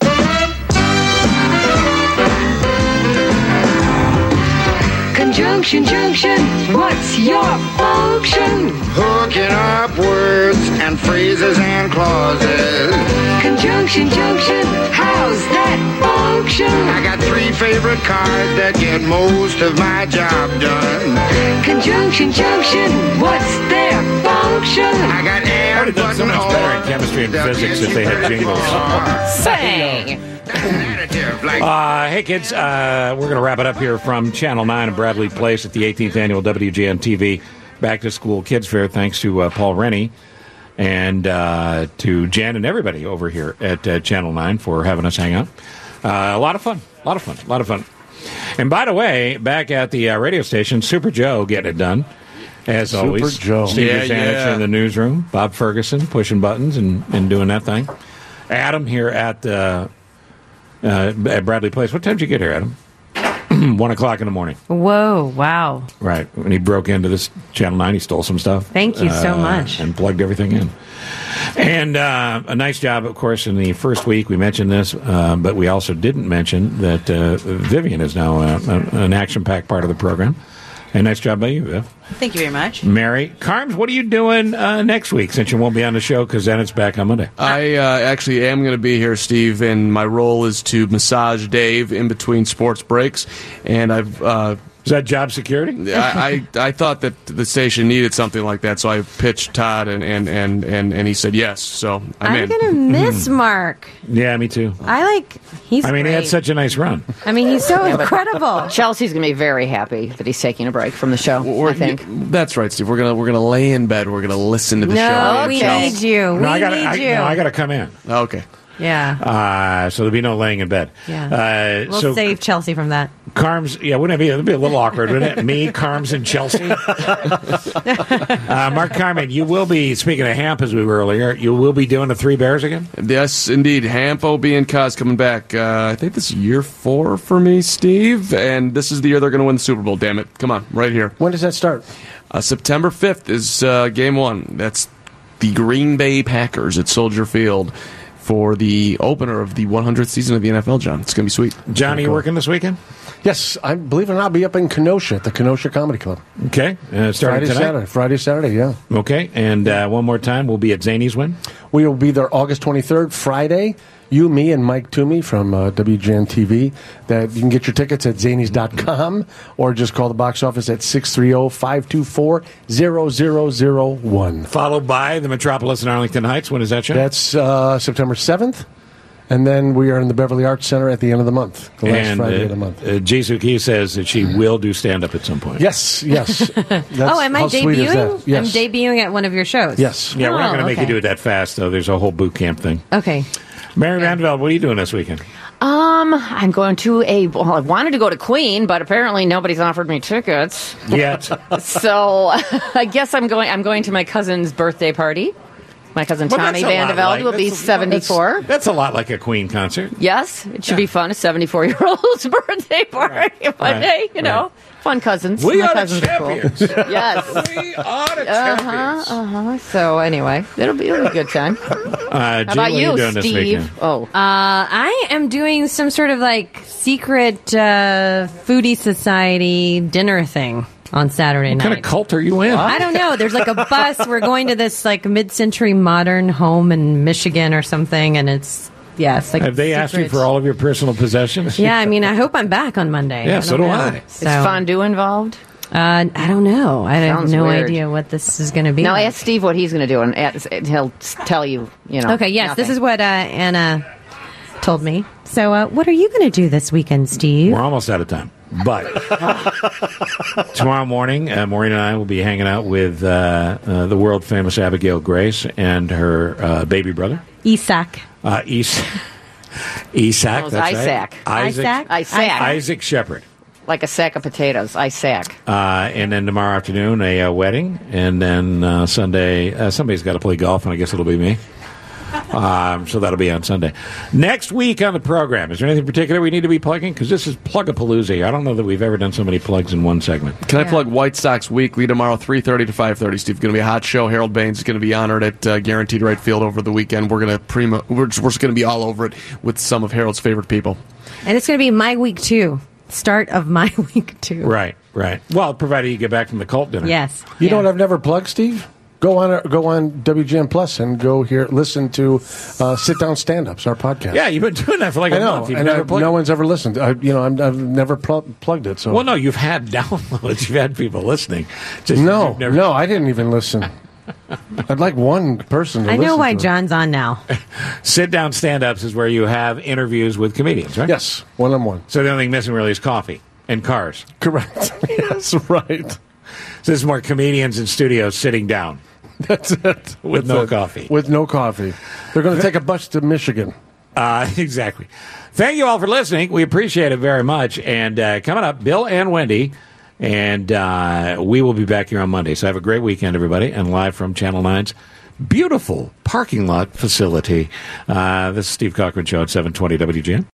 Conjunction, junction, what's your function? Hooking up words and phrases and clauses. Conjunction, junction, how's that function? I got three favorite cards that get most of my job done. Conjunction, junction, what's their function? I got I air, would have done so much better in chemistry and physics if they had jingles. Say. Uh, hey, kids, uh, we're going to wrap it up here from Channel nine and Bradley Place at the eighteenth Annual W G N T V Back to School Kids Fair. Thanks to uh, Paul Rennie and uh, to Jan and everybody over here at uh, Channel nine for having us hang out. Uh, a lot of fun. A lot of fun. A lot of fun. And by the way, back at the uh, radio station, Super Joe getting it done. As Super always, Joe. Steve Yeah, Zanich yeah. in the newsroom, Bob Ferguson pushing buttons and, and doing that thing. Adam here at uh, uh, at Bradley Place. What time did you get here, Adam? One o'clock in the morning. Whoa, wow. Right. When he broke into this Channel nine, he stole some stuff. Thank you so uh, much. And plugged everything in. And uh, a nice job, of course, in the first week. We mentioned this, uh, but we also didn't mention that uh, Vivian is now uh, an action-packed part of the program. And nice job by you, Viv. Thank you very much. Mary. Carms, what are you doing uh, next week since you won't be on the show because then it's back on Monday? I uh, actually am going to be here, Steve, and my role is to massage Dave in between sports breaks. And I've uh, is that job security? I, I I thought that the station needed something like that, so I pitched Todd, and and, and, and, and he said yes. So I'm, I'm in. gonna miss Mark. Yeah, me too. I like. He's. I mean, he had great. such a nice run. I mean, he's so Yeah, but incredible. Chelsea's going to be very happy that he's taking a break from the show, I think. That's right, Steve. We're gonna we're gonna lay in bed. We're gonna listen to the No, show. we Chelsea. need you. No, we I gotta, need I, you. no, I got to come in. Okay. yeah. Uh, so there'll be no laying in bed. Yeah. Uh, We'll so save Chelsea from that. Carms, yeah, wouldn't it be? It'd be a little awkward, wouldn't it? Me, Carms, and Chelsea. uh, Mark Carmen, you will be speaking of Hamp as we were earlier. You will be doing the Three Bears again. Yes, indeed. Hamp, O B, and Kaz coming back. Uh, I think this is year four for me, Steve. And this is the year they're going to win the Super Bowl, damn it. Come on, right here. When does that start? Uh, September fifth is uh, game one. That's the Green Bay Packers at Soldier Field for the opener of the one hundredth season of the N F L, John. It's going to be sweet. John, are you working this weekend? Yes, I believe it or not, I'll be up in Kenosha at the Kenosha Comedy Club. Okay. Uh, starting Friday, tonight? Saturday. Friday, Saturday, yeah. Okay. And uh, one more time, we'll be at Zany's when? We will be there August twenty-third, Friday. You, me, and Mike Toomey from uh, W G N T V. That you can get your tickets at zanies dot com or just call the box office at six three zero, five two four, zero zero zero one. Followed by the Metropolis in Arlington Heights. When is that show? That's uh, September seventh. And then we are in the Beverly Arts Center at the end of the month, the last and, Friday uh, of the month. Uh, Jisoo Key says that she will do stand-up at some point. Yes, yes. oh, am I how sweet is debuting? that? Yes. I'm debuting at one of your shows. Yes. Yeah, we're not Oh, going to make okay. you do it that fast, though. There's a whole boot camp thing. Okay. Mary Vanderveld, what are you doing this weekend? Um, I'm going to a. Well, I wanted to go to Queen, but apparently nobody's offered me tickets yet. So I guess I'm going. I'm going to my cousin's birthday party. My cousin Well, Tommy that's a lot Vandeveld like- will be that's a- seventy-four. That's, that's a lot like a Queen concert. Yes, it should be fun. A seventy-four-year-old's birthday party. But Right. hey, you know, Right. fun cousins. We My are the cousins are cool. champions. Yes. We are the Uh champions. huh. Uh huh. So anyway, it'll be, it'll be a good time. Uh, How Jill, about what are you, you doing this Steve? weekend? Oh, Uh, I am doing some sort of like secret uh, foodie society dinner thing on Saturday What night. kind of cult are you in? I don't know. There's like a bus. We're going to this like mid-century modern home in Michigan or something, and it's yeah, it's like Have they asked you secret. for all of your personal possessions? Yeah, I mean, I hope I'm back on Monday. Yeah, I so don't do know. I. is So, fondue involved? Uh, I don't know. I have Sounds no weird. idea what this is going to be. Now like. ask Steve what he's going to do, and ask- he'll tell you. You know. Okay, yes, nothing. this is what uh, Anna told me. So, uh, what are you going to do this weekend, Steve? We're almost out of time. But tomorrow morning, uh, Maureen and I will be hanging out with uh, uh, the world famous Abigail Grace and her uh, baby brother, Isak. uh, Is- Isak. Oh, it's that's right. Isaac. Isaac. Isaac? Isaac. Isaac Shepard. Like a sack of potatoes. Isaac. Uh, and then tomorrow afternoon, a uh, wedding. And then uh, Sunday, uh, somebody's got to play golf, and I guess it'll be me. Um, so that'll be on Sunday. Next week on the program, is there anything particular we need to be plugging? Because this is Plug-a-Palooza. I don't know that we've ever done so many plugs in one segment. Can I plug White Sox Weekly tomorrow, three thirty to five thirty? Steve, going to be a hot show. Harold Baines is going to be honored at uh, Guaranteed Right Field over the weekend. We're going to primo. We're just, we're just going to be all over it with some of Harold's favorite people. And it's going to be my week two. Start of my week two. Right, right. Well, provided you get back from the cult dinner. Yes. You yeah. know what I've never plugged, Steve? Go on, go on W G N Plus and go here, listen to uh, Sit Down Stand-Ups, our podcast. Yeah, you've been doing that for like a I know, month. You've and never I've- plugged no it. one's ever listened. I, you know, I'm, I've never pl- plugged it. So Well, no, you've had downloads. You've had people listening. Just, no, you've never- no, I didn't even listen. I'd like one person to I know listen why to it. John's on now. Sit down stand-ups is where you have interviews with comedians, right? Yes, one-on-one. So the only thing missing really is coffee and cars. Correct. Yes, right. So this is more comedians in studios sitting down. That's it. With no it. coffee. With no coffee. They're going to take a bus to Michigan. Uh, exactly. Thank you all for listening. We appreciate it very much. And uh, coming up, Bill and Wendy. And uh, we will be back here on Monday. So have a great weekend, everybody. And live from Channel nine's beautiful parking lot facility. Uh, this is Steve Cochran Show at seven twenty W G N.